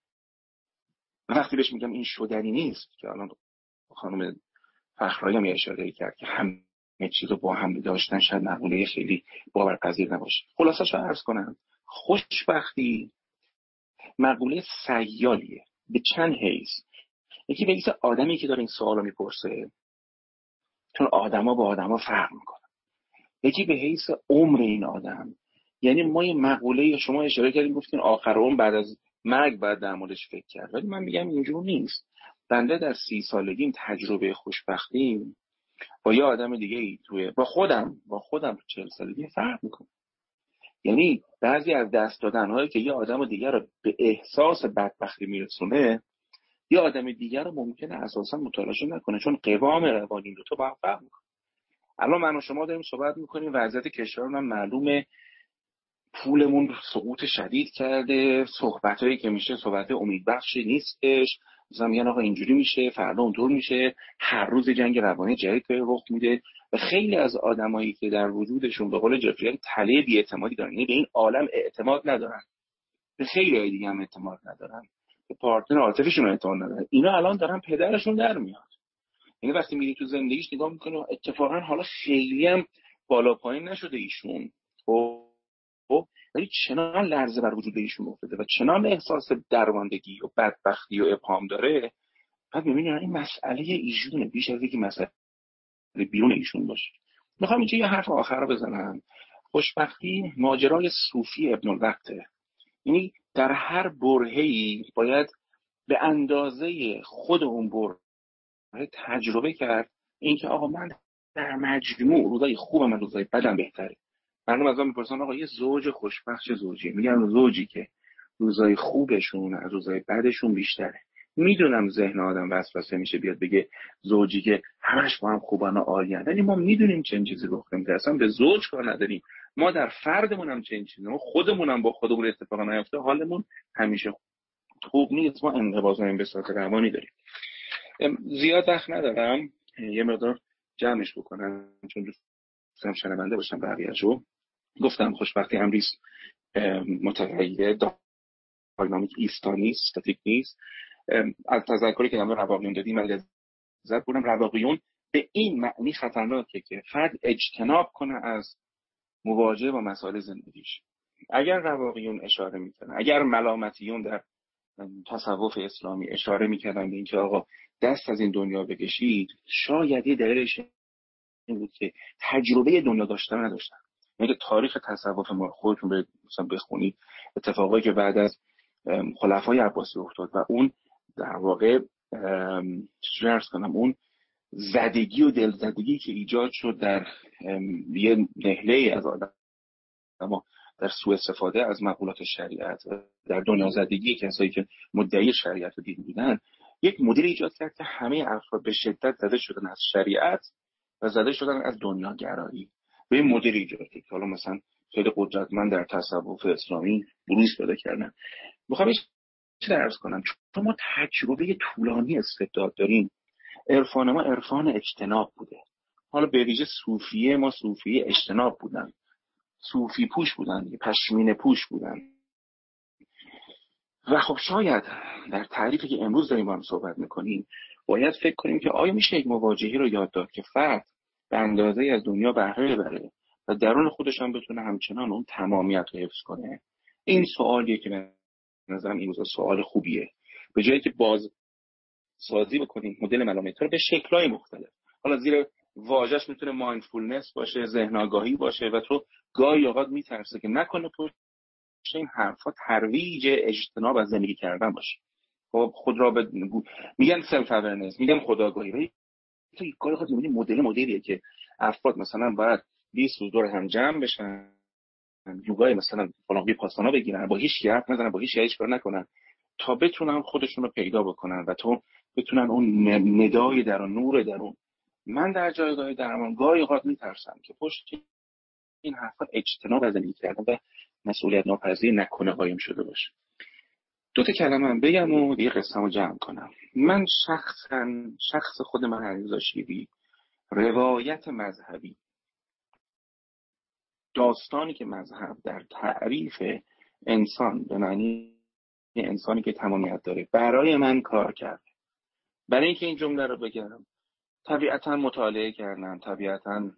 وقتی بهش میگم این شدنی نیست، که الان خانم فخرایی هم اشاره کرد که همه چیز رو با هم داشتن شاید مقوله خیلی باورپذیر نباشه. خلاصش رو عرض کنم، خوشبختی مقوله سیالیه به چند حیث. یکی به حیث آدمی که داره این سوالو میپرسه، چون آدما با آدما فرق میکنن. یکی به حیث عمر این آدم، یعنی ما یه مقوله، شما اشاره کردین گفتین آخر عمر بعد از مرگ بعد در موردش فکر کرد، ولی من میگم اینجور نیست. بنده در سی سالگیم تجربه خوشبختیم با یه آدم دیگه ای توی با خودم با خودم تو چهل سالگی فرق میکنه. یعنی بعضی از دست دادن‌هایی که یه آدم دیگه رو به احساس بدبختی میرسونه، یه آدم دیگه رو ممکنه اساسا متلاشی نکنه، چون قوام روانی دو تا با هم فرق میکنه. الان من و شما داریم صحبت میکنیم، وضعیت کشورمون معلومه، پولمون سقوط شدید کرده، صحبتایی که میشه صحبت امیدبخشی نیستش، مثلا میگن آقا اینجوری میشه، فردا اونطور میشه، هر روز جنگ روانی جدید رخ میده و خیلی از آدمایی که در وجودشون به قول جفری تله بی‌اعتمادی دارن، یعنی به این عالم اعتماد ندارن، به خیلی دیگه هم اعتماد ندارن، به پارتنر عاطفیشون اعتماد ندارن، اینا الان دارن پدرشون در میاد. یعنی وقتی میری تو زندگیش نگاه میکنه، اتفاقا حالا خیلی هم بالا پایین نشده ایشون، خب ولی چنان لرزه بر وجود ایشون افتاده و چنان احساس درماندگی و بدبختی و ابهام داره، بعد میبینی این مسئله ایشونه بیش از اینکه مسئله بیرون ایشون باشه. میخوام اینجا یه حرف آخر رو بزنم. خوشبختی ماجرای صوفی ابن الوقته، یعنی در هر برهه‌ای باید به اندازه خود اون برهه تجربه کرد اینکه آقا من در مجموع روزای خوبم و روزای بدم بهتره. مردم از من میپرسن آقا یه زوج خوشبخت چه زوجیه؟ میگم زوجی که روزای خوبشون از روزای بدشون بیشتره. میدونم ذهن آدم وسوسه میشه بیاد بگه زوجی که همش با هم خوبن و عالیان، ولی ما میدونیم چه چیزی رخ میده، اصلا به زوج کار نداریم، ما در فردمون هم چه چیزی، ما خودمون هم با خودمون اتفاقا نیافته حالمون همیشه خوب نیست، ما انقباض به صورت روانی داریم. زیاد وقت ندارم، یه مقدار جمعش بکنم چون دوستم شنونده باشم بقیه‌شو. گفتم خوشبختی امریست متغیر داینامیک ایستا نیست، استاتیک نیست. از تذکری که در رواقیون دادیم من لذت بردم. رواقیون به این معنی خطرناکه که فرد اجتناب کنه از مواجهه با مسائل زندگیش. اگر رواقیون اشاره میکنن، اگر ملامتیون در تصوف اسلامی اشاره میکردن به اینکه آقا دست از این دنیا بکشید، شاید یه دلیلش این بود که تجربه دنیا داشتن نداشتن. یعنی تاریخ تصوف ما خودتون برید مثلا بخونید اتفاقایی که بعد از خلفای عباسی افتاد و اون در واقع چجوری عرض کنم، اون زدگی و دلزدگی که ایجاد شد در یه نهله از آدم اما در سوء استفاده از مقولات شریعت، در دنیا زدگی کسایی که مدعی شریعت و دین بودن، یک مدل ایجاد کرد که همه افراد به شدت زده شدن از شریعت و زده شدن از دنیا گرایی. به این مدل ایجاد کرد که حالا مثلا خیلی قدرتمند در تصوف اسلامی بروز پیدا کردن. میخوام چه درس کنم؟ چون ما تجربه طولانی استبداد داریم. عرفان ما عرفان اجتناب بوده. حالا به ویژه صوفیه ما صوفیه اجتناب بودن، صوفی پوش بودن، پشمینه پوش بودن. و خب شاید در تعریفی که امروز داریم با هم صحبت میکنیم باید فکر کنیم که آیا میشه یک مواجهی رو یاد داد که فرد به اندازه از دنیا بهره ببره و درون خودش هم بتونه همچنان اون تمامیت رو حفظ کنه؟ این سوالیه که به نظرم این روزا سوال خوبیه. به جایی که باز سازی بکنیم مدل ملامت رو به شکل‌های مختلف، حالا زیر واژه‌اش میتونه مایندفولنس باشه، ذهن آگاهی باشه و تو گاهی اوقات میترسه که نکنه پشت این حرفا ترویج اجتناب از زندگی کردن باشه. خب خود را به میگن سلف اورننس، میگن خودآگاهی، ولی تو گاهی اوقات میبینی مدل مدلیه که افراد مثلا باید بیست روز دور هم جمع بشن، یوگای مثلا فلان ویپاسانا بگیرن، با هیچ کی حرف نزنن، با هیچ هیچ کار نکنن تا بتونن خودشون رو پیدا بکنن و تو بتونن اون ندای درون، نور درون. من در جایگاه درمان گاهی اوقات میترسم که پشت این حرفا اجتناب از زندگی کردن و مسئولیت ناپذیری نکنه قایم شده باشه. دو تا کلمه هم بگم و دیگه قصه‌مو جمع کنم. من شخصا شخص خود من علیرضا شیری، روایت مذهبی، داستانی که مذهب در تعریف انسان به معنی انسانی که تمامیت داره برای من کار کرد. برای اینکه این جمله رو بگم طبیعتاً مطالعه کردم، طبیعتاً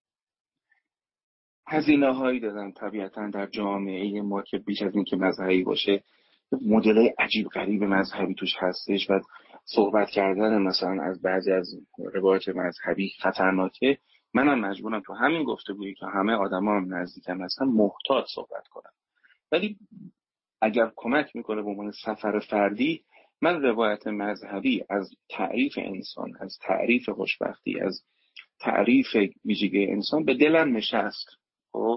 هزینه هایی دادن، طبیعتاً در جامعه ما که بیش از این که مذهبی باشه مدل عجیب غریب مذهبی توش هستش و صحبت کردن مثلا از بعضی از روایات مذهبی خطرناکه. منم مجبورم تو همین گفتگویی که همه آدما هم نزدیکم هستن محتاط صحبت کنم، ولی اگر کمک میکنه به عنوان سفر فردی، من روایت مذهبی از تعریف انسان، از تعریف خوشبختی، از تعریف ویژگی انسان به دلم نشست. خب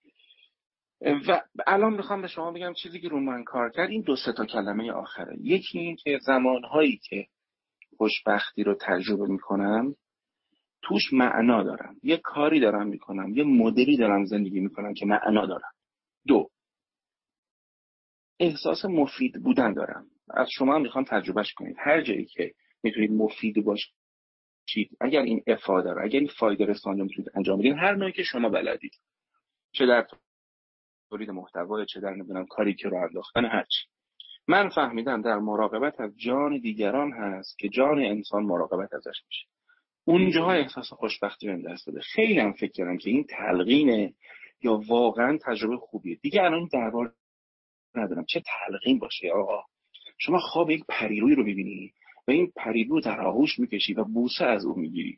و الان میخوام به شما بگم چیزی که رو من کار کرد این دو سه تا کلمه آخره. یکی این که زمانهایی که خوشبختی رو تجربه میکنم توش معنا دارم، یه کاری دارم میکنم، یه مدلی دارم زندگی میکنم که معنا دارم. دو، احساس مفید بودن دارم. از شما هم میخوام تجربهش کنید. هر جایی که میتونید مفید باشید، اگر این افاده رو، اگر این فایده رسانی رو میتونید انجام بدید، هر نوعی که شما بلدید، چه در تولید محتوا، چه در نمیدونم کاری که رو انداختن، هرچی. من فهمیدم در مراقبت از جان دیگران هست که جان انسان مراقبت ازش میشه. اونجاها احساس خوشبختی بهم دست داده. خیلی هم فکر کردم که این تلقینه یا واقعا تجربه خوبیه. دیگه الان درباره ندارم چه تلقین باشه. آقا شما خواب یک پریروی رو ببینی و این پریرو در آغوش میکشی و بوسه از اون میگیری.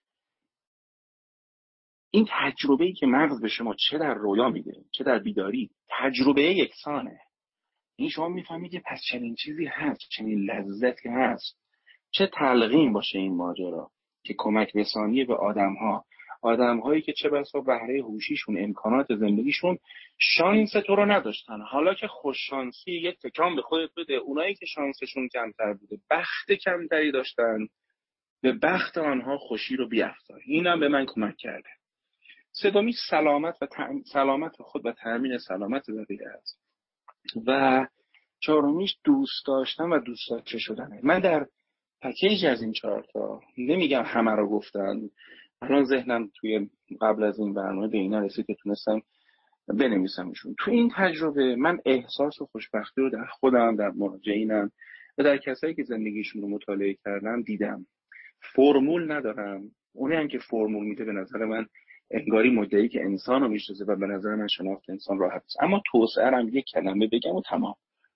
این تجربه‌ای که مغز به شما چه در رویا میده چه در بیداری تجربه یکسانه. این شما میفهمید که پس چنین چیزی هست، چنین لذتی هست. چه تلقین باشه این ماجرا که کمک رسانی به آدم‌ها، آدم‌هایی که چه بسا بهره هوشیشون، امکانات زندگیشون شانس تو رو نداشتن، حالا که خوش شانسی یک تکان به خودت بده. اونایی که شانسشون کمتر بوده، بخت کمتری داشتن، به بخت آنها خوشی رو بیافزای. اینم به من کمک کرده. سومی سلامت و تأمین سلامت خود و تأمین سلامت بقیه است. و چهارمیش دوست داشتن و دوست داشته شدنه. من در پکیج از این چهار تا نمیگم همه رو گفتن، الان ذهنم توی قبل از این برنامه به اینا رسید که تونستم بنویسمشون. تو این تجربه من احساس و خوشبختی رو در خودم، در مراجعینم و در کسایی که زندگیشون رو مطالعه کردم دیدم. فرمول ندارم. اونی هم که فرمول میده به نظر من انگاری مدعی که انسان رو میشناسه و به نظر من شناخت انسان راحت است. اما توسعه هم یک کلمه بگم و تمام.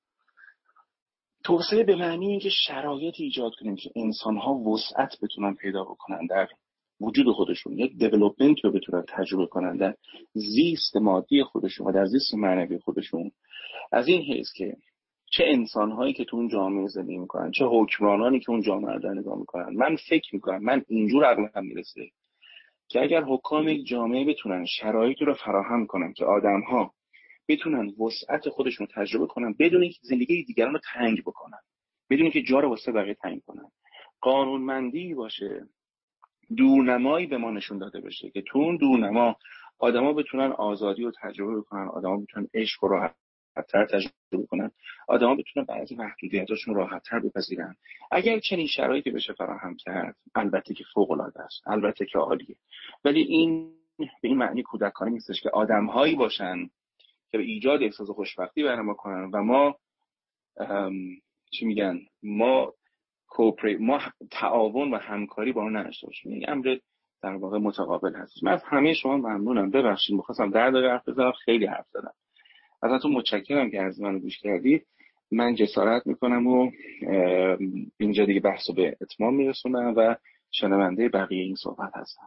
توسعه به معنی اینکه شرایط ایجاد کنیم که انسان‌ها وسعت بتونن پیدا بکنن در وجود خودشون، یک دیولپمنت رو بتونن تجربه کنن در زیست مادی خودشون و در زیست معنوی خودشون. از این حیث که چه انسان‌هایی که تو اون جامعه زندگی میکنن، چه حکمرانانی که اون جامعه رو نگاه میکنن، من فکر میکنم، من اینجور عقلم میرسه که اگر حکام یک جامعه بتونن شرایطی رو فراهم کنن که آدم‌ها بتونن وسعت خودشون رو تجربه کنن بدون اینکه زندگی دیگران رو تنگ بکنن، بدون اینکه جا رو واسه بقیه تنگ کنن، قانونمندی باشه، دورنمایی به ما نشون داده بشه که تو اون دورنما آدما بتونن آزادی رو تجربه کنن، آدما بتونن عشق رو راحت‌تر تجربه کنن، آدما بتونن بعضی محدودیتاشون راحت‌تر بپذیرن. اگر چنین شرایطی بشه فراهم کرد، البته که فوق‌العاده است، البته که عالیه، ولی این به این معنی کودکانه نیستش که آدم‌هایی باشن که به ایجاد احساس خوشبختی برای ما کنن و ما چی میگن ما کوپری ما تعاون و همکاری با اون نداشته باشیم. این امر در واقع متقابل هست. من از همه شما ممنونم. ببخشید می‌خواستم در دقیقه حرف بزنم، خیلی حرف زدم. ازتون متشکرم که از منو گوش کردید. من جسارت میکنم و اینجا دیگه بحثو به اتمام میرسونم و شنونده بقیه این صحبت هستم.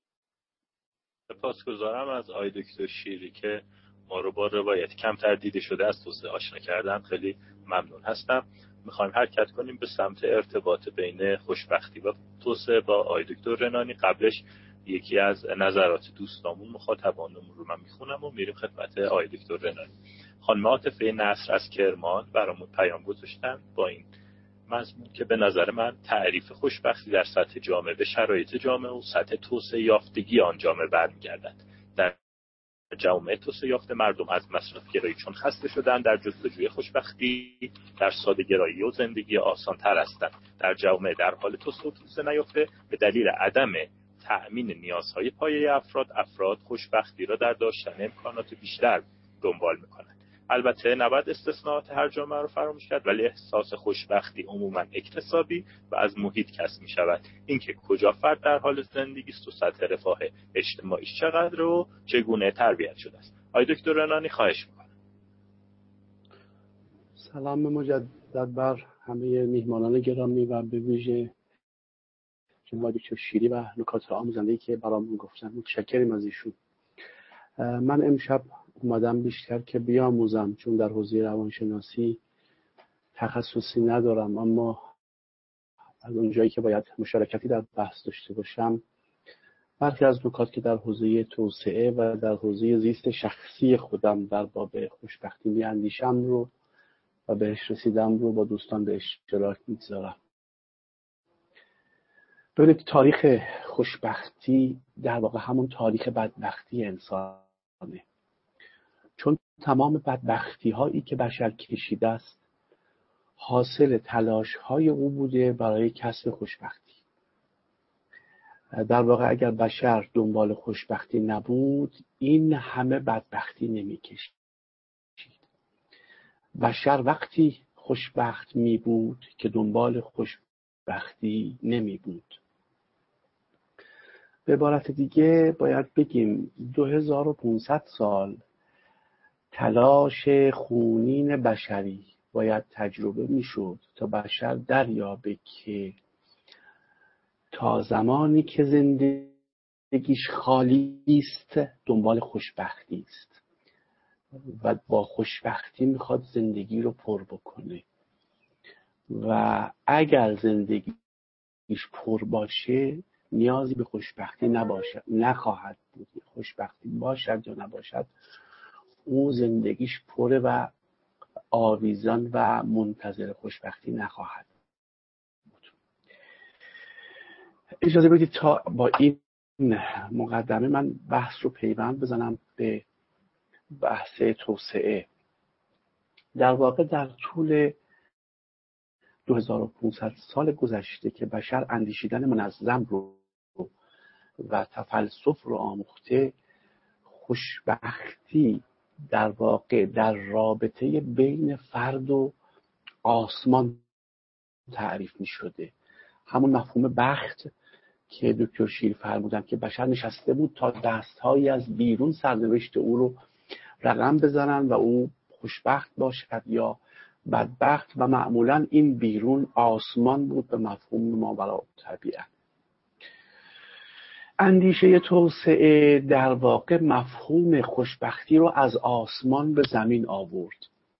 سپاسگزارم از آقای دکتر شیری که ما رو با روایت کمتر دیده شده از توسعه آشنا کردن. خیلی ممنون هستم. میخوایم حرکت کنیم به سمت ارتباط بین خوشبختی و توسعه با آقای دکتر رنانی. قبلش یکی از نظرات دوستامون مخاطبانمون رو من میخونم و میریم خدمت آقای دکتر رنانی. خانم عاطفه نصر از کرمان برامون پیام گذاشتن با این مضمون که به نظر من تعریف خوشبختی در سطح جامعه به شرایط جامعه و سطح توسعه یافتگی آن جامعه برمیگردد. در جامعه توسعه یافته مردم از مصرف گرایی چون خسته شدن در جستجوی خوشبختی در ساده گرایی و زندگی آسان تر هستند. در جامعه در حال توسعه و توسعه نیافته به دلیل عدم تأمین نیازهای پایه افراد افراد خوشبختی را در داشتن امکانات بیشتر دنبال می‌کنند. البته نباید استثناءات هر جامعه رو فراموش کرد، ولی احساس خوشبختی عموماً اکتسابی و از محیط کسب می‌شود. اینکه کجا فرد در حال زندگی است و سطح رفاه اجتماعیش چقدر و چگونه تربیت شده است. آقای دکتر رنانی خواهش می‌کنم. سلام مجدد بر همه میهمانان گرامی و به ویژه جناب دکتر شیری و نکات آموزنده‌ای که برامون گفتن. متشکرم از ایشون. من امشب اومدم بیشتر که بیاموزم، چون در حوزه روانشناسی تخصصی ندارم، اما از اونجایی که باید مشارکتی در بحث داشته باشم، برخی از نکات که در حوزه توسعه و در حوزه زیست شخصی خودم در باب خوشبختی میاندیشم رو و بهش رسیدم رو با دوستان به اشتراک میگذارم. ببینید، تاریخ خوشبختی در واقع همون تاریخ بدبختی انسانه، چون تمام بدبختی هایی که بشر کشیده است حاصل تلاش های او بوده برای کسب خوشبختی. در واقع اگر بشر دنبال خوشبختی نبود این همه بدبختی نمی کشید. بشر وقتی خوشبخت می بود که دنبال خوشبختی نمی بود. به عبارت دیگه باید بگیم دو هزار و پانصد سال تلاش خونین بشری باید تجربه میشد تا بشر دریابه که تا زمانی که زندگیش خالی است دنبال خوشبختی است و با خوشبختی میخواد زندگی رو پر بکنه و اگر زندگیش پر باشه نیازی به خوشبختی نباشد نخواهد بود. خوشبختی باشد یا نباشد او زندگیش پره و آویزان و منتظر خوشبختی نخواهد بود. اجازه بدید تا با این مقدمه من بحث رو پیوند بزنم به بحث توسعه. در واقع در طول دو هزار و پانصد سال گذشته که بشر اندیشیدن منظم رو و تفلسف رو آموخته، خوشبختی در واقع در رابطه بین فرد و آسمان تعریف می شده. همون مفهوم بخت که دکتر شیر فرمودن که بشر نشسته بود تا دستهایی از بیرون سرنوشت او رو رقم بزنن و او خوشبخت باشد یا بدبخت، و معمولا این بیرون آسمان بود به مفهوم ماوراء طبیعه. اندیشه توسعه در واقع مفهوم خوشبختی رو از آسمان به زمین آورد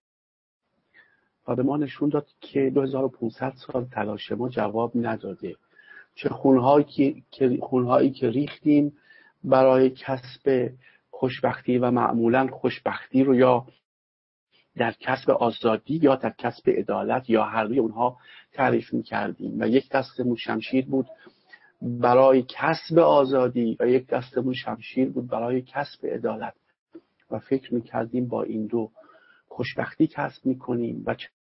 و به ما نشون داد که دو هزار و پانصد سال تلاش ما جواب نداده. چه خونهایی که خونهایی که ریختیم برای کسب خوشبختی و معمولا خوشبختی رو یا در کسب آزادی یا در کسب عدالت یا هر دوی اونها تعریف می‌کردیم و یک دستمون شمشیر بود برای کسب آزادی و یک دستمون شمشیر بود برای کسب عدالت و فکر می‌کردیم با این دو خوشبختی کسب می‌کنیم و چه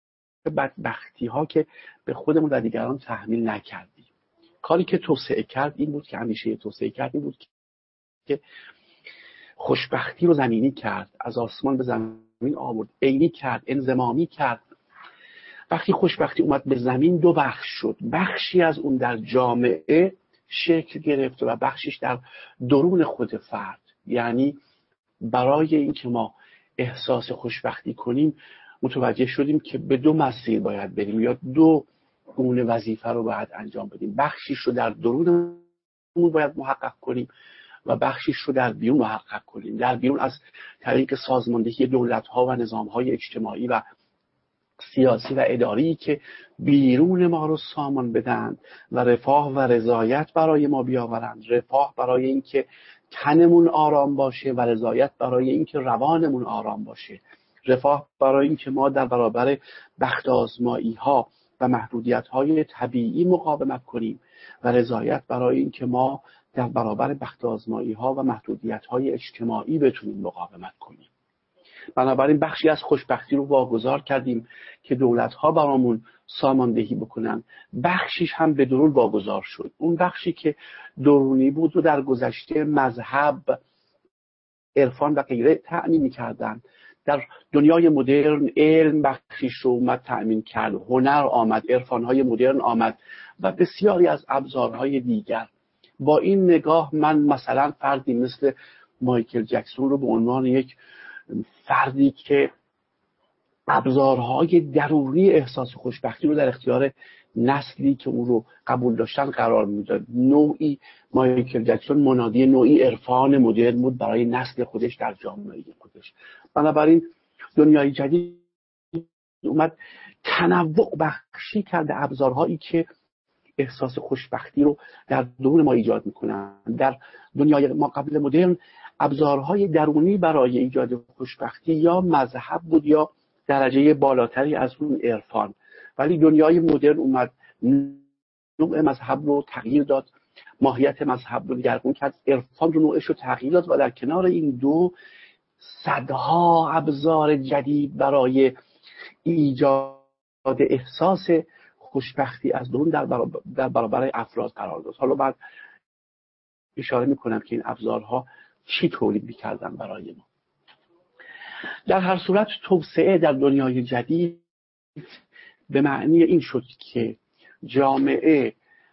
بدبختی ها که به خودمون و دیگران تحمیل نکردیم. کاری که توسعه کرد این بود که اندیشه توسعه کرد این بود که خوشبختی رو زمینی کرد، از آسمان به زمین آورد، عینی کرد، انضمامی کرد. وقتی خوشبختی اومد به زمین دو بخش شد، بخشی از اون در جامعه شکل گرفت و بخشیش در درون خود فرد. یعنی برای اینکه ما احساس خوشبختی کنیم متوجه شدیم که به دو مسیر باید بریم یا دو گونه وظیفه رو باید انجام بدیم. بخشیش رو در درونمون باید محقق کنیم و بخشیش رو در بیرون محقق کنیم. در بیرون از طریق سازماندهی دولت‌ها و نظام‌های اجتماعی و سیاسی و اداری که بیرون ما رو سامان بدن و رفاه و رضایت برای ما بیاورند. رفاه برای اینکه تنمون آرام باشه و رضایت برای اینکه روانمون آرام باشه. رفاه برای اینکه ما در برابر بخت آزمایی ها و محدودیت های طبیعی مقاومت کنیم و رضایت برای اینکه ما در برابر بخت آزمایی ها و محدودیت های اجتماعی بتونیم مقاومت کنیم. بنابراین بخشی از خوشبختی رو واگذار کردیم که دولت ها برامون ساماندهی بکنن، بخشیش هم به درون واگذار شد. اون بخشی که درونی بود و در گذشته مذهب، عرفان و غیره تأمین می‌کردن، در دنیای مدرن علم بخشیش رو اومد تأمین کرد، هنر آمد، عرفان‌های مدرن آمد و بسیاری از ابزارهای دیگر. با این نگاه من مثلا فردی مثل مایکل جکسون رو به عنوان یک فردی که ابزارهای درونی احساس خوشبختی رو در اختیار نسلی که اون رو قبول داشتن قرار میداد. نوعی مایکل جکسون منادی نوعی عرفان مدرن بود برای نسل خودش در جامعه خودش. بنابراین دنیای جدید اومد تنوع بخشی کرده ابزارهایی که احساس خوشبختی رو در درون ما ایجاد میکنن. در دنیای ما قبل مدرن ابزارهای درونی برای ایجاد خوشبختی یا مذهب بود یا درجه بالاتری از اون عرفان. ولی دنیای مدرن اومد نوع مذهب رو تغییر داد، ماهیت مذهب رو دگرگون کرد، عرفان رو نوعش رو تغییر داد و در کنار این دو صدها ابزار جدید برای ایجاد احساس خوشبختی از درون در برابر, در برابر افراد قرار داد. حالا بعد اشاره میکنم که این ابزارها چی تولید میکردن برای ما. در هر صورت توسعه در دنیای جدید به معنی این شد که جامعه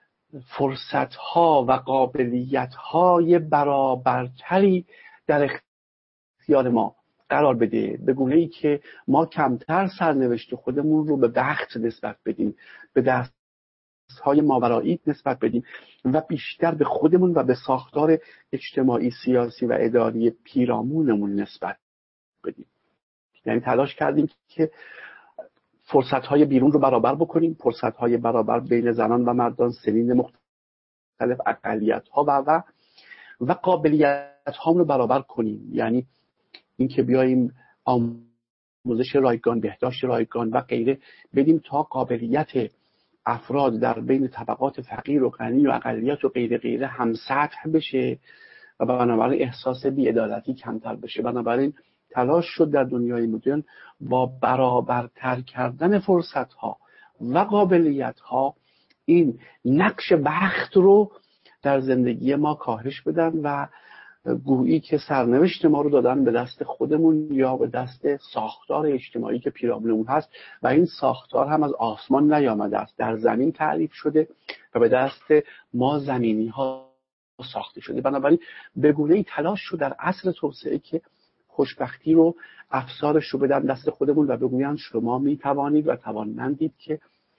فرصتها و قابلیتهای برابرتری در اختیار ما قرار بده، به گونه‌ای که ما کمتر سرنوشت خودمون رو به بخت نسبت بدیم، به دستهای ماورایی نسبت بدیم و بیشتر به خودمون و به ساختار اجتماعی، سیاسی و اداری پیرامونمون نسبت بدیم. یعنی تلاش کردیم که فرصت‌های بیرون رو برابر بکنیم، فرصت‌های برابر بین زنان و مردان، سنین مختلف، اقلیت‌ها و و و قابلیت‌هامون رو برابر کنیم. یعنی اینکه بیاییم آموزش رایگان، بهداشت رایگان و غیره بدیم تا قابلیت افراد در بین طبقات فقیر و غنی و اقلیت و غیره غیره هم سطح بشه و بنابراین احساس بی‌عدالتی کمتر بشه. بنابراین تلاش شد در دنیای مدرن با برابرتر کردن فرصت‌ها و قابلیت‌ها این نقش بخت رو در زندگی ما کاهش بدن و گویی که سرنوشت ما رو دادن به دست خودمون یا به دست ساختار اجتماعی که پیرامونمون هست و این ساختار هم از آسمان نیامده است، در زمین تعریف شده و به دست ما زمینی ها ساخته شده. بنابراین به گونه‌ای تلاش شد در عصر توسعه که خوشبختی رو افسارش رو بدن دست خودمون و بگویند شما می توانید و توانمندید که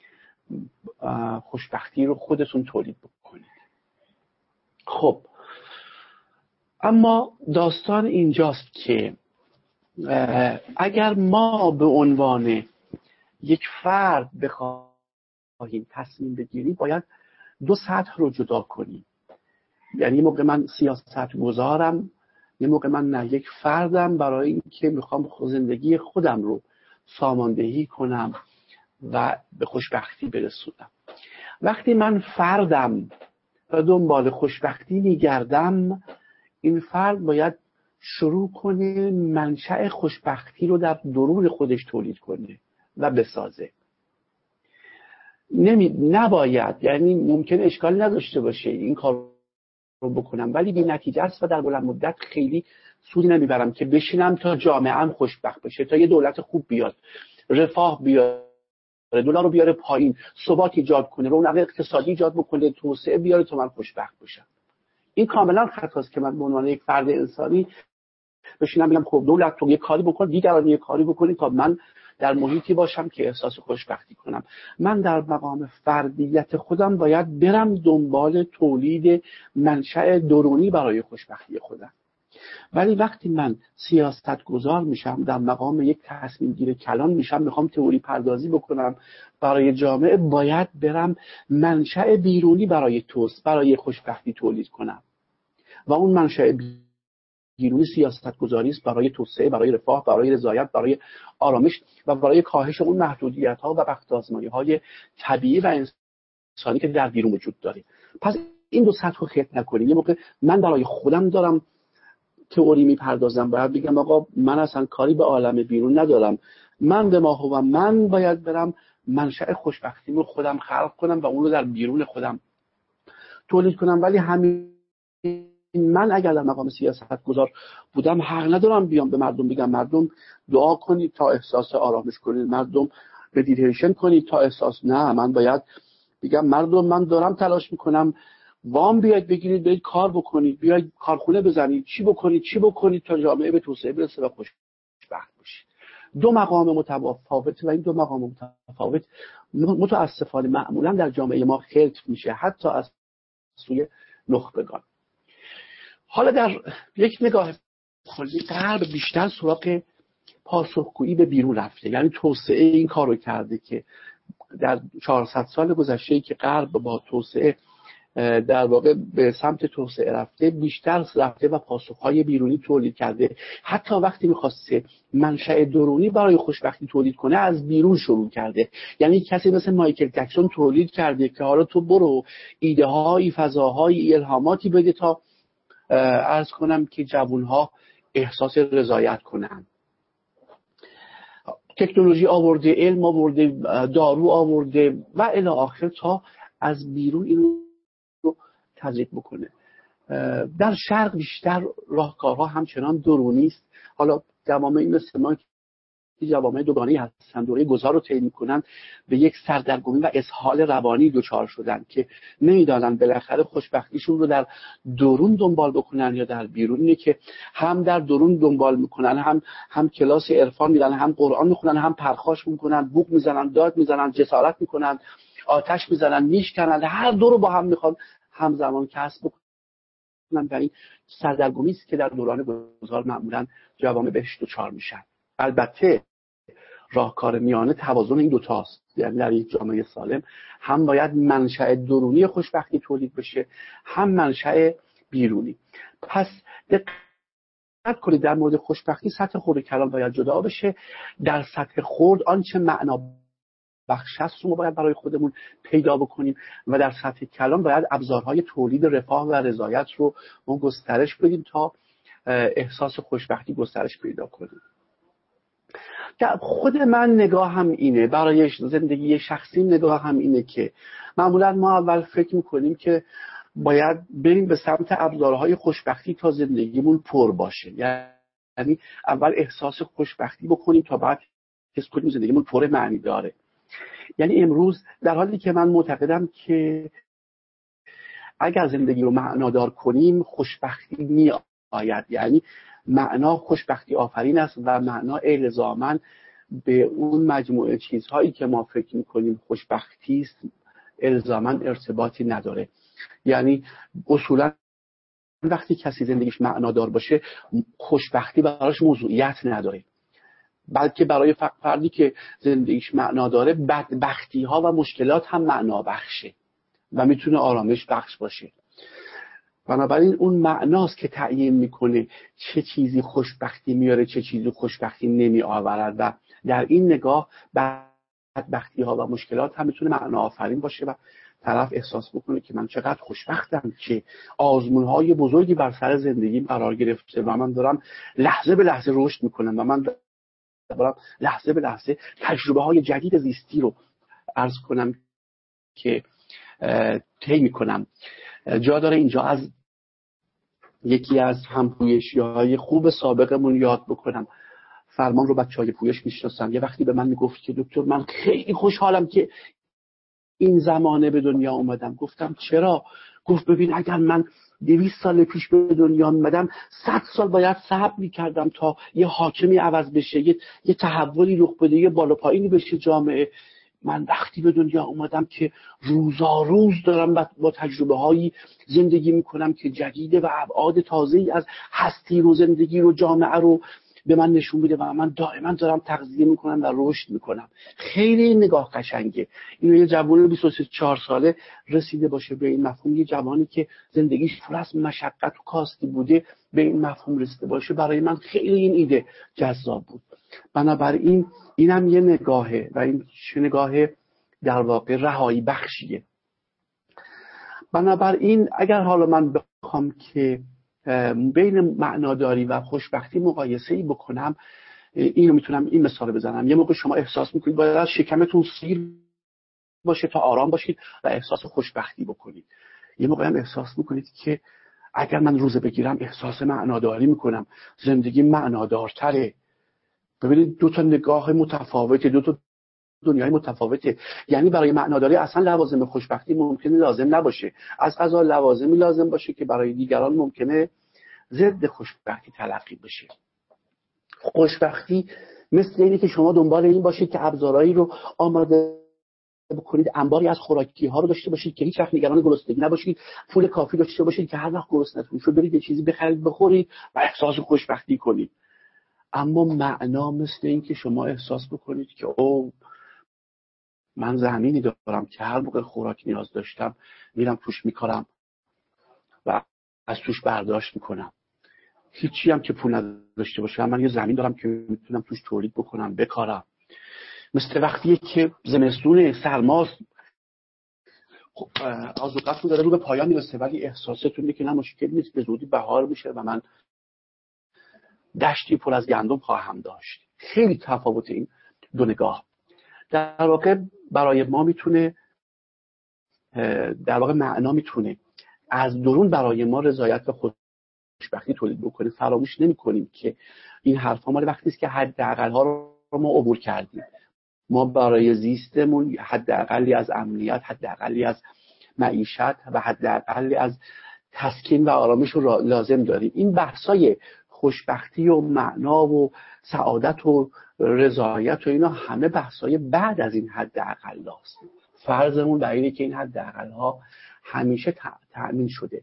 خوشبختی رو خودتون تولید بکنید. خب اما داستان اینجاست که اگر ما به عنوان یک فرد بخواهیم تصمیم بگیریم باید دو سطح رو جدا کنیم. یعنی یه موقع من سیاست گذارم، یه موقع من نه یک فردم برای اینکه میخوام زندگی خودم رو ساماندهی کنم و به خوشبختی برسونم. وقتی من فردم و دنبال خوشبختی میگردم، این فرد باید شروع کنه منشأ خوشبختی رو در درون خودش تولید کنه و بسازه. نمی... نباید، یعنی ممکن اشکال نداشته باشه این کار رو بکنم ولی بی نتیجه است و در بلند مدت خیلی سودی نمیبرم که بشینم تا جامعه‌ام خوشبخت بشه، تا یه دولت خوب بیاد، رفاه بیاد، دلار رو بیاره پایین، ثبات ایجاد کنه، رونق اقتصادی ایجاد بکنه، توسعه بیاره تا من خوشبخت باشم. این کاملا خطاست که من به عنوان یک فرد انسانی بشینم بگم خب دولت تو یه کاری بکن، دیگران یه کاری بکنید تا من در محیطی باشم که احساس خوشبختی کنم. من در مقام فردیت خودم باید برم دنبال تولید منشأ درونی برای خوشبختی خودم. ولی وقتی من سیاست گذار میشم، در مقام یک تصمیم گیر کلان میشم، میخوام تئوری پردازی بکنم برای جامعه، باید برم منشأ بیرونی برای توسعه، برای خوشبختی تولید کنم و اون منشأ بیرونی سیاست گذاری است برای توسعه، برای رفاه، برای رضایت، برای آرامش و برای کاهش اون محدودیت ها و بخت آزمایی های طبیعی و انسانی که در بیرون وجود داره. پس این دو سطح رو خلط نکنیم. یه موقع من برای خودم دارم تئوری میپردازم، باید بگم آقا من اصلا کاری به عالم بیرون ندارم، من به ما هوام، من باید برم منشأ خوشبختیمو رو خودم خلق کنم و اون رو در بیرون خودم تولید کنم. ولی همین من اگر در مقام سیاست گذار بودم حق ندارم بیام به مردم بگم مردم دعا کنید تا احساس آرامش کنید، مردم مدیتیشن کنید تا احساس، نه، من باید بگم مردم من دارم تلاش میکنم، وام بیاید بگیرید، بیاید کار بکنید، بیاید کارخونه بزنید، چی بکنید چی بکنید تا جامعه به توسعه برسه و خوشبخت باشید. دو مقام متفاوت و این دو مقام متفاوت متاسفانه معمولا در جامعه ما خلط میشه، حتی از سوی نخبگان. حالا در یک نگاه کلی غرب بیشتر سراغ پاسخگویی به بیرون رفته، یعنی توسعه این کار رو کرده که در چهارصد سال گذشته که غرب با توسعه در واقع به سمت توسعه رفته، بیشتر رفته و پاسخهای بیرونی تولید کرده. حتی وقتی میخواسته منشأ درونی برای خوشبختی تولید کنه از بیرون شروع کرده. یعنی کسی مثل مایکل جکسون تولید کرده که حالا تو برو ایده هایی، فضاهایی، الهاماتی بده تا عرض کنم که جوانها احساس رضایت کنن. تکنولوژی آورده، علم آورده، دارو آورده و الی آخر تا از بیرون این رو تزریق بکنه. در شرق بیشتر راهکارها همچنان درونی است. حالا جوامع مثل ما که جوامع دوگانه‌ای هستند، دوره گذار رو طی می‌کنن، به یک سردرگمی و اسهال روانی دچار شدن که نمی‌دانن بالاخره خوشبختیشون رو در درون دنبال بکنن یا در بیرون. اینه که هم در درون دنبال می‌کنن، هم هم کلاس عرفان میرن، هم قرآن می‌خونن، هم پرخاش می‌کنن، بوق می‌زنن، داد می‌زنن، جسارت می‌کنن، آتش می‌زنن، میشکنن، هر دو رو با هم می‌خوان همزمان کسب بکنن. و این سردرگمی است که در دوران گذار معمولاً جوامع بهش دچار میشن. البته راهکار میانه توازن این دوتاست. یعنی در یک جامعه سالم هم باید منشأ درونی خوشبختی تولید بشه، هم منشأ بیرونی. پس دقت کنید در مورد خوشبختی سطح خرد و کلان باید جدا بشه. در سطح خرد آنچه معنا بخش است رو باید برای خودمون پیدا بکنیم و در سطح کلان باید ابزارهای تولید رفاه و رضایت رو ما گسترش بدیم تا احساس خوشبختی گسترش پیدا کنیم. خود من نگاه هم اینه، برای زندگی شخصی نگاه هم اینه که معمولا ما اول فکر میکنیم که باید بریم به سمت ابزارهای خوشبختی تا زندگیمون پر باشه. یعنی اول احساس خوشبختی بکنیم تا بعد حس کنیم زندگیمون پر معنی داره. یعنی امروز در حالی که من معتقدم که اگر زندگی رو معنادار کنیم خوشبختی می آید، یعنی معنا خوشبختی آفرین است و معنا الزاماً به اون مجموعه چیزهایی که ما فکر می‌کنیم خوشبختی است الزاماً ارتباطی نداره. یعنی اصولاً وقتی کسی زندگیش معنادار باشه خوشبختی براش موضوعیت نداره، بلکه برای فردی که زندگیش معنا داره بدبختی ها و مشکلات هم معنا بخشه و میتونه آرامش بخش باشه. بنابراین اون معناست که تعیین میکنه چه چیزی خوشبختی میاره چه چیزی خوشبختی نمی آورد و در این نگاه بدبختی ها و مشکلات هم میتونه معنا آفرین باشه و طرف احساس بکنه که من چقدر خوشبختم که آزمون های بزرگی بر سر زندگی قرار گرفته و من دارم لحظه به لحظه رشد میکنم و من دارم لحظه به لحظه تجربه های جدید زیستی رو عرض کنم که طی میکنم. جا داره اینجا از یکی از همپویشی‌های خوب سابقمون یاد بکنم. فرمان رو بچه‌های پویش میشناسم. یه وقتی به من میگفت که دکتر من خیلی خوشحالم که این زمانه به دنیا اومدم. گفتم چرا؟ گفت ببین اگر من دویست سال پیش به دنیا اومدم صد سال باید صبر میکردم تا یه حاکمی عوض بشه، یه, یه تحولی رخ بده، یه بالا پایینی بشه جامعه. من وقتی به دنیا اومدم که روزا روز دارم با تجربه هایی زندگی میکنم که جدیده و ابعاد تازه‌ای از هستی رو زندگی رو جامعه رو به من نشون میده و من دائما دارم تغذیه میکنم و رشد میکنم. خیلی نگاه قشنگه. اینو یه جوان بیست و سه چهار ساله رسیده باشه به این مفهوم، یه جوانی که زندگیش پر از مشقت و کاستی بوده به این مفهوم رسیده باشه. برای من خیلی این ایده جذاب بود. بنابراین اینم یه نگاهه و این چه نگاه در واقع رهایی بخشیه. بنابراین اگر حالا من بخوام که بین معناداری و خوشبختی مقایسه‌ای بکنم، اینو میتونم این مثال بزنم. یه موقع شما احساس میکنید باید از شکمتون سیر باشه تا آرام باشید و احساس خوشبختی بکنید. یه موقع هم احساس میکنید که اگر من روزه بگیرم احساس معناداری میکنم، زندگی معنادارتره. ببینید دو تا نگاه متفاوته، دو تا دنیای متفاوته. یعنی برای معناداری اصلا لوازم خوشبختی ممکنه لازم نباشه، از قضا لوازمی لازم باشه که برای دیگران ممکنه ضد خوشبختی تلقی بشه. خوشبختی مثل اینه که شما دنبال این باشید که ابزارهایی رو آماده بکنید، انباری از خوراکی ها رو داشته باشید که هیچ وقت نگران گرسنگی نباشید، پول کافی داشته باشید که هر وقت گرسنه‌تون شد برید یه چیزی بخرید بخورید و احساس خوشبختی کنید. اما معنا مثل این که شما احساس بکنید که او من زمینی دارم که هر موقع خوراک نیاز داشتم میرم توش میکارم و از توش برداشت میکنم. هیچی هم که پول نداشته باشم من یه زمین دارم که میتونم توش تولید بکنم بکارم. مثل وقتیه که زمستون سرماست، آذوقتون داره رو به پایان میرسه ولی احساستون اینه که نه مشکل نیست، به زودی بهار میشه و من دشتی پر از گندم خواهم داشت. خیلی تفاوت این دو نگاه. در واقع برای ما میتونه در واقع معنا میتونه از درون برای ما رضایت و خوشبختی تولید بکنه. فراموش نمی‌کنیم که این حرفا مال وقتی است که حداقل‌ها رو ما عبور کردیم. ما برای زیستمون حداقلی از امنیت، حداقلی از معیشت و حداقلی از تسکین و آرامش رو لازم داریم. این بحثای خوشبختی و معنا و سعادت و رضایت و اینا همه بحثای بعد از این حداقل هاست. فرضمون بر اینه که این حداقل ها همیشه تأمین شده.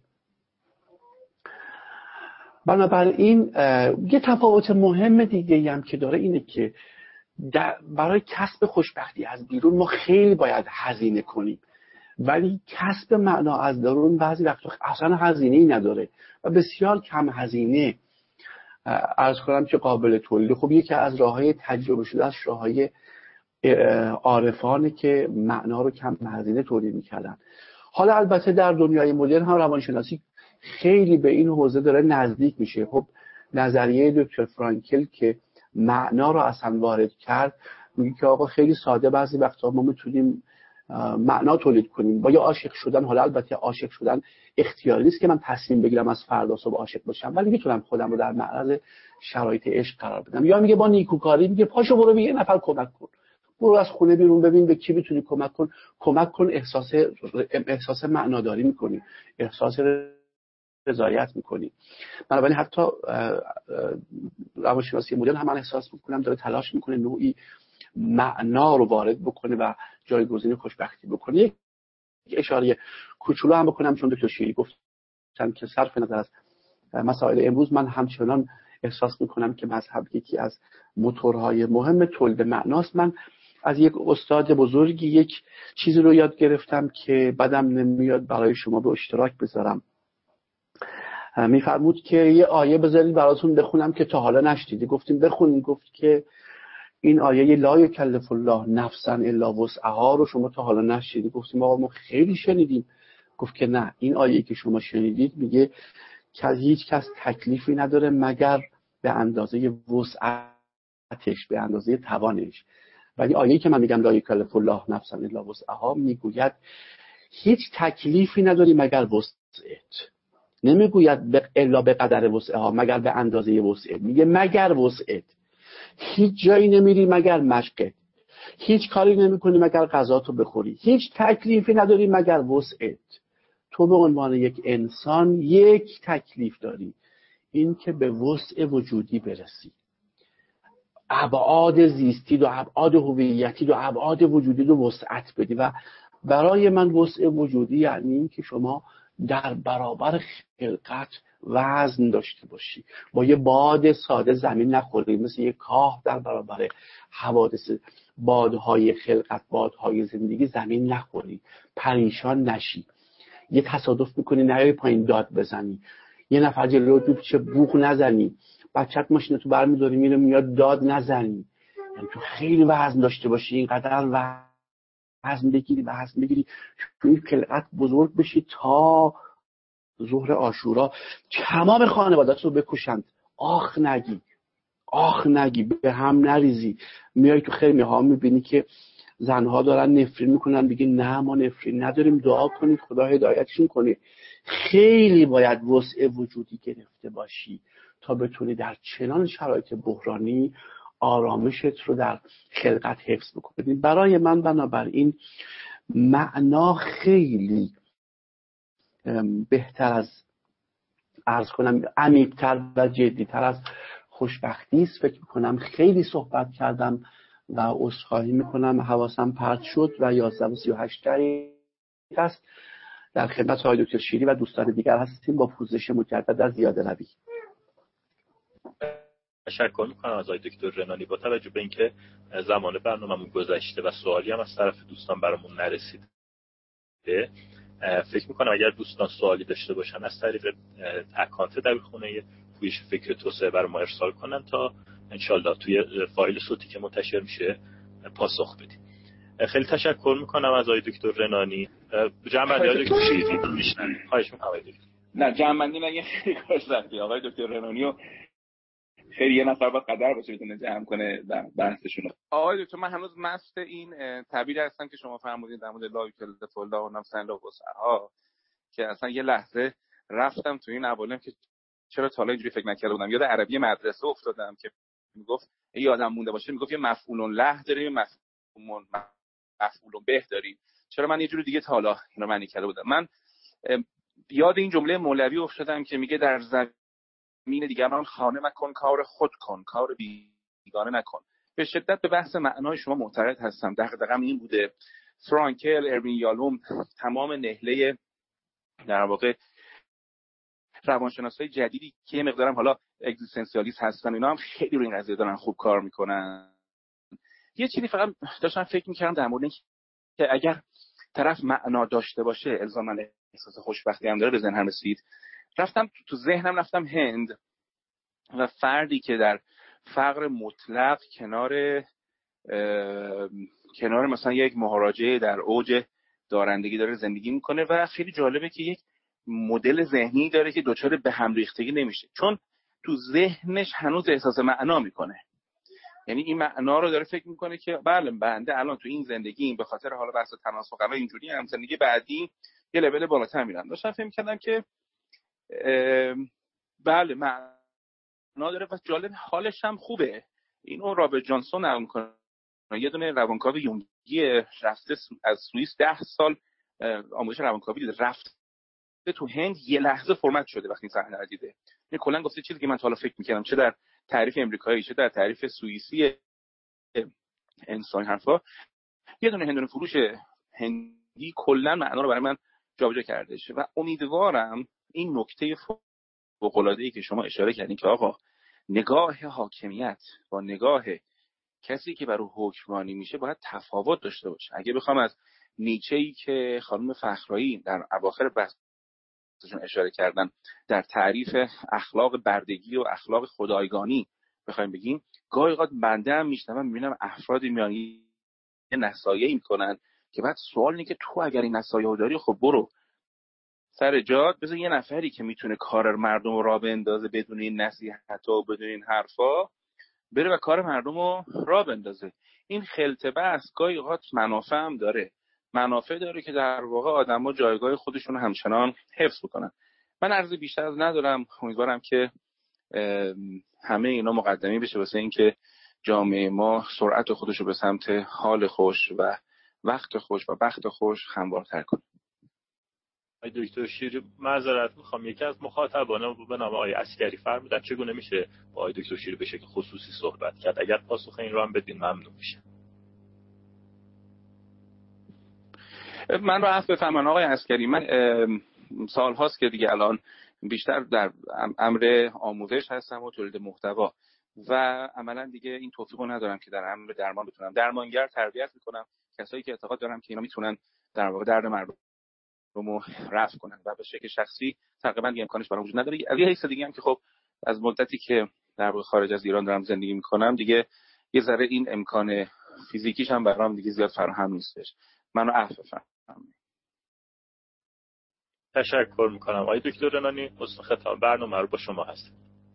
بنابراین یه تفاوت مهم دیگه هم که داره اینه که برای کسب خوشبختی از بیرون ما خیلی باید هزینه کنیم، ولی کسب معنا از درون بعضی وقتا اصلا هزینه‌ای نداره و بسیار کم هزینه. عرض کنم که قابل تولید. خب یکی از راه‌های تجربه شده از راه‌های عارفانه که معنا رو کم هزینه تولید می‌کردن. حالا البته در دنیای مدرن هم روانشناسی خیلی به این حوزه داره نزدیک میشه. خب نظریه دکتر فرانکل که معنا رو اصلا وارد کرد میگه که آقا خیلی ساده بعضی وقتا ما میتونیم معنا تولید کنیم با یه عاشق شدن. حالا البته عاشق شدن اختیاری نیست که من تصمیم بگیرم از فردا صبح عاشق باشم، ولی میتونم خودم رو در معرض شرایط عشق قرار بدم. یا میگه با نیکوکاری، میگه پاشو برو به یه نفر کمک کن، برو از خونه بیرون ببین به کی میتونی کمک کن، کمک کن احساس احساس معناداری میکنی، احساس رضایت میکنی. بنابراین حتی روانشناسی مدرن هم من احساس میکنم داره تلاش میکنه نوعی معنا رو وارد بکنه و جایگزین خوشبختی بکنه. یک اشاره کوچولو هم بکنم، چون دکتر شیری گفتن که صرف نظر از مسائل امروز، من همچنان احساس میکنم که مذهب یکی از موتورهای مهم تولید معناست. من از یک استاد بزرگی یک چیزی رو یاد گرفتم که بدم نمیاد برای شما به اشتراک بذارم. میفرمود که یه آیه بذارید براتون بخونم که تا حالا نشنیدید. گفتیم بخونید. گفت که این آیه لا یکلف الله نفسا الا وسعها رو شما تا حالا نشنیدید. گفتیم آقا ما خیلی شنیدیم. گفت که نه، این آیه که شما شنیدید میگه که از هیچ کس تکلیفی نداره مگر به اندازه وسعتش، به اندازه توانش. ولی آیه‌ای که من میگم لا یکلف الله نفسا الا وسعها میگوید هیچ تکلیفی نداری مگر وسعت. نمیگوید به الا به قدر وسعها، مگر به اندازه وسعت. میگه مگر وسعت. هیچ جایی نمیری مگر مشقت، هیچ کاری نمیکنی مگر غذاتو بخوری، هیچ تکلیفی نداری مگر وسعت. تو به عنوان یک انسان یک تکلیف داری، این که به وسع وجودی برسی، ابعاد زیستی و ابعاد هویتی و ابعاد وجودی رو وسعت بدی. و برای من وسع وجودی یعنی این که شما در برابر خلقت وزن داشته باشی، با یه باد ساده زمین نخوری، مثل یه کاه در برابر حوادث بادهای خلقت، بادهای زندگی زمین نخوری، پریشان نشی، یه تصادف میکنی نیای پایین داد بزنی، یه نفر جلوت میپیچه بوق نزنی، بچت ماشینتو برمیداری میره میاد داد نزنی. یعنی تو خیلی وزن داشته باشی، اینقدر وزن بگیری وزن بگیری توی خلقت بزرگ بشی تا ظهر عاشورا تمام خانوادت رو بکشند. آخ نگی، آخ نگی، به هم نریزی. میای تو خیمه ها میبینی که زنها دارن نفرین میکنن، بگی نه ما نفرین نداریم، دعا کنید خدا هدایتشون کنه. خیلی باید وسع وجودی گرفته باشی تا بتونی در چنان شرایط بحرانی آرامشت رو در خلقت حفظ بکنی. برای من بنابراین معنا خیلی بهتر از عرض کنم عمیق‌تر و جدی‌تر از خوشبختی است. فکر می‌کنم خیلی صحبت کردم و عذرخواهی می‌کنم حواسم پرت شد و یازده و سی و هشت دقیقه است. در خدمت آقای دکتر شیری و دوستان دیگر هستیم با پوزش مجدد از زیاده روی. تشکر میکنم از آقای دکتر رنانی. با توجه به اینکه زمان برنامه‌مون گذشته و سوالی هم از طرف دوستان برامون نرسید، فکر میکنم اگر دوستان سوالی داشته باشن از طریق اکانت دبیرخونه پویش فکر توسعه برای ما ارسال کنن تا انشالله توی فایل صوتی که منتشر میشه پاسخ بدیم. خیلی تشکر میکنم از آقای دکتر رنانی. جنبندی آقای دکتر شیری میشنن. خواهش میکنم آقای دکتر. نه جنبندی نگه خیلی کار سختی. آقای دکتر رنانی و خیلی یه نفر باید قدر باشه بتونه جمع کنه بحثشون. آقای دکتر من هنوز مست این تعبیر هستم که شما فرمودید در مورد لا یکلف الله نفسا الا وسعها، که اصلا یه لحظه رفتم تو این عوالم که چرا تا حالا اینجوری فکر نکرده بودم. یاد عربی مدرسه افتادم که میگفت ای یادم مونده باشه، میگفت یه مفعول له داریم، مفعول مفعول به داریم. چرا من یه جوری دیگه تا حالا اینو معنی کرده بودم. من یاد این جمله مولوی افتادم که میگه در زمین دیگران خانه مکن، کار خود کن، کار بیگانه نکن. به شدت به بحث معنای شما معتقد هستم. دغدغه‌م این بوده. فرانکل، اروین یالوم، تمام نهله در واقع روانشناسای جدیدی که یه مقدارم حالا اگزیستانسیالیست هستن، اینا هم خیلی روی این قضیه دارن خوب کار میکنن. یه چیزی فقط داشتم فکر میکردم در مورد که اگر طرف معنا داشته باشه الزاما احساس خوشبختی هم داره، به ذهنم رسید. رفتم تو ذهنم رفتم هند و فردی که در فقر مطلق کنار کنار مثلا یک مهاراجه در اوج دارندگی داره زندگی میکنه و خیلی جالبه که یک مدل ذهنی داره که دچار به هم ریختگی نمیشه، چون تو ذهنش هنوز احساس معنا میکنه. یعنی این معنا رو داره فکر میکنه که بله بنده الان تو این زندگی به خاطر حالا بحث تناسخ و اینجوری هم زندگی بعدی یه لول بالاتر میرن. داشتم فکر می‌کردم که بله معنا داره و جالب، حالش هم خوبه. اینو رابرت جانسون نقل می‌کنه، یه دونه روانکاو یونگی رفته از سوئیس ده سال آموزش روانکاوی دیده، رفته تو هند، یه لحظه فرمت شده وقتی این صحنه رو دیده. این کلا گفته چیزی که من تا حالا فکر می‌کردم چه در تعریف امریکایی چه در تعریف سوئیسی انسان حرفا، یه دونه هندونه فروش هندی کلا معنا رو برای من جابجا کردش. و امیدوارم این نکته فوق‌العاده‌ای که شما اشاره کردین که آقا نگاه حاکمیت با نگاه کسی که برای حکمرانی میشه باید تفاوت داشته باشه. اگه بخوام از نیچه‌ای که خانم فخرایی در اواخر بحثشون اشاره کردن در تعریف اخلاق بردگی و اخلاق خدایگانی بخوایم بگیم، گاهی اوقات بنده هم میشنوم میبینم افرادی میان یه نصایحی میکنن که بعد سوال اینه که تو اگر این نصایحو داری خب برو سر جات، بذار یه نفری که میتونه کار مردم رو راه بندازه بدون این نصیحت و بدون این حرفا بره و کار مردم رو راه بندازه. این خلطه بس گاهی اوقات منافع هم داره، منافع داره که در واقع آدما جایگاه خودشون رو همچنان حفظ بکنن. من عرض بیشتر از ندارم، امیدوارم که همه اینا مقدمی بشه واسه این که جامعه ما سرعت خودش رو به سمت حال خوش و وقت خوش و بخت خوش هموارتر کنه. آقای دکتر شیری معذرت میخوام، یکی از مخاطبان به نام آقای عسکری فرمودن چگونه میشه با آقای دکتر شیری به شکل خصوصی صحبت کرد؟ اگر پاسخ این رو هم بدین ممنون میشه. من رو عفو بفرمایید آقای عسکری، من سال هاست که دیگه الان بیشتر در امر آموزش هستم و تولید محتوا و عملا دیگه این توفیقو ندارم که در امر درمان بتونم. درمانگر تربیت میکنم کسایی که اعتقاد دارم که اینا میتونن در واقع درد مردم رو رفع کنن و به شکل شخصی تقریبا دیگه امکانش برام وجود نداره. از یه حیث دیگه هم که خب از مدتی که در واقع خارج از ایران دارم زندگی میکنم دیگه یه ذره این امکان فیزیکیش هم برام دیگه زیاد فراهم نیستش. منو عفو بفرمایید. تشکر میکنم. آقای دکتر رنانی حسن ختام برنامه رو با شما هست.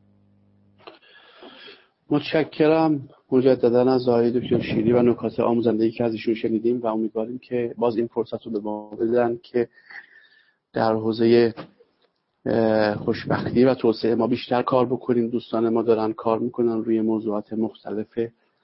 متشکرم مجددا از آقای دکتر شیری و نکات آموزنده‌ای که از ایشون شنیدیم و امیدواریم که باز این فرصت رو به ما بدن که در حوزه خوشبختی و توسعه ما بیشتر کار بکنیم. دوستان ما دارن کار میکنن روی موضوعات مختلف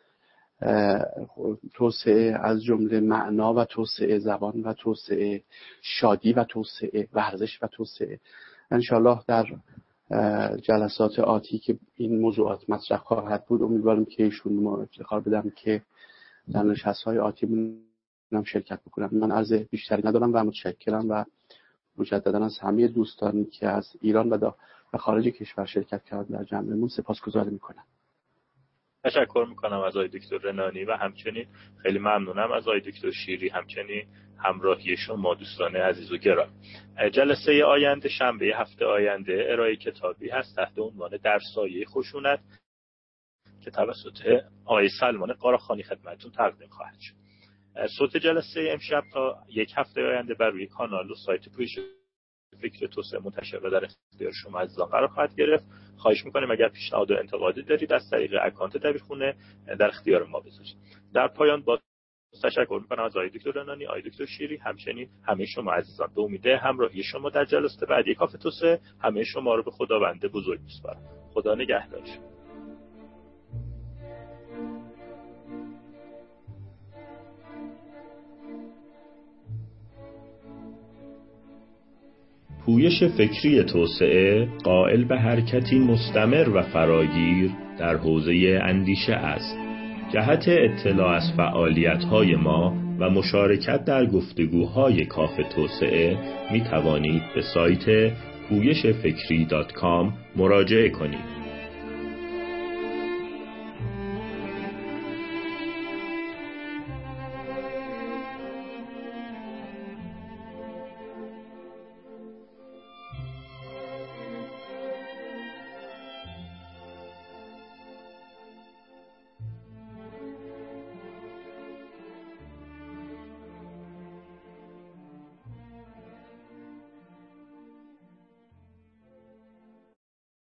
توسعه، از جمله معنا و توسعه زبان و توسعه شادی و توسعه ورزش و توسعه. انشالله در جلسات آتی که این موضوعات مطرح خواهد بود امیدوارم که ایشون ما افتخار بدم که در نشست‌های آتی منم شرکت بکنم. من عرض بیشتری ندارم و متشکرم و مجددا از همه دوستانی که از ایران و و خارج کشور شرکت کردن در جمعمون سپاسگزاری میکنم. تشکر میکنم از آقای دکتر رنانی و همچنین خیلی ممنونم از آقای دکتر شیری، همچنین همراهی شما دوستان عزیز و گرامی. جلسه آینده شنبه هفته آینده ارائه کتابی هست تحت عنوان در سایه خشونت که توسط آقای سلمان قاراخانی خدمتتون تقدیم خواهد شد. صوت جلسه امشب تا یک هفته آینده بر روی کانال و سایت پویش فکر توسعه منتشر و در اختیار شما عزیزان قرار خواهد گرفت. خواهش میکنیم اگر پیشنهاد و انتقادی دارید از طریق اکانت دبیرخونه در اختیار ما بذارید. در پایان با تشکر میکنم از آقای دکتر رنانی، آقای دکتر شیری، همچنین همه شما عزیزان. به امید همراهی شما در جلسات بعدی کافه توسعه همه شما رو به خداوند بزرگ میسپارم. خدا نگهدار شما. پویش فکری توسعه قائل به حرکتی مستمر و فراگیر در حوزه اندیشه است. جهت اطلاع از فعالیت‌های ما و مشارکت در گفتگوهای کافه توسعه می توانید به سایت پویش فکری دات کام مراجعه کنید.